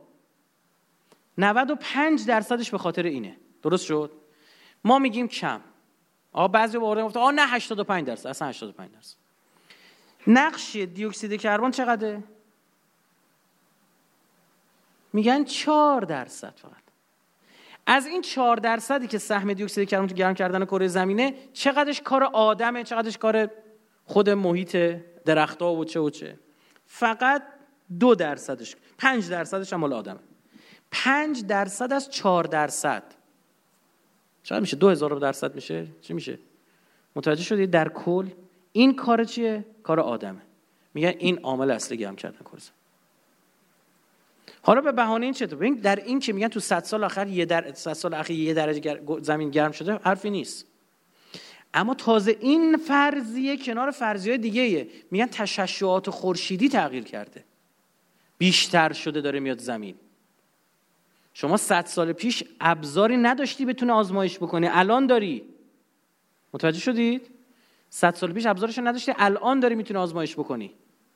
[SPEAKER 2] 95% به خاطر اینه. درست شد؟ ما میگیم کم. بعضی بارها گفتن نه 85%، اصلا 85%. نقش دی اکسید کربن چقدره؟ میگن 4% فقط. از این 4% که سهم دی اکسید کربن تو گرم کردن کره زمینه، چقدرش کار آدمه، چقدرش کار خود محیط درخت‌ها و چه؟ فقط 2%، 5% هم مال آدمه. 5% از 4% چقدر میشه؟ 2000% میشه؟ چی میشه؟ متوجه شدید؟ در کل این کار چیه؟ کار آدمه. میگن این عامل اصلی گرم کردن کره زمین. حالا به بهانه این چطور؟ ببین در این که میگن تو 100 سال اخیر 1 درجه زمین گرم شده حرفی نیست. اما تازه این فرضیه کنار فرضیه‌های دیگه‌ایه. میگن تشعشعات خورشیدی تغییر کرده، بیشتر شده، داره میاد زمین. شما 100 سال پیش ابزاری نداشتی بتونه آزمایش بکنی، الان داری. متوجه شدید؟ 100 سال پیش ابزارش نداشتی، الان داری میتونی آزمایش بکنی.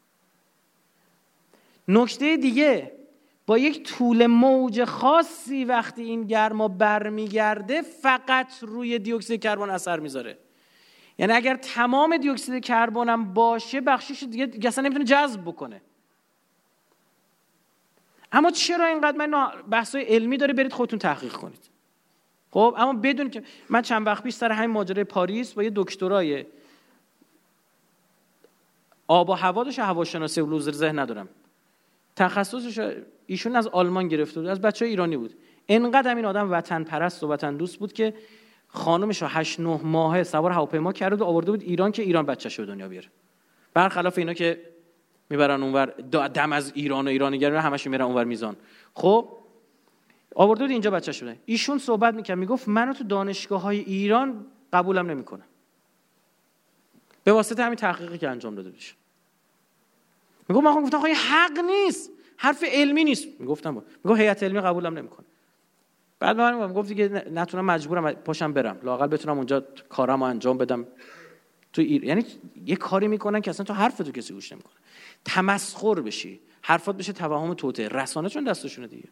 [SPEAKER 2] نکته دیگه، با یک طول موج خاصی وقتی این گرما برمیگرده فقط روی دی اکسید کربن اثر میذاره. یعنی اگر تمام دی اکسید کربن هم باشه، بخشش دیگه اصلا نمیتونه جذب بکنه. اما چرا اینقدر من بحثای علمی داره، برید خودتون تحقیق کنید. خب اما بدون که من چند وقت پیش سر همین ماجرای پاریس با یه دکترای آب و هوا داشت، هواشناسی و لوزر ذهن ندارم، تخصصش ایشون از آلمان گرفته بود، از بچهای ایرانی بود. انقدر همین آدم وطن پرست و وطن دوست بود که خانومش رو 8-9 ماهه سوار هواپیما کرده و آورده بود ایران که ایران بچه‌شو به دنیا بیاره. برخلاف اینا که میبرن اونور دم از ایران و ایرانی‌گرا همش میبرن اونور میزان. خب آورده بود اینجا بچه‌شو بده. ایشون صحبت می‌کرد، میگفت منو تو دانشگاه‌های ایران قبولم نمی‌کنه. به واسطه همین تحقیقی که انجام داده بشه. میگفت من گفتم این حق نیست، حرف علمی نیست. میگفتم هیئت علمی قبولم نمی‌کنه. بعد من گفت دیگه نتونم، مجبورم پاشم برم، لااقل بتونم اونجا کارامو انجام بدم. تو یعنی یه کاری میکنن که اصلا تو حرفتو کسی گوش نمیکنه، تمسخر بشی، حرفات بشه توهم توطئه. رسانه چون دستشونه دیگه.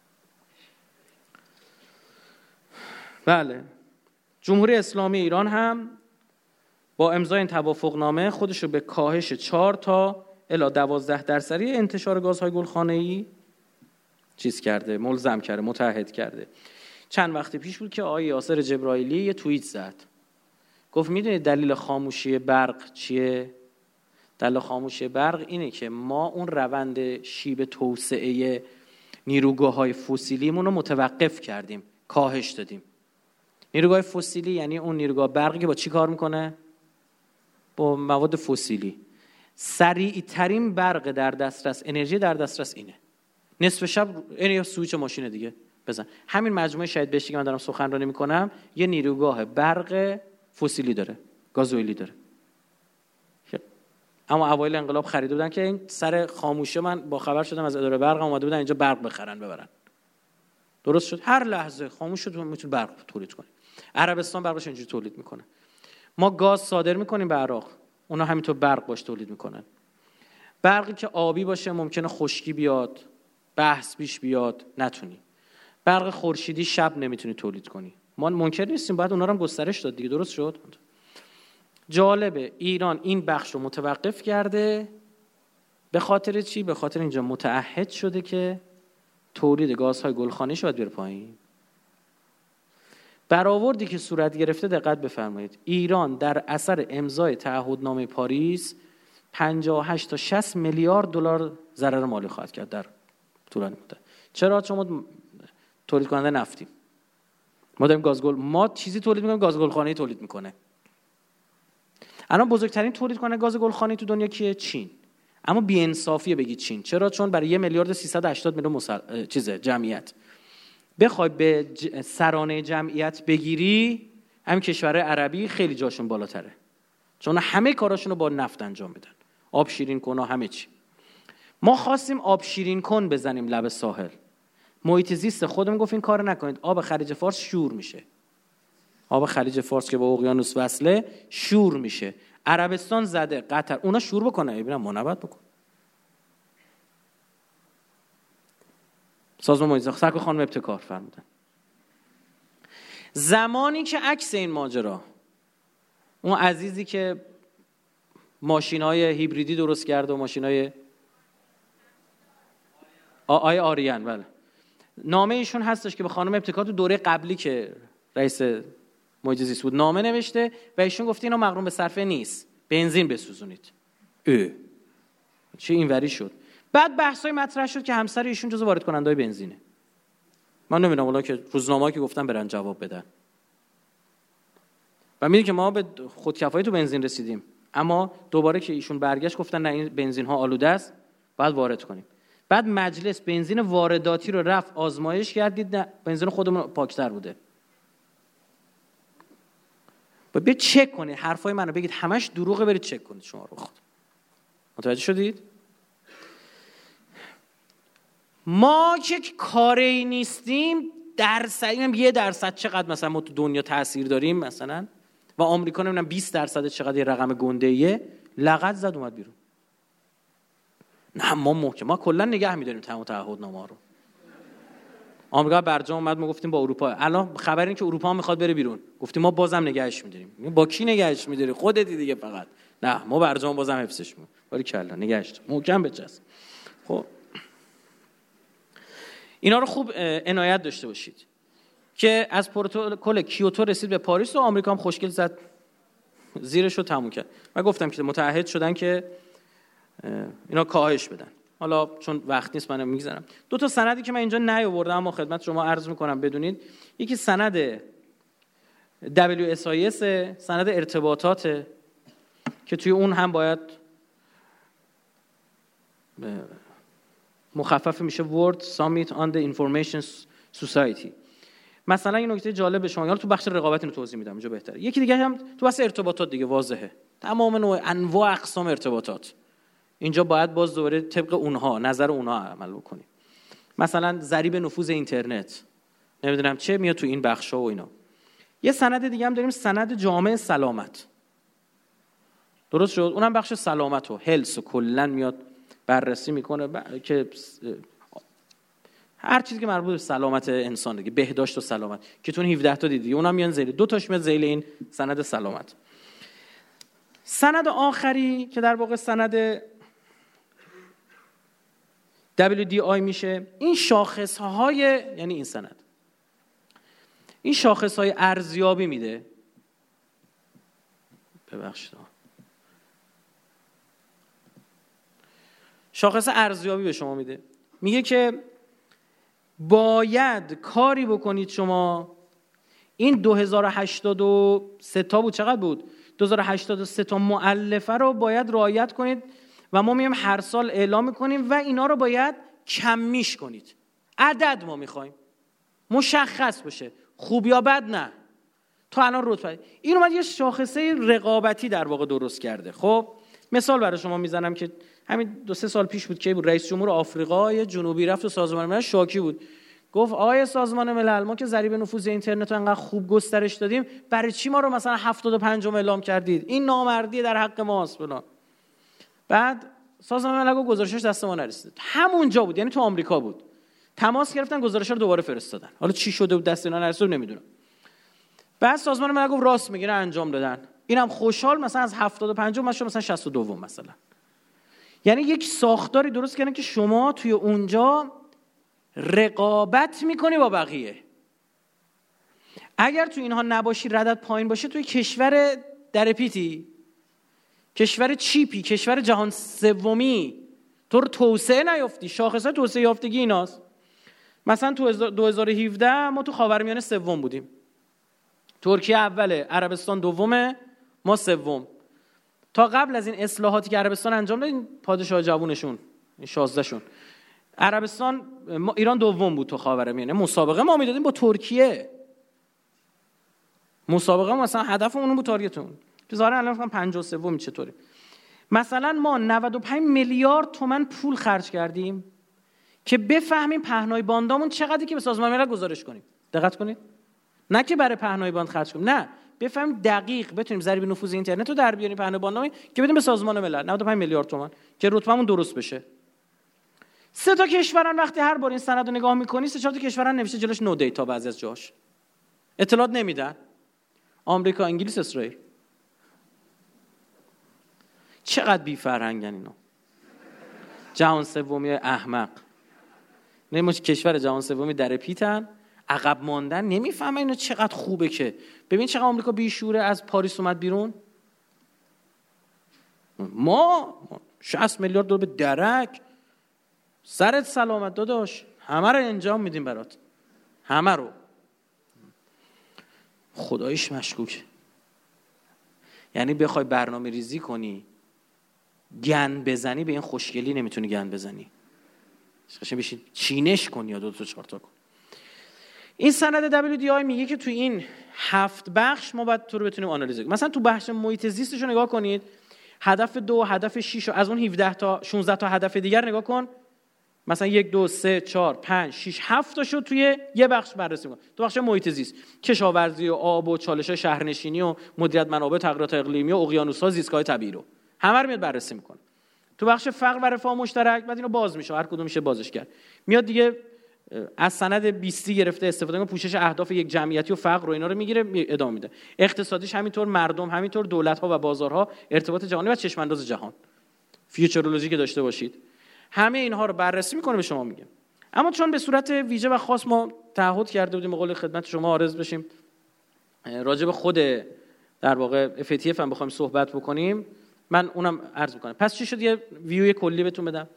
[SPEAKER 2] بله، جمهوری اسلامی ایران هم با امضای این توافقنامه خودش رو به کاهش 4 تا الی 12% انتشار گازهای گلخانه‌ای چیز کرده، ملزم کرده، متعهد کرده. چند وقت پیش بود که آقای یاسر جبرائیلی یه توییت زد، گفت میدونید دلیل خاموشی برق چیه؟ دلیل خاموشی برق اینه که ما اون روند شیب توسعه نیروگاه‌های فسیلیمون رو متوقف کردیم، کاهش دادیم. نیروگاه فسیلی یعنی اون نیروگاه برقی که با چی کار میکنه؟ با مواد فسیلی. سریع ترین برق در دسترس، انرژی در دسترس اینه. نصف شب این سویچ ماشین دیگه بزن. همین مجموعه شهید بهشتی که من دارم سخنرانی میکنم یه نیروگاه برق فسیلی داره، گازوئیلی داره. اما اوایل انقلاب خریده بودن که این سر خاموشه، من با خبر شدم از اداره برق اومده بودن اینجا برق ببرن. درست شد، هر لحظه خاموش شد میتونه برق تولید کنه. عربستان برقش اینجوری تولید میکنه. ما گاز صادر میکنیم به عراق، اونا همینطور برق باش تولید میکنن. برقی که آبی باشه ممکنه خشکی بیاد، بحث پیش بیاد، نتونی. برق خورشیدی شب نمیتونی تولید کنی. ما منکر نیستیم، باید اونا رو هم گسترش داد دیگه. درست شد. جالبه ایران این بخش رو متوقف کرده. به خاطر چی؟ به خاطر اینجا متعهد شده که تولید گازهای گلخانه‌ای باید بره پایین. برآوردی که صورت گرفته دقت بفرمایید. ایران در اثر امضای تعهدنامه پاریس 58 تا 60 میلیارد دلار ضرر مالی خواهد کرد در طولانی مدت. چرا؟ چون ما تولید کننده نفتیم. ما داریم ما چیزی تولید می‌کنیم، گاز گلخانه‌ای تولید می‌کنه. الان بزرگترین تولید کننده گاز گلخانه‌ای تو دنیا کیه؟ چین. اما بی‌انصافیه بگی چین. چرا؟ چون برای 1 میلیارد 380 میلیون جمعیت بخوای به سرانه جمعیت بگیری، همین کشورهای عربی خیلی جاشون بالاتره، چون همه کاراشون رو با نفت انجام میدن، آب شیرین کن و همه چی. ما خواستیم آب شیرین کن بزنیم لب ساحل. محیط زیست خودمون گفت این کارو نکنید، آب خلیج فارس شور میشه. آب خلیج فارس که با اقیانوس وصله شور میشه. عربستان زده، قطر، اونا شور بکنه، ببینم ما نباید بکن. سازمان محیط زیست سرکار خانم ابتکار فرمودن. زمانی که عکس این ماجرا، اون عزیزی که ماشین‌های هیبریدی درست کرده و ماشین‌های آی آریان، بله، نامه ایشون هستش که به خانم ابتکار تو دوره قبلی که رئیس محیط زیست بود نامه نوشته و ایشون گفته اینا مقرون به صرفه نیست، بنزین بسوزونید. چه اینوری شد. بعد بحثای مطرح شد که همسر ایشون جزو وارد کننده‌های بنزینه. من نمیدونم والا که روزنامه‌ها که گفتن برن جواب بدن. و میگه که ما به خودکفایی تو بنزین رسیدیم، اما دوباره که ایشون برگشت گفتن نه این بنزین ها آلوده است، باید وارد کنیم. بعد مجلس بنزین وارداتی رو رفت آزمایش کردید، نه بنزین خودمون پاکتر بوده. برید چک کنید، حرفای منو بگید همش دروغه، برید چک کنید شما رو خود. متوجه شدید؟ ما که کاری نیستیم، درصدیم 1% چقدر مثلا ما تو دنیا تاثیر داریم مثلا، و آمریکا نمیدونم 20% چقدر یه رقم گنده‌ایه، لغت زد اومد بیرون. نه ما محکم، ما کلا نگه می‌داریم تمام تعهدنامه‌ها رو. آمریکا برجام اومد، ما گفتیم با اروپا، الان خبر این که اروپا هم میخواد بره بیرون، گفتیم ما بازم نگهش می‌داریم. با کی نگهش می‌داری؟ خودتی دیگه فقط. نه ما برجام بازم حفظش می‌کنیم. ولی کلا نگهش محکم بچسب. خب اینا رو خوب عنایت داشته باشید که از پروتکل کیوتو رسید به پاریس و آمریکا هم خوشگل زد زیرش رو تموم کرد. من گفتم که متعهد شدن که اینا کاهش بدن. حالا چون وقت نیست منم میگذرم. 2 تا سندی که من اینجا نیاوردم اما خدمت شما عرض میکنم بدونید. یکی سند WSIS، سند ارتباطات که توی اون هم باید مخفف میشه World Summit on the Information Society. مثلا این نکته جالب به شما، یا تو بخش رقابت اینو توضیح میدم اینجا بهتره. یکی دیگه هم تو بحث ارتباطات دیگه واضحه، تمام نوع انواع اقسام ارتباطات اینجا باید باز دوباره طبق اونها، نظر اونها عمل بکنیم. مثلا ضریب نفوذ اینترنت، نمیدونم چه میاد تو این بخشا و اینا. یه سند دیگه هم داریم، سند جامع سلامت. درست شد؟ اونم بخش سلامت و هلس و کلا میاد بررسی میکنه که هر چیزی که مربوط به سلامت انسان دیگه، بهداشت و سلامت که تو 17 تا دیدی، اونم میان ذیل 2 تاش میاد ذیل این سند سلامت. سند آخری که در واقع سند WDI میشه این شاخصهای، یعنی این سند، این شاخصهای ارزیابی میده. ببخشید، شاخص ارزیابی به شما میده، میگه که باید کاری بکنید شما این 2083 تا بود، چقدر بود؟ 2083 تا مؤلفه رو باید رعایت کنید و ما میایم هر سال اعلام میکنیم و اینا رو باید کمیش کنید. عدد ما میخوایم مشخص باشه، خوب یا بد نه. تو الان رتبه این اومد یه شاخصه رقابتی در واقع درست کرده. خب مثال برای شما میزنم که همین 2-3 سال پیش بود که بود رئیس جمهور آفریقای جنوبی رفت و سازمان ملل شاکی بود، گفت آیه سازمان ملل، ما که ضریب نفوذ اینترنت رو انقدر خوب گسترش دادیم، برای چی ما رو مثلا 75م اعلام کردید؟ این نامردی در حق ماست فلان. بعد سازمان ملل گزارشش دست ما نرسید. همونجا بود، یعنی تو آمریکا بود، تماس گرفتن گزارش رو دوباره فرستادن. حالا چی شده بود دست اینا نرسید نمیدونم. بعد سازمان ملل گفت راست میگیره، انجام دادن. اینم خوشحال مثلا از 75 مثلا 62 مثلا. یعنی یک ساختاری درست کردن که شما توی اونجا رقابت میکنی با بقیه. اگر تو اینها نباشی، ردت پایین باشه، توی کشور درپیتی، کشور چیپی، کشور جهان سومی، تو رو توسعه نیافتی. شاخصهای توسعه یافتگی ایناست. مثلا تو 2017 ما تو خاورمیانه سوم بودیم، ترکیه اوله، عربستان دومه، ما سوم. تا قبل از این اصلاحاتی که عربستان انجام داد، این پادشاه جوونشون، این 16 شون، عربستان، ایران دوم بود تو خاورمیانه. مسابقه ما میدادیم با ترکیه، مسابقه ما مثلا هدفمون بود تارگتمون. ظاهرا الان فکر کنم 53 چطوری. مثلا ما 95 میلیارد تومان پول خرج کردیم که بفهمیم پهنای باندامون چقدره که به سازمان ملل گزارش کنیم. دقت کنید، نه که برای پهنای باند خرج کنیم، نه، بفهمیم دقیق بتونیم ضریب نفوذ اینترنت رو در بیاریم، پهنای باندامون که بدیم به سازمان ملل 95 میلیارد تومان که رتبمون درست بشه. 3 تا کشورن وقتی هر بار این سند رو نگاه می‌کنی، 3-4 تا کشورن نوشته جلوش نو دیتا، بعضی از جاش اطلاعات نمیدن. آمریکا، انگلیس، اسرائیل. چقدر بی فرهنگن اینا. جهان سومی احمق. نمیشه کشور جهان سومی در پیتن، عقب ماندن، نمیفهمن اینو چقدر خوبه. که ببین چقدر آمریکا بیشوره، از پاریس اومد بیرون. ما 60 میلیارد دلار به درک، سرت سلامت داداش، همه رو انجام میدیم برات، همه رو. خداییش مشکوک. یعنی بخوای برنامه ریزی کنی، گند بزنی، به این خوشگلی نمیتونی گند بزنی، قشنگ بشین چینش کنی یا 2-4 تا کن. این سند WDI میگه که تو این 7 بخش ما باید تو رو بتونیم آنالیز کنیم. مثلا تو بخش محیط زیستش رو نگاه کنید، هدف 2، هدف 6 از اون 17 تا 16 تا هدف دیگر نگاه کن. مثلا 1 2 3 4 5 6 7 تاشو توی یه بخش بررسی کن. تو بخش محیط زیست، کشاورزی و آب و چالش‌های شهرنشینی و مدیریت منابع، تغییرات اقلیمی و اقیانوس‌ها، زیستگاه طبیعی رو همه رو میاد بررسی میکنه. تو بخش فقر و رفاه مشترک بعد اینو باز میشه، هر کدوم میشه بازش کرد. میاد دیگه از سند 20 گرفته استفاده کنه، پوشش اهداف یک جمعیتی و فقر و اینا رو میگیره ادامه میده. اقتصادیش همینطور، مردم همینطور، دولت‌ها و بازارها، ارتباط جهانی و چشم انداز جهان، فیوچرولوژی که داشته باشید، همه اینها رو بررسی میکنه به شما میگه. اما چون به صورت ویژه و خاص ما تعهد کرده بودیم به قول خدمت شما عارض بشیم راجع به خود در واقع FATF هم بخوایم صحبت بکنیم، من اونم عرض میکنم. پس چی شد؟ یه ویوی کلی بهتون بدم.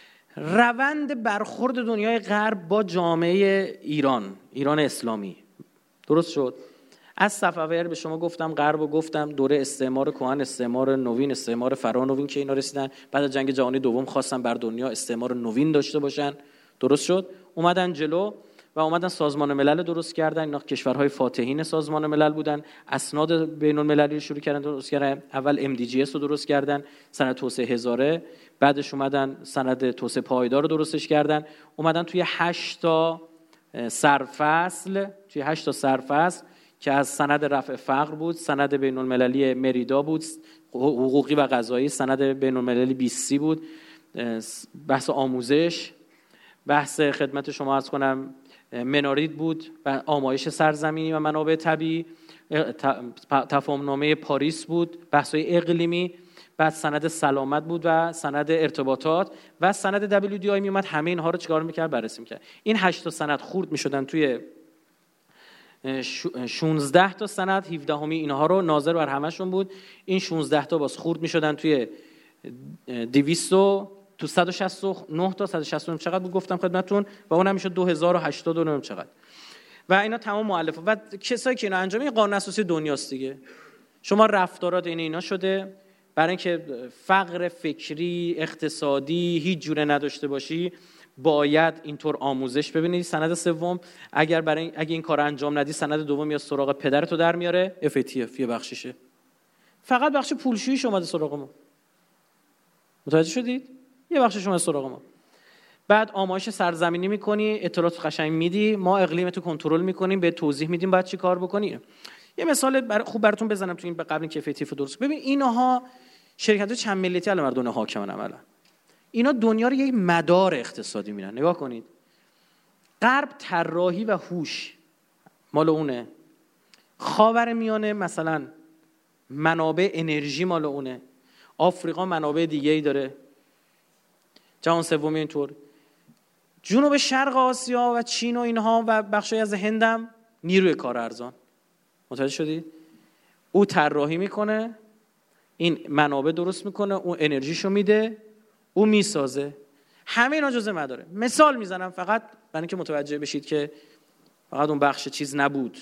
[SPEAKER 2] روند برخورد دنیای غرب با جامعه ایران اسلامی درست شد. از صفویه به شما گفتم، غرب رو گفتم، دوره استعمار کهن، استعمار نوین، استعمار فرانوین که اینا رسیدن. بعد از جنگ جهانی دوم خواستن بر دنیا استعمار نوین داشته باشن، درست شد. اومدن جلو و اومدن سازمان ملل درست کردن. اینا کشورهای فاتحین سازمان ملل بودن. اسناد بین المللی رو شروع کردن درست کردن. اول MDGS رو درست کردن، سند توسعه هزاره. بعدش اومدن سند توسعه پایدار رو درستش کردن. اومدن توی 8 تا سرفصل، که از سند رفع فقر بود، سند بین المللی مریدا بود، حقوقی و قضایی، سند بین المللی BC بود، بحث آموزش، بحث خدمت شما عرض کنم منارید بود، و آمایش سرزمینی و منابع طبیعی، تفاهمنامه پاریس بود، بحث‌های اقلیمی، بعد سند سلامت بود و سند ارتباطات و سند WDI می اومد، همه اینها رو چیکار میکرد؟ بررسی میکرد. این 8 تا سند خورد میشدن توی 16 تا سند، 17 اینها رو ناظر بر همشون بود. این 16 تا باز خورد میشدن توی 200 تو 169 تا 169 چقدر بود گفتم خدمتتون، و اون هم میشد 2089 چقدر. و اینا تمام مؤلفه و کسایی که اینا انجام این قانون اساسی دنیاست دیگه. شما رفتارات اینا شده برای اینکه فقر فکری اقتصادی هیچ جوره نداشته باشی باید اینطور آموزش ببینید. سند سوم اگه این کار انجام ندی، سند دوم یا سراغ پدرتو در میاره، FATF یه بخشیشه. فقط بخش پولشویی اومده سراغ ما. متوجه شدید؟ یه بخشش اومده سراغ ما. بعد آمایش سرزمینی میکنی، اطلاعات قشنگ میدی، ما اقلیمتو کنترل میکنیم، به توضیح میدیم بعد چی کار بکنی. یه مثال خوب براتون بزنم تو این قبل اینکه FATF درست. ببین اینها شرکت‌های چند ملیتی الان دنیا حاکمن عملا. اینا دنیا رو یک مدار اقتصادی میرن. نگاه کنید. غرب طراحی و هوش مال اونه. خاورمیانه مثلا منابع انرژی مال اونه. آفریقا منابع دیگه‌ای داره. جهان سومی اینطور. جنوب شرق آسیا و چین و اینها و بخشای از هندم نیروی کار ارزان. متوجه شدید؟ او طراحی میکنه، این منابع درست میکنه، اون انرژیشو میده، او میسازه. همه اینا جزء مداره. مثال میزنم فقط برای اینکه متوجه بشید که فقط اون بخش چیز نبود،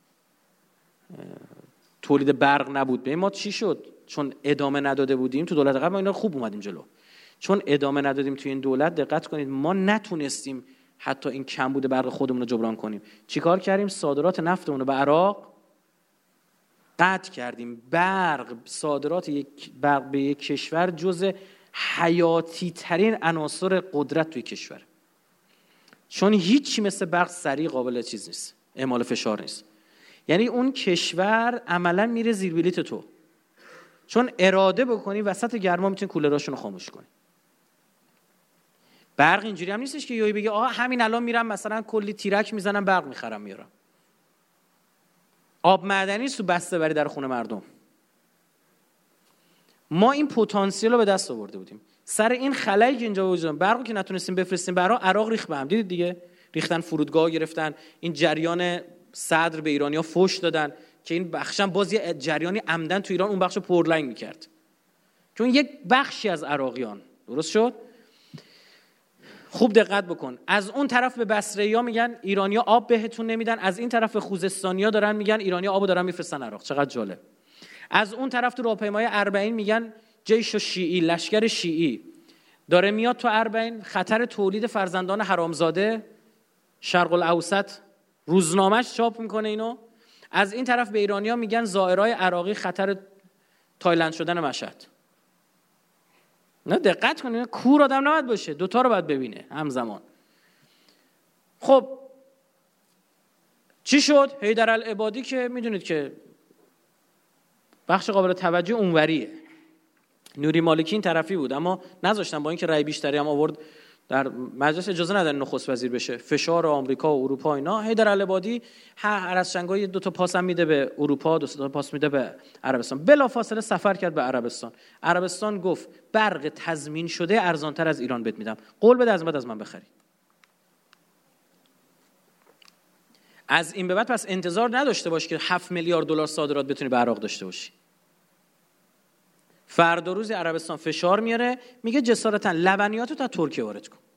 [SPEAKER 2] تولید برق نبود. به ما چی شد؟ چون ادامه نداده بودیم تو دولت قبل، ما اینا خوب اومدیم جلو. چون ادامه ندادیم توی این دولت، دقت کنید ما نتونستیم حتی این کمبود برق خودمون رو جبران کنیم. چیکار کردیم؟ صادرات نفتمون رو به عراق قطع کردیم. صادرات برق به یک کشور جزء حیاتی ترین عناصر قدرت توی کشور، چون هیچی مثل برق سریع قابل چیز نیست، اعمال فشار نیست. یعنی اون کشور عملا میره زیر بلیت تو، چون اراده بکنی وسط گرما میتونی کولراشون رو خاموش کنی. برق اینجوری هم نیستش که یهو بگی آها همین الان میرم مثلا کلی تیرک میزنم برق میخرم میارم. آب معدنی تو بسته بری در خونه مردم. ما این پتانسیل رو به دست آورده بودیم. سر این خلایی که اینجا وجود داره، برقو که نتونستیم بفرستیم برا، عراق ریخت به هم. دیدید دیگه؟ ریختن فرودگاه گرفتن، این جریان صدر به ایرانی‌ها فوش دادن که این بخشم باز یه جریانی عمدن تو ایران اون بخشو پرلنگ می‌کرد. چون یک بخشی از عراقیان درست شد. خوب دقت بکن. از اون طرف به بصره‌ای‌ها میگن ایرانی‌ها آب بهتون نمیدن، از این طرف به خوزستانی‌ها دارن میگن ایرانی‌ها آبو دارن میفرستن عراق. چقدر جالب. از اون طرف تو راهپیمای اربعین میگن جیش شیعی، لشکر شیعی داره میاد تو اربعین، خطر تولید فرزندان حرامزاده، شرق الاوسط روزنامه‌اش چاپ میکنه اینو. از این طرف به ایرانی‌ها میگن زائرای عراقی، خطر تایلند شدن مشهد. نه دقت کنید، کور آدم نباید باشه، دوتا رو باید ببینه همزمان. خب چی شد؟ حیدرالعبادی که میدونید که بخش قابل توجه اونوریه، نوری مالکی این طرفی بود، اما نذاشتن، با اینکه رأی بیشتری هم آورد در مجلس اجازه ندادن نخست وزیر بشه، فشار آمریکا و اروپا اینا. حیدرالعبادی هر از شنگای 2 تا پاس هم میده به اروپا، 2 تا پاس میده به عربستان. بلافاصله سفر کرد به عربستان. عربستان گفت برق تضمین شده ارزانتر از ایران بهت میدم، قول بده از من بخری. از این به بعد پس انتظار نداشته باش که 7 میلیارد دلار صادرات بتونی به عراق داشته باشی. فردا روز عربستان فشار میاره، میگه جسارتا لبنیاتو تا ترکیه وارد کن،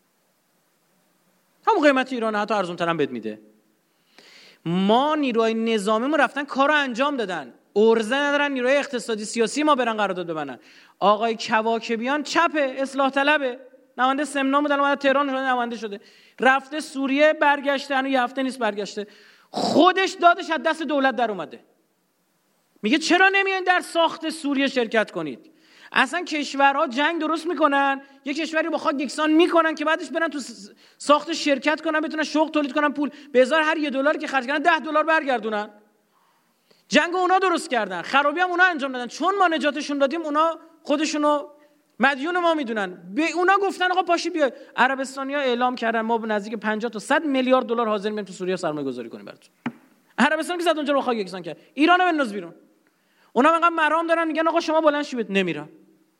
[SPEAKER 2] همون قیمت ایران، حتی ارزان‌تر هم بهت میده. ما نیروهای نظامیمون رفتن کارو انجام دادن، ارزه ندارن نیروهای اقتصادی سیاسی ما برن قرارداد ببندن. آقای کواکبیان چپه، اصلاح طلبه، نماینده سمنان بود، الان تهران نماینده شده، رفته سوریه، برگشته، هنوز یه هفته نیست برگشته، خودش دادش از دست دولت در اومده. میگه چرا نمیاین در ساخت سوریه شرکت کنید؟ اصلا کشورها جنگ درست میکنن، یه کشوری با خاک یکسان میکنن که بعدش برن تو ساخت شرکت کنن، بتونن شغل تولید کنن، پول به ازای هر $1 که خرج کردن $10 برگردونن. جنگ اونا درست کردن، خرابی هم اونا انجام دادن. چون ما نجاتشون دادیم، اونا خودشونو مدیون ما میدونن. به اونا گفتن آقا پاشی بیا. عربستانی‌ها اعلام کردن ما به نزدیک 50 تا 100 میلیارد دلار حاضر میشیم تو سوریه سرمایه‌گذاری کنیم براتون. عربستان که زد اونجا رو خاک یکسان کرد، ایرانو بنداز بیرون. اونا انقدر مرام دارن میگن آقا شما بلند شید. نمیرن.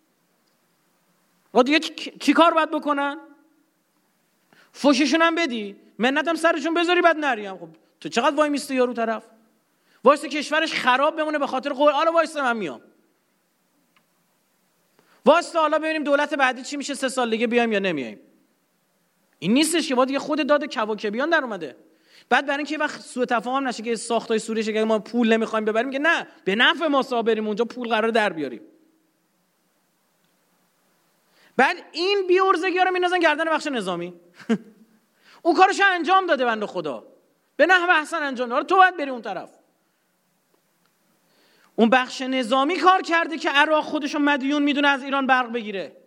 [SPEAKER 2] آقا دیگه چی کار باید بکنن؟ فوششون هم بدی، منت هم سرشون بذاری بعد نریم. خب تو چقدر وای میستی یارو طرف؟ وایسته کشورش خراب بمونه به خاطر قول. حالا وایسته من میام. واسه حالا ببینیم دولت بعدی چی میشه، 3 سال دیگه بیایم یا نمیایم. این نیستش که با دیگه خود داد کواکبیان در اومده. بعد برای اینکه وقت سوء تفاهم نشه که ساختای سوریه که ما پول نمیخوایم ببریم، که نه به نفع ما بریم اونجا پول قراره در بیاریم. بعد این بیورزگی‌ها رو میندازن گردن بخش نظامی. اون کارش انجام داده بنده خدا، به نحو احسن انجام داده. تو باید بری اون طرف. اون بخش نظامی کار کرده که عراق خودشو مدیون میدونه از ایران برق بگیره.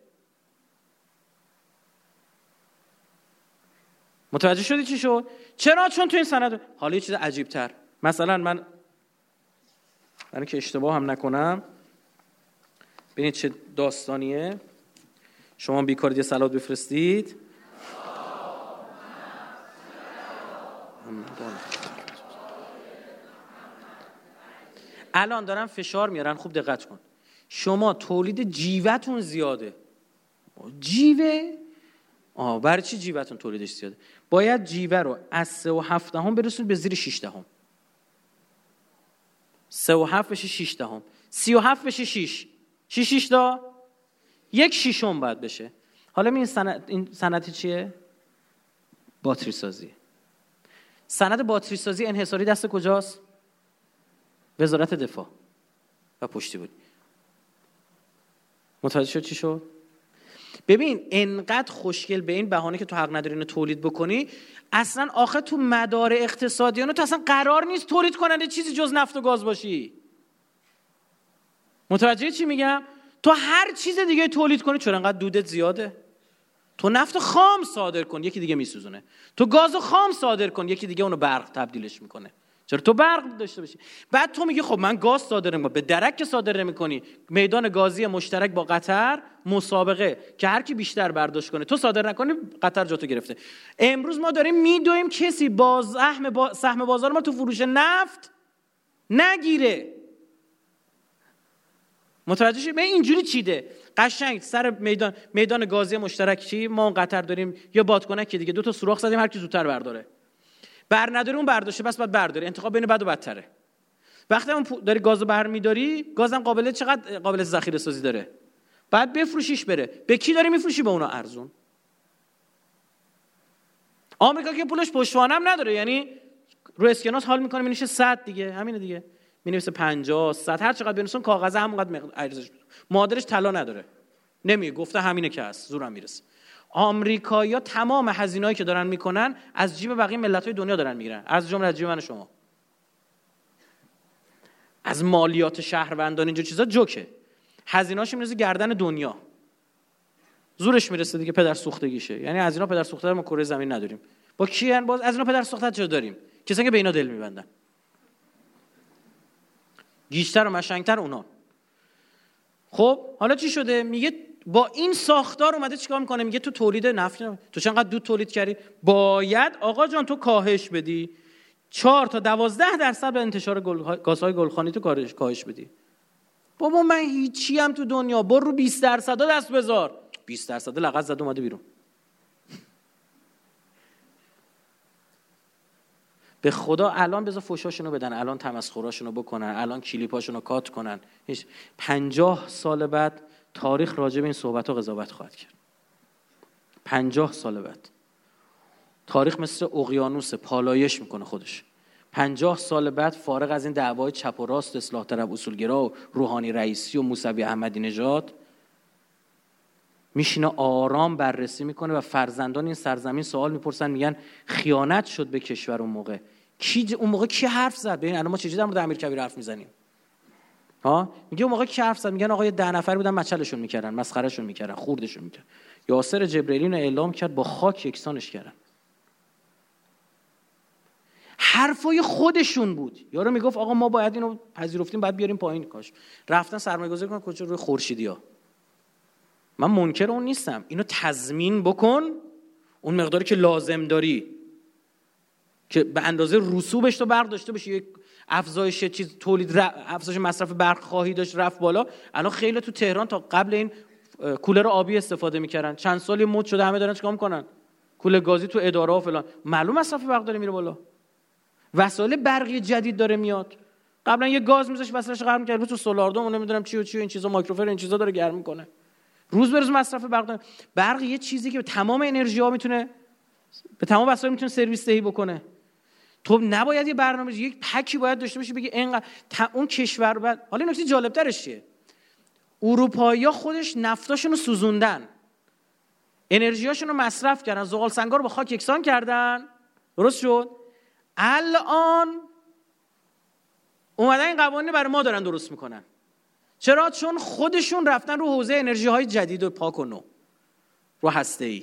[SPEAKER 2] متوجه شدی چی شد؟ چرا؟ چون تو این سند. حالا یه چیز عجیب تر، مثلا من که اشتباه هم نکنم، ببینید چه داستانیه. شما بیکارید یه صلوات بفرستید. الان دارن فشار میارن، خوب دقت کن. شما تولید جیوتون زیاده. جیوه؟ برای چی جیوتون تولیدش زیاده؟ باید جیوه رو از 3.7 برسونید به زیر 6 دهم. 3.7 بشه 6 دهم. 37 بشه 6. 6 تا 1/6 باید بشه. حالا این صنعت چیه؟ باتری سازی. صنعت باتری سازی انحصاری دست کجاست؟ وزارت دفاع و پشتیبانی. متوجه شد چی شد؟ ببین انقدر خوشگل به این بهانه که تو حق نداری اینو تولید بکنی، اصلا آخه تو مدار اقتصادیانو تو اصلا قرار نیست تولید کننده چیزی جز نفت و گاز باشی. متوجه چی میگم؟ تو هر چیز دیگه تولید کنی، چرا انقدر دودت زیاده؟ تو نفت خام صادر کن، یکی دیگه میسوزونه. تو گاز خام صادر کن، یکی دیگه اونو برق تبدیلش میکنه. چرا تو برق داشته باشی؟ بعد تو میگی خب من گاز صادر نمیکنم، به درک که صادر نمیکنی. میدان گازی مشترک با قطر مسابقه که هر کی بیشتر برداشت کنه، تو صادر نکنی قطر جاتو گرفته. امروز ما داریم میدویم کسی سهم بازار ما تو فروش نفت نگیره. متوجه شید؟ اینجوری چیده قشنگ سر میدان گازی مشترک چی ما قطر داریم یا بادکنک که دیگه 2 تا سوراخ زدیم هر کی زودتر برداره. بر نداره اون برداشته، بس باید برداره. انتخاب بین بد و بدتره. وقتی اون داری گازو برمی‌داری، گازم چقدر قابلیت ذخیره سازی داره؟ بعد بفروشیش بره. به کی داری میفروشی؟ به اونا ارزون. آمریکا که پولش پشتوانم نداره، یعنی رو اسکناس حال میکنه مینوشه 100 دیگه، همینه دیگه. مینوشه 50 100 هر چقدر بنویسن کاغذ همونقدر ارزش. مادرش طلا نداره. نمیگه، گفته همینه که هست، زورم میرسه. آمریکایی‌ها تمام هزینه‌ای که دارن میکنن از جیب بقیه ملت‌های دنیا دارن میگیرن، از جمله از جیب من و شما. از مالیات شهروندان اینجور چیزا جوکه. هزینه‌اش میرسه گردن دنیا. زورش میرسه دیگه پدر سوختگیشه. یعنی از اینا پدر سوخته ما کره زمین نداریم. با کیان باز از اینا پدر سوخته چه داریم؟ کسایی که به اینا دل میبندن. گیجتر و مشنگتر اونا. خب حالا چی شده؟ میگه با این ساختار اومده چیکار میکنه؟ میگه تو تولید نفت تو چقدر دود تولید کردی، باید آقا جان تو کاهش بدی. 4 تا 12% به انتشار گازهای گلخانی تو کاهش بدی. بابا من هیچی هم تو دنیا، برو 20% دست بذار. 20% لغت زد اومده بیرون. به خدا الان بذار فوشاشونو بدن، الان تمسخراشونو بکنن، الان کلیپاشونو کات کنن. 50 سال بعد تاریخ راجع به این صحبت‌ها قضاوت خواهد کرد. 50 سال بعد تاریخ مثل اقیانوس پالایش میکنه خودش. 50 سال بعد فارغ از این دعوای چپ و راست، اصلاح طلب، اصولگرا و روحانی رئیسی و موسوی احمدی نژاد، میشینه آرام بررسی میکنه و فرزندان این سرزمین سوال میپرسن، میگن خیانت شد به کشور اون موقع. اون موقع کی حرف زد؟ ببین الان ما چجوری در مورد امیرکبیر حرف میزنیم. میگه اون موقع کی حرف زد؟ میگن آقا 10 نفر بودن مچلشون میکردن، مسخرهشون میکردن، خوردشون میکردن. یاسر جبرئیلی رو اعلام کرد با خاک یکسانش کردن. حرفای خودشون بود. یارو میگفت آقا ما باید اینو پذیرفتیم، بعد بیاریم پایین. کاش رفتن سرمایه‌گذاری کنن کجا؟ روی خورشیدیا. من منکر اون نیستم، اینو تضمین بکن اون مقداری که لازم داری که به اندازه رسوبش تو برق داشته باشی. افزایش افزایش مصرف برق خواهی داشت رفت بالا. الان خیلی تو تهران تا قبل این کولر آبی استفاده میکردن، چند سالی مد شده همه دارن چیکار میکنن؟ کولر گازی تو اداره ها فلان. معلوم مصرف برق داره میره بالا. وسایل برقی جدید داره میاد. قبلا یه گاز میذاش وسایلش گرم می‌کرد، تو سولاردوم اون نمیدونم چی و این چیزا، مایکروفر این چیزا داره گرم میکنه. روز به روز مصرف برق داره. برق یه چیزی که به تمام انرژی ها میتونه، به تمام وسایل میتونه سرویس دهی بکنه. تو نباید یه برنامه، یک پکی باید داشته باشی بگی اینقدر اون کشور بعد. حالا نکته جالب ترش چیه؟ اروپایی‌ها خودش نفتاشون رو سوزوندن، انرژیاشون رو مصرف کردن، زغال سنگا رو با خاک یکسان کردن، درست شد؟ الان اومدن این قوانین برای ما دارن درست میکنن. چرا؟ چون خودشون رفتن رو حوزه انرژی های جدید و پاک و نو، رو هسته‌ای،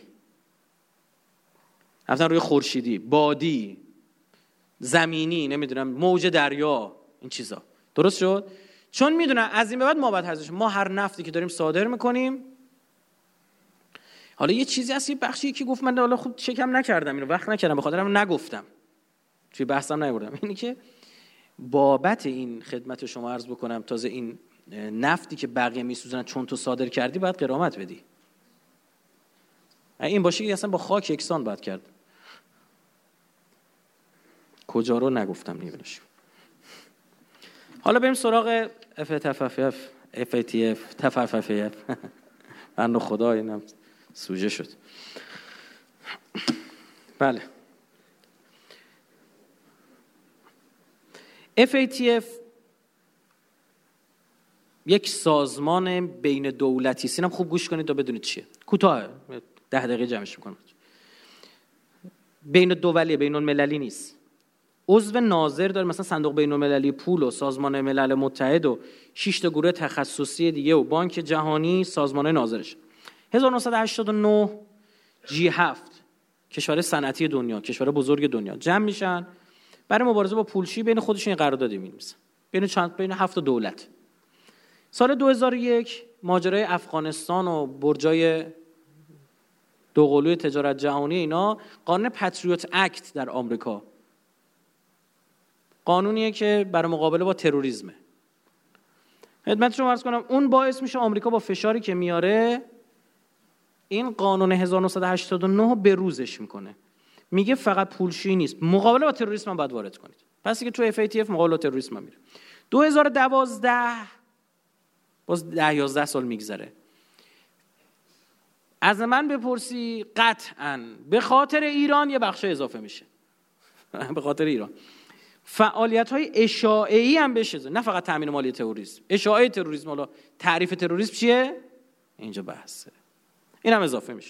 [SPEAKER 2] رفتن روی خورشیدی، بادی، زمینی، نمیدونم موج دریا، این چیزا. درست شد؟ چون میدونن از این به بعد ما باید هستش. ما هر نفتی که داریم صادر میکنیم. حالا یه چیزی هست، یه بخشی که گفت من حالا خوب چکم نکردم، اینو وقت نکردم، به خاطر همین نگفتم، توی بحثم نیاوردم. اینی که بابت این خدمت شما عرض بکنم، تازه این نفتی که بقیه میسوزن چون تو صادر کردی باید غرامت بدی. این باشه که اصلا با خاک یکسان باید کرد. کجا رو نگفتم نیولش. حالا بریم سراغ FATF تفرفف. بنده خدا اینم سوژه شد. بله. FATF یک سازمان بین دولتی، سینم خوب گوش کنید تا بدونید چیه. کوتاه 10 دقیقه جمعش میکنم. بین دولی، بین المللی نیست. عضو ناظر داره، مثلا صندوق بین المللی پول و سازمان ملل متحد و 6 تا گروه تخصصی دیگه و بانک جهانی سازمان ناظرش. 1989 G7 کشور صنعتی دنیا، کشور بزرگ دنیا جمع میشن برای مبارزه با پولشویی، بین خودشون این قراردادی می‌نویسن بین 7 دولت. سال 2001 ماجرای افغانستان و برجای دوقلوی تجارت جهانی، اینا قانون پتریوت اکت در آمریکا، قانونیه که برای مقابله با تروریسمه. خدمت شما عرض کنم اون باعث میشه آمریکا با فشاری که میاره این قانون 1989 به روزش میکنه. میگه فقط پولشویی نیست، مقابله با تروریسم هم باید وارد کنید. پس دیگه تو FATF مقابله با تروریسم هم میره. 2012 باز 10-11 سال میگذره. از من بپرسی قطعاً به خاطر ایران یه بخش اضافه میشه. به خاطر ایران فعالیت‌های اشاعه‌ای هم بشه، نه فقط تامین مالی تروریسم، اشاعه تروریسم. حالا تعریف تروریسم چیه؟ اینجا بحثه. این هم اضافه میشه.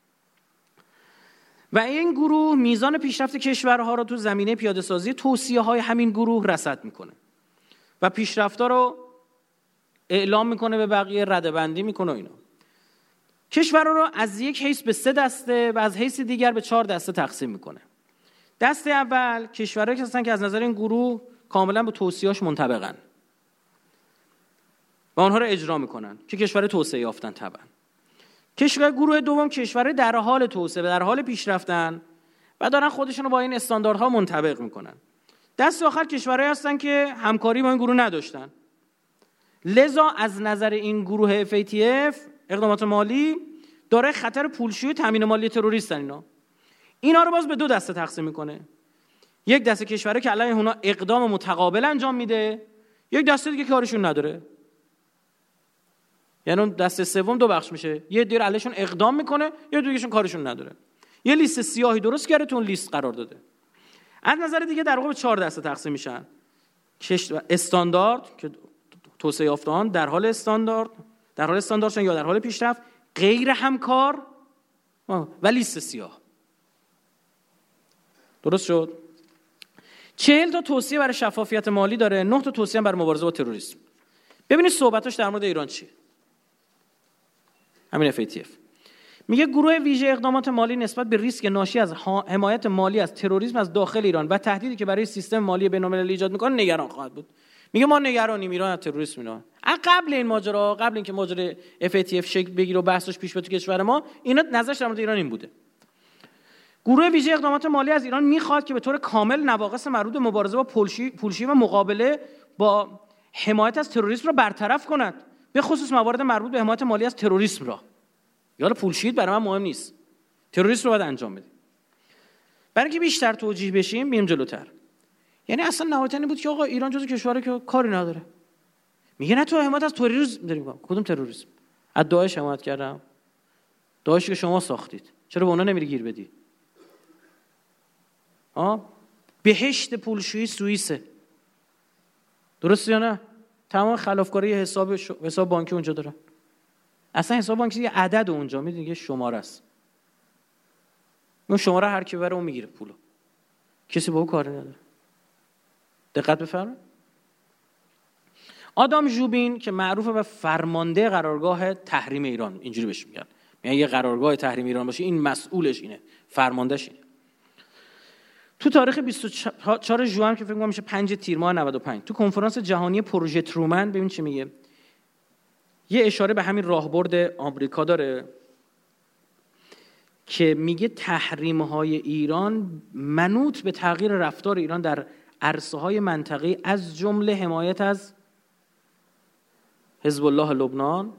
[SPEAKER 2] و این گروه میزان پیشرفت کشورها رو تو زمینه پیاده‌سازی توصیه‌های همین گروه رصد میکنه و پیشرفت‌ها رو اعلام میکنه به بقیه، رده‌بندی میکنه. اینا کشورها رو از یک حیث به 3 دسته و از حیث دیگر به 4 دسته تقسیم میکنه. دسته اول کشورهایی هستن که از نظر این گروه کاملا به توصیه‌هاش منطبقن و اونها رو اجرا میکنن، که کشور توسعه یافتن طبعا. گروه دوم کشورهای در حال توسعه و در حال پیشرفتن و دارن خودشون رو با این استانداردها منطبق میکنن. دسته آخر کشورهایی هستن که همکاری با این گروه نداشتن. لذا از نظر این گروه FATF اقدامات مالی داره خطر پولشویی و تامین مالی تروریستن. اینا رو باز به 2 دسته تقسیم میکنه. یک دسته کشورهایی که علیه اونا اقدام متقابل انجام میده، یک دسته دیگه کارشون نداره. یعنی اون دسته سوم 2 بخش میشه، یه دیر علیشون اقدام میکنه، یه دیگهشون کارشون نداره. یه لیست سیاهی درست کرده، تو اون لیست قرار داده. از نظر دیگه در واقع به 4 دسته تقسیم میشن. استاندارد که توسعه یافته‌ان در حال استانداردشن یا در حال پیشرفت، غیر همکار و لیست سیاه. درست شد؟ 40 تا توصیه برای شفافیت مالی داره، 9 تا توصیه برای مبارزه با تروریسم. ببینید صحبتاش در مورد ایران چیه. همین FATF میگه گروه ویژه اقدامات مالی نسبت به ریسک ناشی از حمایت مالی از تروریسم از داخل ایران و تهدیدی که برای سیستم مالی بین‌المللی ایجاد میکنه نگران خواهد بود. میگه ما نگرانیم ایران از تروریسم. اینا قبل این ماجرا، قبل اینکه ماجرا FATF شکل بگیره و بحثش پیش بره تو کشور ما، اینا نظرش در مورد ایران این بوده. گروه ویژه اقدامات مالی از ایران میخواد که به طور کامل نواقص مربوط به مبارزه با پولشویی و مقابله با حمایت از تروریسم را برطرف کند، به خصوص موارد مربوط به حمایت مالی از تروریسم را. یالا پولشویی برای من مهم نیست، تروریسم رو باید انجام بدیم. برای اینکه بیشتر توجیه بشیم بیام جلوتر. یعنی اصلا نهایتاً این بود که آقا ایران جزو کشوره که کاری نداره. میگه نه تو حمایت از تروریسم داریم. کدوم تروریسم؟ از داعش حمایت کردم. داعشی که شما ساختید. چرا به اونا نمیری گیر بدی؟ بهشت پولشویی سوئیسه. درسته یا نه؟ تمام خلافکاری حساب بانکی اونجا داره. اصلا حساب بانکی یه عدد اونجا میدونی یه شماره است. اون شماره هر کی بره اون میگیره پولو. کسی با اون کاری نداره. دقت بفرمایید. آدام ژوبین که معروفه به فرمانده قرارگاه تحریم ایران، اینجوری بهش میگن. یعنی یه قرارگاه تحریم ایران باشه این مسئولش اینه، فرماندهش اینه. تو تاریخ 24 ژوئن که فکر کنم میشه 5 تیر ماه 95 تو کنفرانس جهانی پروژه ترومن، ببین چی میگه. یه اشاره به همین راهبرد آمریکا داره که میگه تحریم‌های ایران منوط به تغییر رفتار ایران در عرصه‌های منطقه‌ای از جمله حمایت از حزب الله لبنان،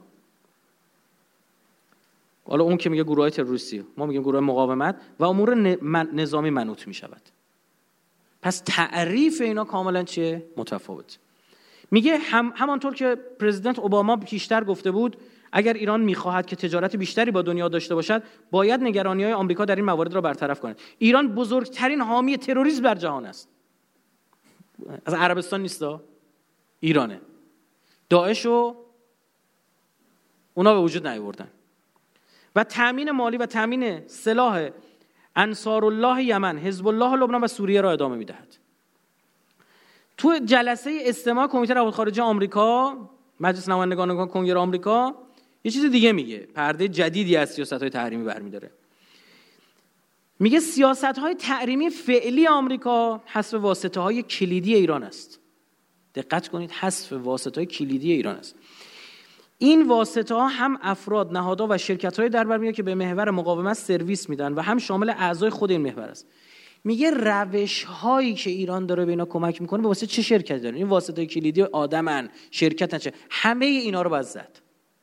[SPEAKER 2] حالا اون که میگه گروه‌های تروریستی، ما میگیم گروه مقاومت، و امور نظامی منوط میشود. پس تعریف اینا کاملا چیه؟ متفاوت. میگه همانطور که پرزیدنت اوباما بیشتر گفته بود اگر ایران میخواهد که تجارت بیشتری با دنیا داشته باشد باید نگرانی‌های آمریکا در این موارد را برطرف کند. ایران بزرگترین حامی تروریسم در جهان است. از عربستان نیستا، ایرانه. داعشو اونا به وجود نیاوردن. و تامین مالی و تامین سلاح انصارالله یمن، حزب الله لبنان و سوریه را ادامه میدهد. تو جلسه استماع کمیته روابط خارجه آمریکا، مجلس نمایندگان کنگره آمریکا، یه چیز دیگه میگه، پرده جدیدی از سیاست‌های تحریمی برمی‌داره. میگه سیاست‌های تحریمی فعلی آمریکا حذف واسطه‌های کلیدی ایران است. دقت کنید، حذف واسطه‌های کلیدی ایران است. این واسطه‌ها هم افراد، نهادها و شرکت‌های در بر میاد که به محور مقاومت سرویس میدن و هم شامل اعضای خود این محور است. میگه روش‌هایی که ایران داره به اینا کمک میکنه به واسه چه شرکتی داره؟ این واسطه‌های کلیدی آدمن، شرکتن، چه همه اینا رو باید زد.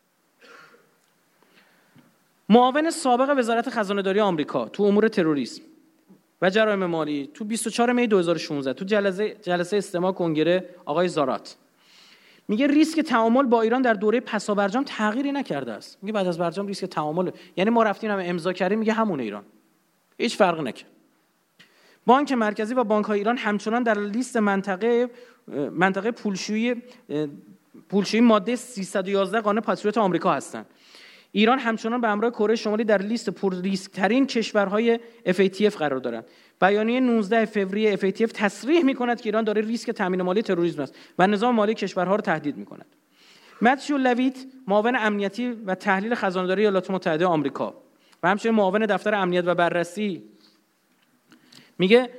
[SPEAKER 2] معاون سابق وزارت خزانه‌داری آمریکا تو امور تروریسم و جرایم مالی تو 24 می 2016 تو جلسه استماع کنگره آقای زارات میگه ریسک تعامل با ایران در دوره پسابرجام تغییری نکرده است. میگه بعد از برجام ریسک تعامل، یعنی ما رفتیم هم امضا کردیم، میگه همون ایران هیچ فرقی نکرد. بانک مرکزی و بانک‌های ایران همچنان در لیست منطقه پولشویی ماده 311 قانون پاتریوت آمریکا هستند. ایران همچنان به همراه کره شمالی در لیست پرریسک‌ترین کشورهای FATF قرار دارد. بیانیه 19 فوریه FATF تصریح می‌کند که ایران دارای ریسک تامین مالی تروریسم است و نظام مالی کشورها را تهدید می‌کند. متیو لویت، معاون امنیتی و تحلیل خزانه‌داری ایالات متحده آمریکا و همچنین معاون دفتر امنیت و بررسی، میگه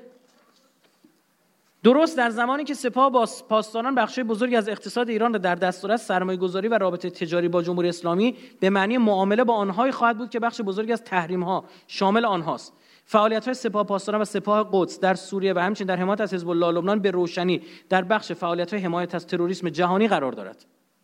[SPEAKER 2] درست در زمانی که سپاه پاسداران بخشی بزرگی از اقتصاد ایران را در دستور است، سرمایه‌گذاری و رابطه تجاری با جمهوری اسلامی به معنی معامله با آنهایی خواهد بود که بخش بزرگی از تحریم‌ها شامل آنهاست. فعالیت‌های سپاه پاسداران و سپاه قدس در سوریه و همچنین در حمایت از حزب الله لبنان به روشنی در بخش فعالیت‌های حمایت از تروریسم جهانی قرار دارد.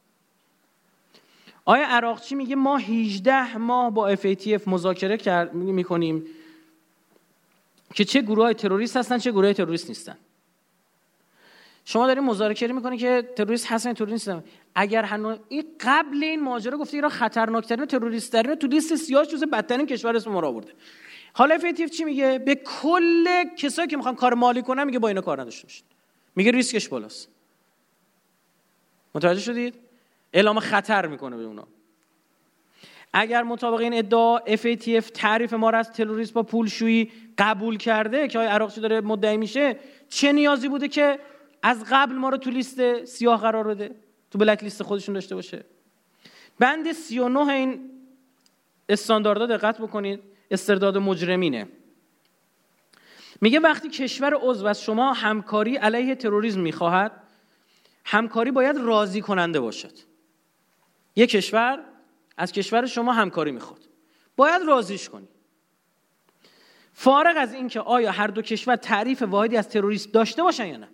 [SPEAKER 2] آیا عراقچی میگه ما 18 ماه با FATF مذاکره می‌کنیم که چه گروه‌های تروریست هستن چه گروه‌های تروریست نیستن. شما دارین مذاکره می‌کنی که تروریست هستن تروریست نیستن. اگر هنوز قبل این ماجرا گفته ایران خطرناک‌ترین تروریست‌ترین تو لیست سیاه جزو بدترین کشور اسم ما رو آورده. حالا FATF چی میگه؟ به کل کسایی که میخوان کار مالی کنن میگه با اینا کار نداشته باشید. میگه ریسکش بالاست. متوجه شدید؟ اعلام خطر میکنه به اونا. اگر مطابق این ادعا FATF تعریف ما را از تروریسم با پولشویی قبول کرده که آقای عراقچی داره مدعی میشه، چه نیازی بوده که از قبل ما رو تو لیست سیاه قرار بده، تو بلک لیست خودشون داشته باشه؟ بند 39 این استانداردها دقت بکنید، استرداد مجرمینه. میگه وقتی کشور عضو از شما همکاری علیه تروریسم میخواهد، همکاری باید راضی کننده باشد. یک کشور از کشور شما همکاری میخواد، باید راضیش کنی. فارغ از این که آیا هر دو کشور تعریف واحدی از تروریسم داشته باشن یا نه.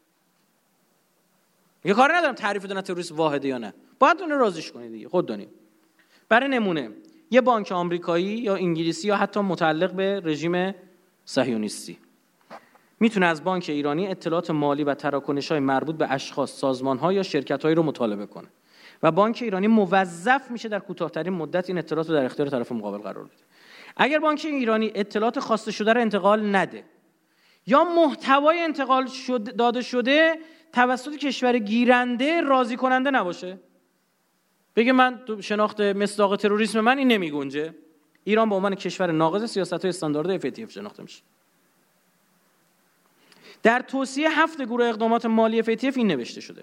[SPEAKER 2] یه کاری ندارم تعریف دادن تروریسم واحده یا نه، باید اون رازیش کنید دیگه، خود دونیم. برای نمونه یه بانک آمریکایی یا انگلیسی یا حتی متعلق به رژیم صهیونیستی میتونه از بانک ایرانی اطلاعات مالی و تراکنش‌های مربوط به اشخاص، سازمان‌ها یا شرکت‌هایی رو مطالبه کنه و بانک ایرانی موظف میشه در کوتاه‌ترین مدت این اطلاعات رو در اختیار طرف مقابل قرار بده. اگر بانک ایرانی اطلاعات خواسته شده رو انتقال نده یا محتوای انتقال داده شده توسط کشور گیرنده راضی کننده نباشه، بگه من تو شناخت مصداق تروریسم من این نمیگنجه، ایران به عنوان کشور ناقض سیاست‌های استاندارد FATF شناخته میشه. در توصیه 7 گروه اقدامات مالی FATF این نوشته شده.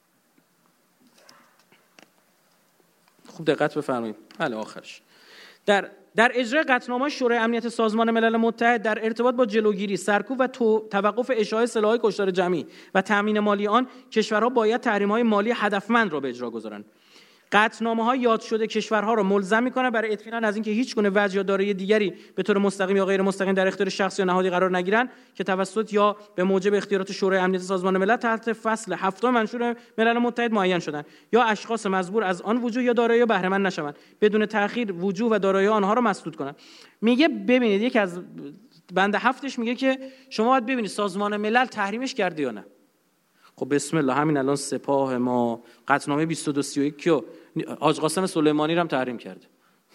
[SPEAKER 2] خوب دقت بفرمایید. بله آخرش. در اجرای قطعنامه‌های شورای امنیت سازمان ملل متحد در ارتباط با جلوگیری، سرکوب و توقف اشاعه سلاح‌های کشتار جمعی و تامین مالی آن، کشورها باید تحریم‌های مالی هدفمند را به اجرا گذارند. قطعنامه‌ها یاد شده کشورها را ملزم می‌کنه برای اطمینان از اینکه هیچ گونه وجه یا دارایی دیگری به طور مستقیم یا غیر مستقیم در اختیار شخص یا نهادی قرار نگیرند که توسط یا به موجب اختیارات شورای امنیت سازمان ملل تحت فصل 7 منشور ملل متحد معین شدند یا اشخاص مجبور از آن وجوه یا دارایی یا بهره مند نشوند بدون تأخیر وجوه و دارایی آنها را مسدود کنند. میگه ببینید یک از بند 7ش میگه که شما باید ببینید سازمان ملل تحریمش کرده یا نه. خب بسم الله، همین الان سپاه ما قطعنامه 2231 رو حاج قاسم سلیمانی رو هم تحریم کرده.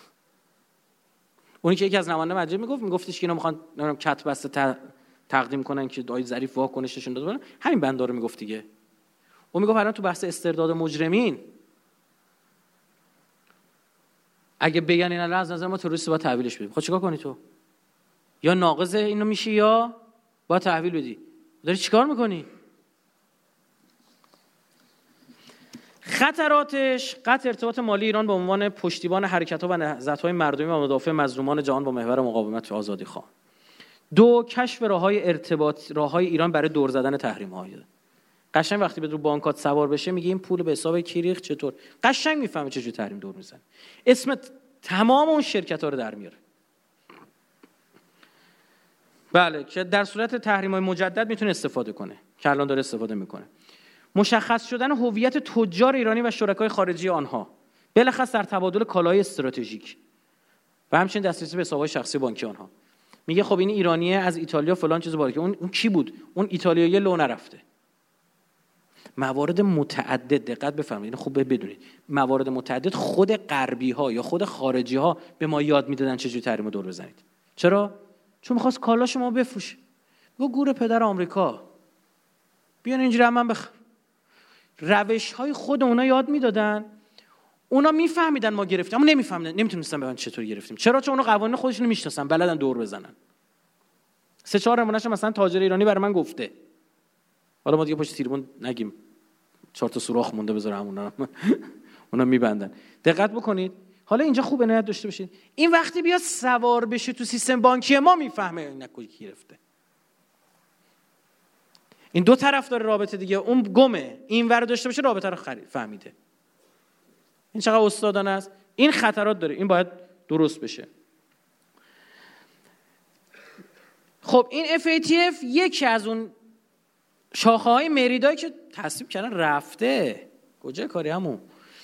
[SPEAKER 2] اونی که یکی از نماینده مجلس میگفتش که اینا میخوان کت بسته تقدیم کنن که آقای ظریف واکنششون داده بودن، همین بندا رو میگفت دیگه. اون میگفت الان تو بحث استرداد مجرمین اگه بگن اینا از نظر ما تروریست باید تحویلش بدیم، خب چیکار کنی تو؟ یا ناقض اینو میشی یا باید تحویل بدی. داری چیکار میکنی؟ خطراتش: قطع ارتباط مالی ایران به عنوان پشتیبان حرکت‌ها و نهضت‌های مردمی و مدافع مظلومان جهان با محور مقاومت و آزادی‌خواه. 2. کشف راه‌های ارتباط، راه‌های ایران برای دور زدن تحریم‌ها. قشنگ وقتی به رو بانکات سوار بشه میگه این پول به حساب کی ریخت چطور، قشنگ میفهمه چجوری تحریم دور میزنه، اسم تمام اون شرکت‌ها رو در میاره. بله که در صورت تحریم‌های مجدد میتونه استفاده کنه که الان داره استفاده میکنه. مشخص شدن هویت تجار ایرانی و شرکای خارجی آنها، بالاخص در تبادل کالای استراتژیک و همچنین دسترسی به حساب‌های شخصی بانکی آنها. میگه خب این ایرانیه از ایتالیا فلان چیزو باره که اون کی بود؟ اون ایتالیایی لو نرفته. موارد متعدد، دقت بفرمایید اینو خوب بدونید، موارد متعدد خود غربی‌ها یا خود خارجی‌ها به ما یاد میدادن چجوری تحریم دور بزنید. چرا؟ چون می‌خواست کالا شما بفروشه. گفت گور پدر آمریکا، بیان اینجوری من روش‌های خود اونا یاد میدادن، اونا میفهمیدن ما گرفتیم اما نمیفهمیدن، نمیتونستن بگن چطور گرفتیم. چرا؟ چون اونا قوانین خودشونو میشناسن، بلدن دور بزنن. 3-4 نمونهش مثلا تاجر ایرانی برای من گفته، حالا ما دیگه پشت تیرمون نگیم 4 تا سوراخ مونده بذاره همونا اونا میبندن. دقت بکنید. حالا اینجا خوب عنایت داشته باشید، این وقتی بیاد سوار بشه تو سیستم بانکی ما میفهمه این کجا گرفته. این دو طرف داره رابطه دیگه، اون گمه این ور داشته باشه رابطه رو فهمیده. این چقدر استادانه است. این خطرات داره، این باید درست بشه. خب این FATF یکی از اون شاخه‌های مریدایی که تصویب کردن رفته کجا کاری همون.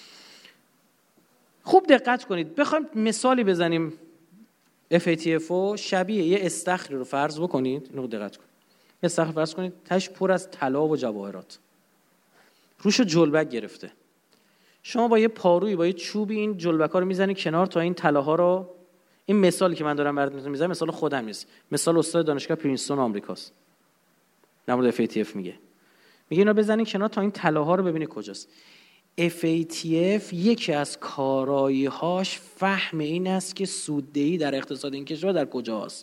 [SPEAKER 2] خوب دقت کنید، بخوایم مثالی بزنیم FATF رو شبیه یه استخری رو فرض بکنید، اینو دقت کنید. استخر فرض کنید تاش پر از طلا و جواهرات، روشو جلبک گرفته. شما با یه پارویی با یه چوبی این جلبک‌ها رو میزنید کنار تا این طلاها رو، این مثالی که من دارم براتون میزنم مثال خودم نیست، مثال استاد دانشگاه پرینستون آمریکاست. در مورد FATF میگه اینا بزنید کنار تا این طلاها رو ببینید کجاست. FATF یکی از کارایی‌هاش فهم این است که سوددهی در اقتصاد این کشور در کجاست.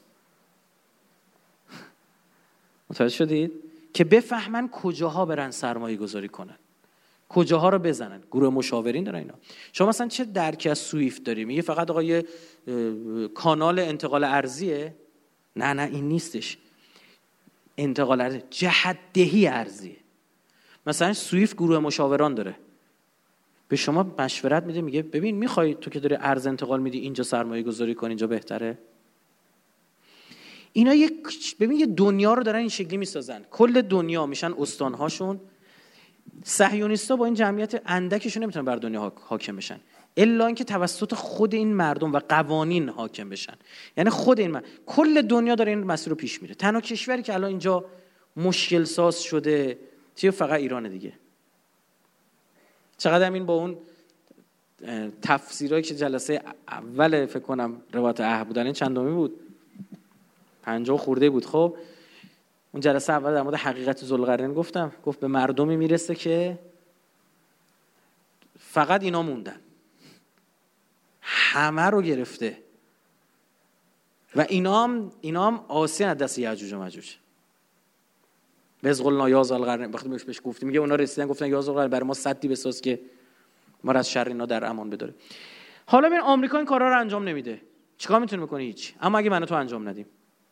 [SPEAKER 2] متوجه شدید؟ که بفهمن کجاها برن سرمایه گذاری کنن، کجاها رو بزنن. گروه مشاورین دارن اینا. شما مثلا چه درکی از سویفت داریم؟ میگه فقط آقا یه کانال انتقال ارزیه؟ نه این نیستش. انتقال ارزی جهت‌دهی ارزیه. مثلا سویفت گروه مشاوران داره، به شما مشورت میده، میگه ببین میخوای تو که داری ارز انتقال میدی اینجا سرمایه گذاری کن، اینجا بهتره. اینا ببین یه دنیا رو دارن این شکلی میسازن، کل دنیا میشن استانهاشون. صهیونیستا با این جمعیت اندکشون نمیتونن بر دنیا حاکم بشن الا اینکه توسط خود این مردم و قوانین حاکم بشن. یعنی خود این کل دنیا داره این مسیر رو پیش میره. تنها کشوری که الان اینجا مشکل ساز شده فقط ایران دیگه. چقدر این با اون تفسیرایی که جلسه اول فکر کنم روایت عهد بودن، این چندمی بود؟ 50 خورده بود. خب اون جلسه اول در مورد حقیقت ذوالقرنین گفت به مردمی میرسه که فقط اینا موندن، همه رو گرفته و اینا هم آسین از دست یأجوج و مأجوج. بز قلنا یا ذوالقرنین، وقتی بهش گفتیم میگه اونا رسیدن گفتن یا ذوالقرنین برای ما سدی بساز که ما از شر اینا در امان بداره. حالا ببین آمریکا این کارا رو انجام نمیده، چیکار میتونه بکنه؟ هیچ. اما اگه من تو انجام ندیم،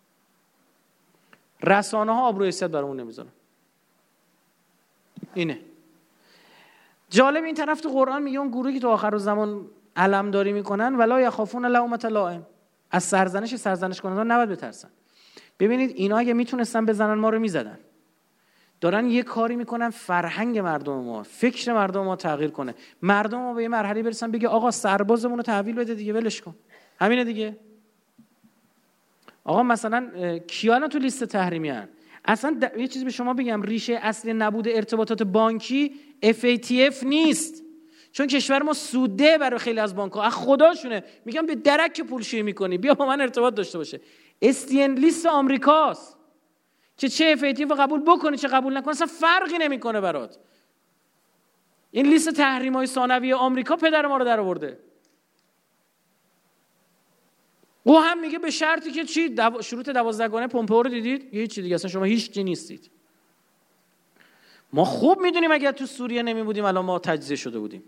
[SPEAKER 2] رسانه ها آبرو حیثیت برامون نمیذارن. اینه جالب. این طرف تو قرآن میگه اون گروهی که تو آخر زمان علمداری میکنن ولا یخافون لومة لائم، از سرزنش کننده نباید بترسن. ببینید اینا اگه میتونستن بزنن ما رو میزدن. دارن یه کاری میکنن فرهنگ مردم ما، فکر مردم ما تغییر کنه، مردم ما به یه مرحله برسن بگه آقا سربازمون رو تحویل بده دیگه، ولش کن، همینه دیگه. آقا مثلا کیانا تو لیست تحریمی هن. اصلا یه چیزی به شما بگم، ریشه اصلی نبود ارتباطات بانکی FATF نیست، چون کشور ما سوده برای خیلی از بانک‌ها، از خداشونه میگم به درک پولشویی میکنی بیا با من ارتباط داشته باشه. STN لیست آمریکاست که چه FATF رو قبول بکنی چه قبول نکنی اصلا فرقی نمیکنه برات. این لیست تحریم‌های ثانویه آمریکا پدر ما رو در آورده. او هم میگه به شرطی که چی؟ شروط 12 گانه پومپئو رو دیدید؟ یه چیز دیگه، اصلا شما هیچ چی نیستید. ما خوب میدونیم اگر تو سوریه نمی بودیم الان ما تجزیه شده بودیم.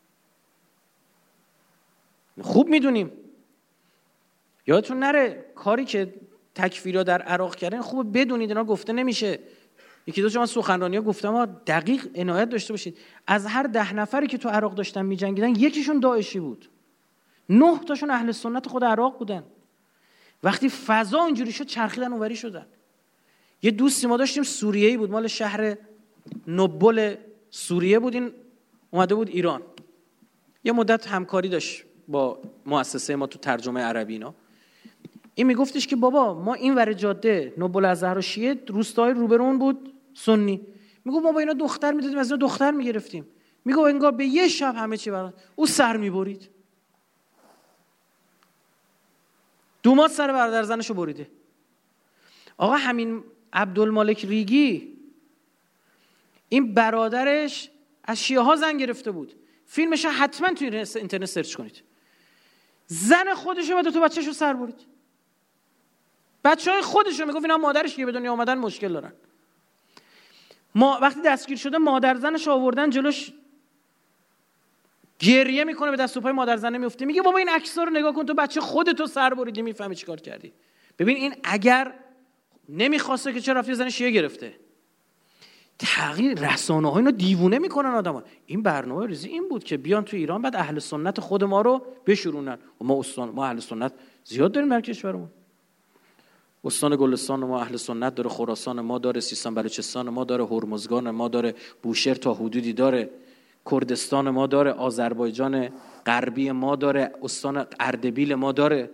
[SPEAKER 2] خوب میدونیم. یادتون نره کاری که تکفیرها در عراق کردن خوب بدونید اینا گفته نمیشه. یکی دو من سخنرانی‌ها گفتم دقیق عنایت داشته باشید. از هر 10 نفری که تو عراق داشتن میجنگیدن یکیشون داعشی بود. 9 تاشون اهل سنت خود عراق بودن. وقتی فضا اینجوری شد چرخیدن اونوری شدن. یه دوستی ما داشتیم سوریه‌ای بود، مال شهر نوبل سوریه بود، این اومده بود ایران. یه مدت همکاری داشت با مؤسسه ما تو ترجمه عربی اینا. این میگفتش که بابا ما این ور جاده نوبل ازهر و شیعه روستای روبرون بود سنی. میگه ما با اینا دختر میدادیم، از اینا دختر میگرفتیم. میگه انگار به یه شب همه چی برات او سر میبرید. دومات سر برادر زنشو بریده. آقا همین عبدالمالک ریگی این برادرش از شیعه ها زن گرفته بود. فیلمش حتما توی اینترنت سرچ کنید. زن خودشو و 2 تا بچه‌شو سر برید. بچه‌های خودشو میگفت اینا مادرش که به دنیا اومدن مشکل دارن. ما وقتی دستگیر شده مادر زنش آوردن جلوش، گریه میکنه به دست و پای مادر زنه میفته، میگه بابا این عکس‌ها رو نگاه کن، تو بچه خودتو سر بریدی، میفهمی چیکار کردی. ببین این اگر نمیخواسته که چرا رفتی زن شیعه گرفته. تغییر رسانه‌ها اینو دیوونه میکنن آدمو. این برنامه ریزی این بود که بیان تو ایران بعد اهل سنت خود ما رو بشورونن. و ما اهل سنت زیاد داریم در کشورمون. استان گلستان ما اهل سنت داره، خراسان ما داره، سیستان بلوچستان ما داره، هرمزگان ما داره، بوشهر تا حدودی داره، کردستان ما داره، آذربایجان غربی ما داره، استان اردبیل ما داره،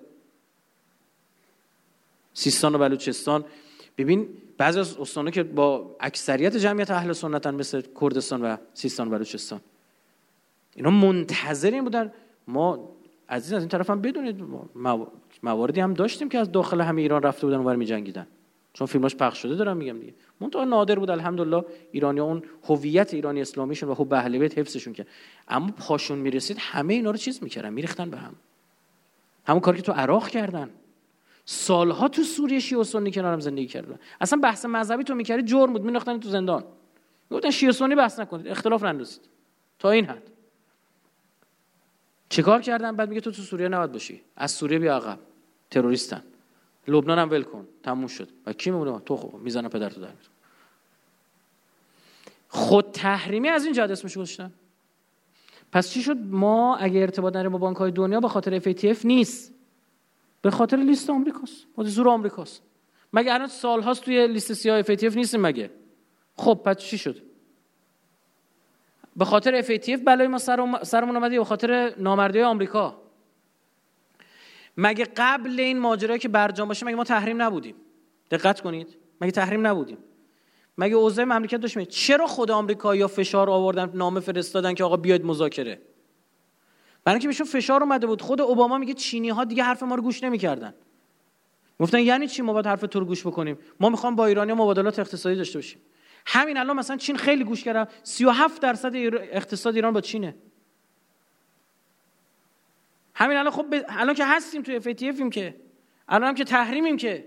[SPEAKER 2] سیستان و بلوچستان. ببین بعضی از استان‌ها که با اکثریت جمعیت اهل سنتن مثل کردستان و سیستان و بلوچستان، اینا منتظرین بودن. ما عزیز از این طرف هم بدونید مواردی هم داشتیم که از داخل همه ایران رفته بودن اونور می‌جنگیدن، چون فیلماش پخش شده دارم میگم دیگه. منتها نادر بود الحمدلله ایرانی‌ها اون هویت ایرانی اسلامیشون و حب اهل بیت حفظشون کرد. اما پاشون میرسید همه اینا رو چیز می‌کردن، می‌ریختن به هم. همون کاری که تو عراق کردن. سالها تو سوریه شیعه و سنی کنارم زندگی کردن. اصلا بحث مذهبی تو می‌کردی جرم بود، می‌انداختن تو زندان. میگفتن شیعه سنی بحث نکنید، اختلاف نندازید. تا این حد. چیکار کردن؟ بعد میگه تو سوریه نباید باشی. از سوریه بیا عقب. تروریستن. لبنان هم ول کن. تموم شد. و کی میمونه؟ تو خب میزنه پدرتو در میاره. خود تحریمی از این جهت اسمش گذاشتن. پس چی شد؟ ما اگه ارتباط نداریم با بانک‌های دنیا به خاطر FATF نیست. به خاطر لیست آمریکاست. مدیر زور آمریکاست. مگه الان سال‌هاست توی لیست سیاه FATF نیستیم مگه؟ خب پس چی شد؟ به خاطر FATF بلای ما سرمون اومد یا به خاطر نامردی آمریکا؟ مگه قبل این ماجرایی که برجام باشه مگه ما تحریم نبودیم؟ دقت کنید، مگه تحریم نبودیم؟ مگه اوضاع مملکت داشتیم؟ چرا خود آمریکایی‌ها فشار آوردن، نامه فرستادن که آقا بیاید مذاکره؟ برای اینکه بهشون فشار اومده بود. خود اوباما میگه چینی‌ها دیگه حرف ما رو گوش نمی‌کردن. گفتن یعنی چی ما باید حرف تو رو گوش بکنیم؟ ما می‌خوام با ایرانی‌ها مبادلات اقتصادی داشته باشیم. همین الان مثلا چین خیلی گوش کرده، 37% اقتصاد ایران با چینه. همین الان خب الان که هستیم توی FATFیم که الان هم که تحریمیم که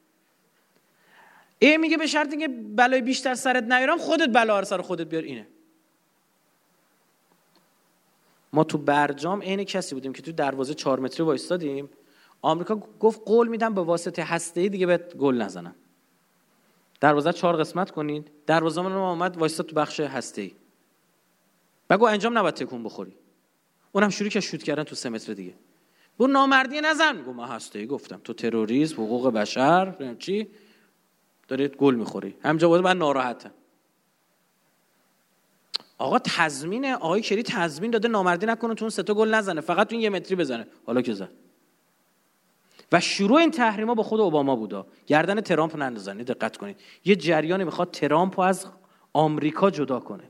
[SPEAKER 2] میگه به شرط اینکه بلای بیشتر سرت نیارم خودت بلا رو سر خودت بیار. اینه. ما تو برجام عین کسی بودیم که تو دروازه 4 متری وایستادیم، آمریکا گفت قول میدم به واسطه هسته‌ای دیگه بهت گل نزنم. دروازه 4 قسمت کنید، دروازه من اومد وایستاد تو بخش هسته‌ای. بگو انجام نباید تکون بخوری. اونم شروع کرد شوت کردن تو 3 متر دیگه. بو نامردی نزن. گفت ما هسته‌ای گفتم تو تروریسم، حقوق بشر، چی؟ دارید گل میخوری. همینجا بود من ناراحتم. آقا تضمین آقای کری تضمین داده نامردی نکنه تو اون 3 تا گل نزنه، فقط تو این 1 متری بزنه. حالا که زد. و شروع این تحریما با خود اوباما بودا. گردن ترامپ نندازنید. دقت کنید. یه جریانی میخواد ترامپ رو از آمریکا جدا کنه.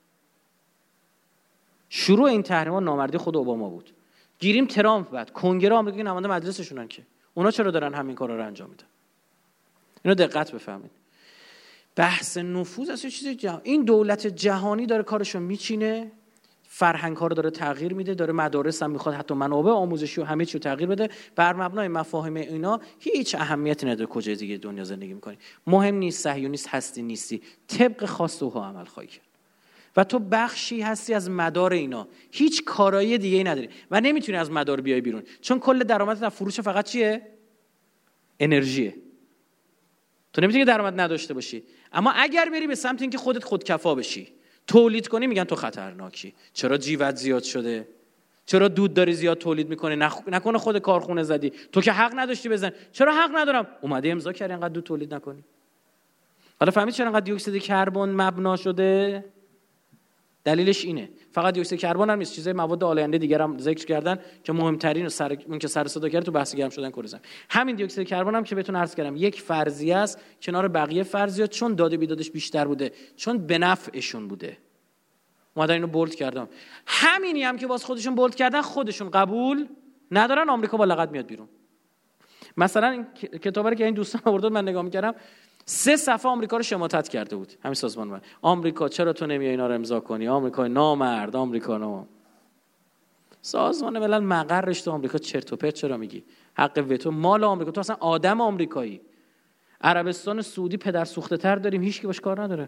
[SPEAKER 2] شروع این تحریما نامردی خود اوباما بود. گیریم ترامپ بعد کنگره آمریکا که نماینده مجلسشونن که اونا چرا دارن همین کارا رو انجام میدن؟ اینو دقت بفهمید. بحث نفوذ اصلا چیز این دولت جهانی داره کارشو میچینه، فرهنگ‌ها رو داره تغییر میده، داره مدارس هم میخواد حتی منابع آموزشی و همه چی رو تغییر بده. بر مبنای مفاهیم اینا هیچ اهمیتی نداره کجای دیگه دنیا زندگی میکنی. مهم نیست صهیونیست هستی نیستی، طبق خواست اوها عمل خواهی کرد. و تو بخشی هستی از مدار اینا، هیچ کارایی دیگه ای نداری و نمیتونی از مدار بیای بیرون، چون کل درآمدت از فروش فقط چیه؟ انرژیه. تو نمیتونی درآمد نداشته باشی. اما اگر بری به سمت اینکه خودت خودکفا بشی، تولید کنی، میگن تو خطرناکی. چرا جیوت زیاد شده؟ چرا دود داری زیاد تولید میکنی؟ نکنه خود کارخونه زدی؟ تو که حق نداشتی بزن. چرا حق ندارم؟ اومدی امضا کردی انقدر دود تولید نکنی. حالا فهمید چرا انقدر دی اکسید کربن مبنا شده؟ دلیلش اینه. فقط دی اکسید کربن هم نیست، چیزای مواد آلاینده دیگر هم ذکر کردن که مهمترین اون که سر صدا کرد تو بحث گرم شدن کره زمین. همین دی اکسید کربن هم که بهتون عرض کردم یک فرضیه است کنار بقیه فرضیات، چون داده بیدادش بیشتر بوده، چون به نفعشون بوده. اومدن اینو بولد کردم. همینی هم که باز خودشون بولد کردن خودشون قبول ندارن، آمریکا با لغت میاد بیرون. مثلا این کتابی رو که این دوستان آوردن من نگاه می‌کردم 3 صفحه آمریکا رو شماتت کرده بود همین سازمان ملل. آمریکا چرا تو نمیای اینا رو امضا کنی؟ آمریکا نامرد، آمریکا نو. سازمان ملل مقرش تو آمریکا، چرت و پرت چرا میگی؟ حق وتو مال آمریکا، تو اصلا آدم آمریکایی. عربستان سعودی پدر سوخته تر داریم، هیچ کی باش کار نداره.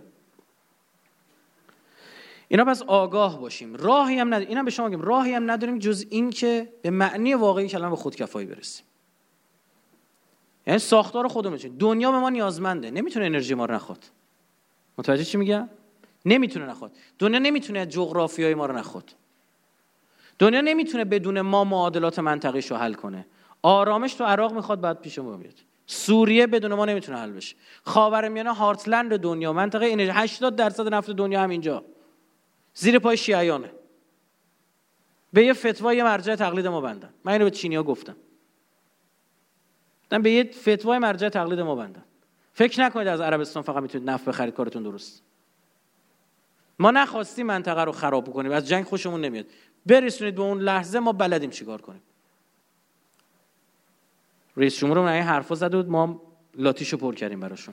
[SPEAKER 2] اینا پس آگاه باشیم. راهی هم نداریم، اینا به شما میگم راهی هم نداریم جز این که به معنی واقعی کلمه به خودکفایی برسیم. یعنی ساختار خودمون چه؟ دنیا به ما نیازمنده، نمیتونه انرژی ما رو نخواد. متوجه چی میگم؟ نمیتونه نخواد. دنیا نمیتونه جغرافیای ما رو نخواد. دنیا نمیتونه بدون ما معادلات منطقه‌ایش رو حل کنه. آرامش تو عراق میخواد بعد پیش ما بیاد. سوریه بدون ما نمیتونه حل بشه. خاورمیانه هارتلند دنیا، منطقه انرژی 80% نفت دنیا هم اینجا. زیر پای شیعیانه. به یه فتوای مرجع تقلید ما بندن. من اینو به چینی‌ها گفتم. به یه فتوای مرجع تقلید ما بندن. فکر نکنید از عربستان فقط میتونید نفت بخرید کارتون درست. ما نخواستیم منطقه رو خراب کنیم، از جنگ خوشمون نمیاد. برسونید به اون لحظه ما بلدیم چیکار کنیم. رئیس جمهور من این حرفا زد بود، ما لاتیشو پر کردیم براشون.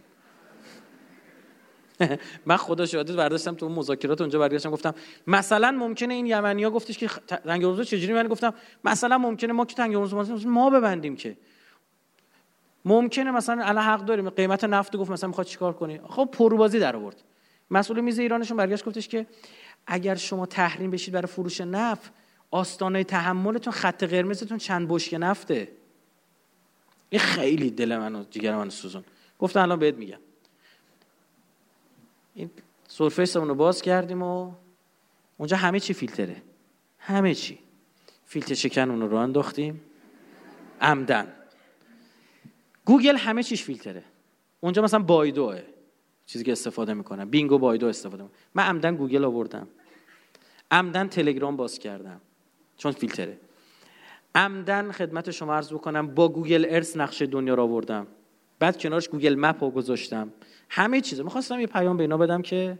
[SPEAKER 2] من خدا شاهد برداشتم تو اون مذاکرات اونجا برگشتم گفتم مثلا ممکنه این یمنی‌ها گفتش که تنگ هرمز چجوری، من گفتم مثلا ممکنه ما که تنگ هرمز ما ببندیم، که ممکنه مثلا الان حق داریم قیمت نفت گفت مثلا میخواد چیکار کنی. خب پروبازی در آورد. مسئول میز ایرانشون برگشت گفتش که اگر شما تحریم بشید برای فروش نفت، آستانه تحملتون خط قرمزتون چند بشکه نفته. این خیلی دل منو جیگر منو سوزون. گفتم الان بهت میگم. این سرفیسمون رو باز کردیم و اونجا همه چی فیلتره، همه چی فیلتر شکن اون رو انداختیم عمدن. گوگل همه چیش فیلتره، اونجا مثلا بایدوه چیزی که استفاده میکنم، بینگو بایدو استفاده میکنم. من عمدن گوگل آوردم، عمدن تلگرام باز کردم چون فیلتره، عمدن خدمت شما عرض بکنم با گوگل ارث نقشه دنیا رو آوردم، بعد کنارش گوگل مپ رو گذاشتم، همه چیزو میخواستم یه پیام به اینا بدم که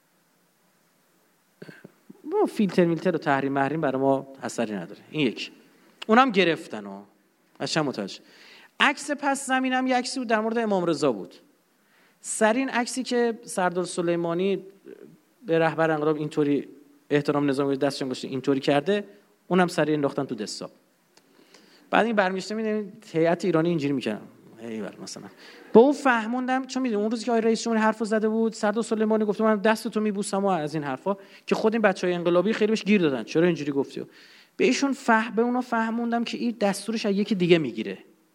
[SPEAKER 2] با فیلتر و تحریم محریم برای ما اثری نداره. این یک. اونم گرفتن و قشنگ متوجه. عکس پس زمینم یه عکسی بود در مورد امام رضا بود. سرین عکسی که سردار سلیمانی به رهبر انقلاب اینطوری احترام نظامی دستشون گذاشته اینطوری کرده، اونم سری انداختن تو دسکتاپ. بعد این برمیگشته می‌بینید هیئت ایرانی اینجوری می‌کردن. ایول مثلا با اون فهموندم، چون میدونی اون روزی که آقای رئیس جمهور حرفو زده بود سردار سلیمانی گفته من دستتو میبوسم و از این حرفا که خود این بچهای انقلابی خیلی بهش گیر دادن چرا اینجوری گفتی، به ایشون به اونا فهموندم که این دستورش از یکی دیگه میگیره،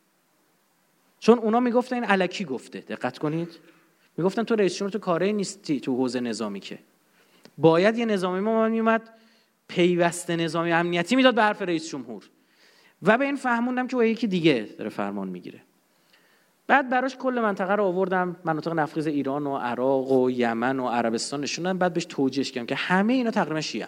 [SPEAKER 2] چون اونا میگفتن این الکی گفته. دقت کنید، میگفتن تو رئیس جمهور تو کاری نیستی تو حوزه نظامی، که باید یه نظامی ما میومد پیوسته نظامی امنیتی میداد به حرف رئیس جمهور، و به این فهموندم که یکی دیگه داره فرمان میگیره. بعد براش کل منطقه رو آوردم، مناطق نفتخیز ایران و عراق و یمن و عربستان نشوندم، بعد بهش توجیهش کردم که همه اینا تقریبا شیعه‌ان،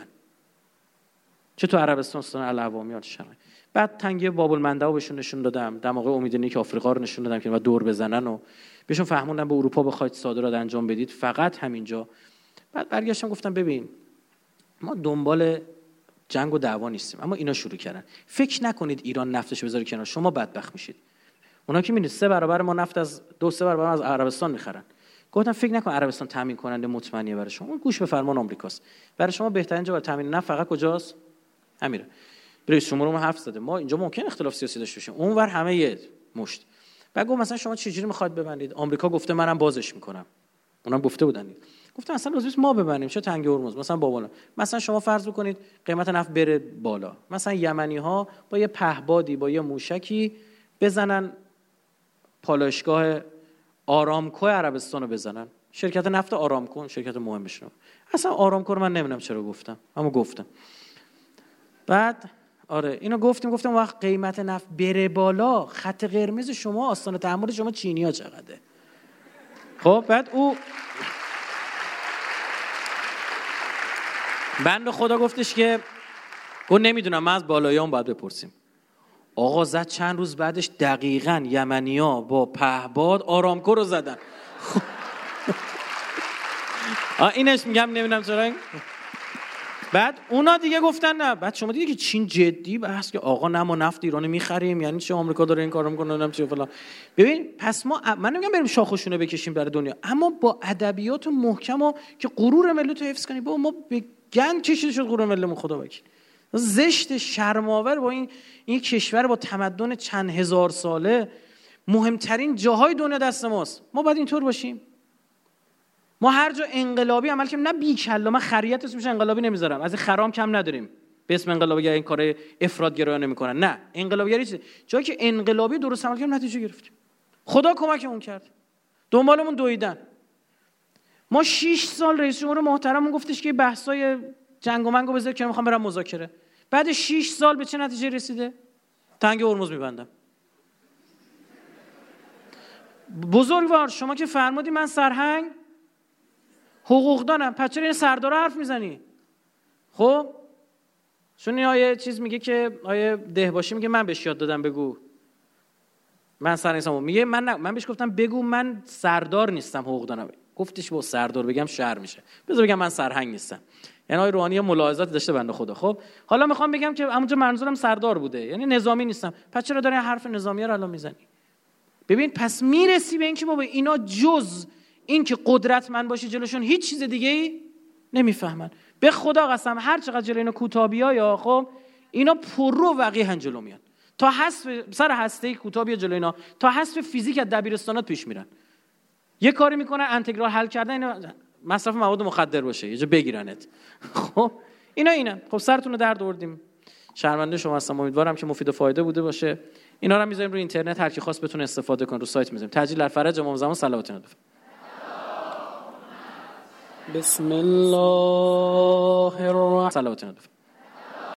[SPEAKER 2] چه تو عربستان استان العوامی شرق. بعد تنگه باب المندب بهشون نشون دادم، دماغه امیدنی که آفریقا رو نشون دادم که بعد دور بزنن و بهشون فهموندم به اروپا بخواید صادرات انجام بدید فقط همینجا. بعد برگشتم گفتم ببین ما دنبال جنگ و دعوا نیستیم، اما اینا شروع کردن. فکر نکنید ایران نفتش بذاره کنار، شما بدبخت میشید. اونا که می‌بینید 3 برابر ما نفت از 2-3 برابر از عربستان می‌خرن. گفتم فکر نکن عربستان تامین کننده مطمئنیه برای شما، اون گوش به فرمان آمریکاست. برای شما بهترین جا برای تامین نفت فقط کجاست؟ همینه. رئیس جمهور ما حرف زده ما اینجا ممکن اختلاف سیاسی داشته باشیم، اونور همه یه مشت. بعد گفت مثلا شما چجوری می‌خواید ببندید؟ آمریکا گفته منم بازش می‌کنم. اونم گفته بودن. گفتم اصلا لازم ما ببندیم، چه تنگه هرمز مثلا با بالا. مثلا شما فرض بکنید قیمت نفت بره بالا، مثلا یمنی‌ها با یه پهبادی با یه موشکی بزنن پالایشگاه آرامکو عربستان رو بزنن، شرکت نفت آرامکو شرکت مهمشونه. اصلا آرامکو رو من نمیدونم چرا گفتم، اما گفتم. بعد آره اینو گفتم وقت قیمت نفت بره بالا، خط قرمز شما آستانه تحمل شما چینی‌ها چقدره؟ خب بعد او بنده خدا گفتش که گفت نمیدونم، من از بالاییام باید بپرسیم. آقا زد چند روز بعدش دقیقاً یمنی‌ها با پهباد آرامکو رو زدن. اینش میگم نمیدونم چرا. بعد اونا دیگه گفتن نه، بعد شما دیدی که چین جدی بحث که آقا نه ما نفت ایرانی میخریم، یعنی چه آمریکا داره این کارو میکنه نمیدونم چه فلان. ببین پس ما من نمیگم بریم شاخشونه بکشیم برای دنیا، اما با ادبیات محکم و که غرور ملت رو حفظ کنیم. بابا ما به گند کشیده شد غرور ملتمون، خدا وکیل. زشت شرم‌آور با این کشور با تمدن چند هزار ساله، مهمترین جاهای دنیا دست ماست، ما باید اینطور باشیم؟ ما هر جا انقلابی عمل کنیم، نه بیکلا، من خریت اسمش انقلابی نمیذارم، از این خرام کم نداریم به اسم انقلابی این کار افراط‌گرایانه نمیکنن، نه انقلابیگری چیه؟ جایی که انقلابی درست عمل کردیم نتیجه گرفتیم، خدا کمکمون کرد، دنبالمون دویدن. ما 6 سال رئیس جمهور محترممون گفتش که بحثای جنگ و منگو بذار که میخوام برم مذاکره، بعد 6 سال به چه نتیجه رسیده؟ تنگ هرمز میبندم. بزرگوار شما که فرمودی من سرهنگ حقوق دارم، پس چرا این سردارا حرف میزنی؟ خب چون آیه چیز میگه که آیه دهباشی میگه من بهش یاد دادم بگو من سرهنگم، میگه من بهش گفتم بگو من سردار نیستم حقوق دارم، گفتش با سردار بگم شهر میشه، بذار بگم من سرهنگ نیستم. یعنی آقای روحانی ملاحظاتی داشته بنده خدا. خب حالا میخوام بگم که اونجا منظورم سردار بوده، یعنی نظامی نیستم، پس چرا داری حرف نظامیه رو الان میزنی؟ ببین پس میرسی به این که بابا اینا جز این که قدرتمند باشی جلوشون هیچ چیز دیگه ای نمیفهمن. به خدا قسم هر چقدر جلوی اینا کوتابی‌ها یا خب اینا پررو وقیحاً جلو میان، تا حذف سر هسته کوتابی جلوی اینا تا حذف فیزیک از دبیرستانات پیش میرن. یه کاری میکنن انتگرال حل کردن اینا مصرف مواد مخدر باشه یه جا بگیرنت. خب اینا خب سرتون رو درد آوردیم، شرمنده شما هستم. امیدوارم که مفید و فایده بوده باشه. اینا رو میذاریم روی اینترنت، هر کی خواست بتونه استفاده کنه، رو سایت میذاریم. تجلیل الفرج امام زمان صلواتتون بفرمایید. بسم الله الرحمن الرحیم.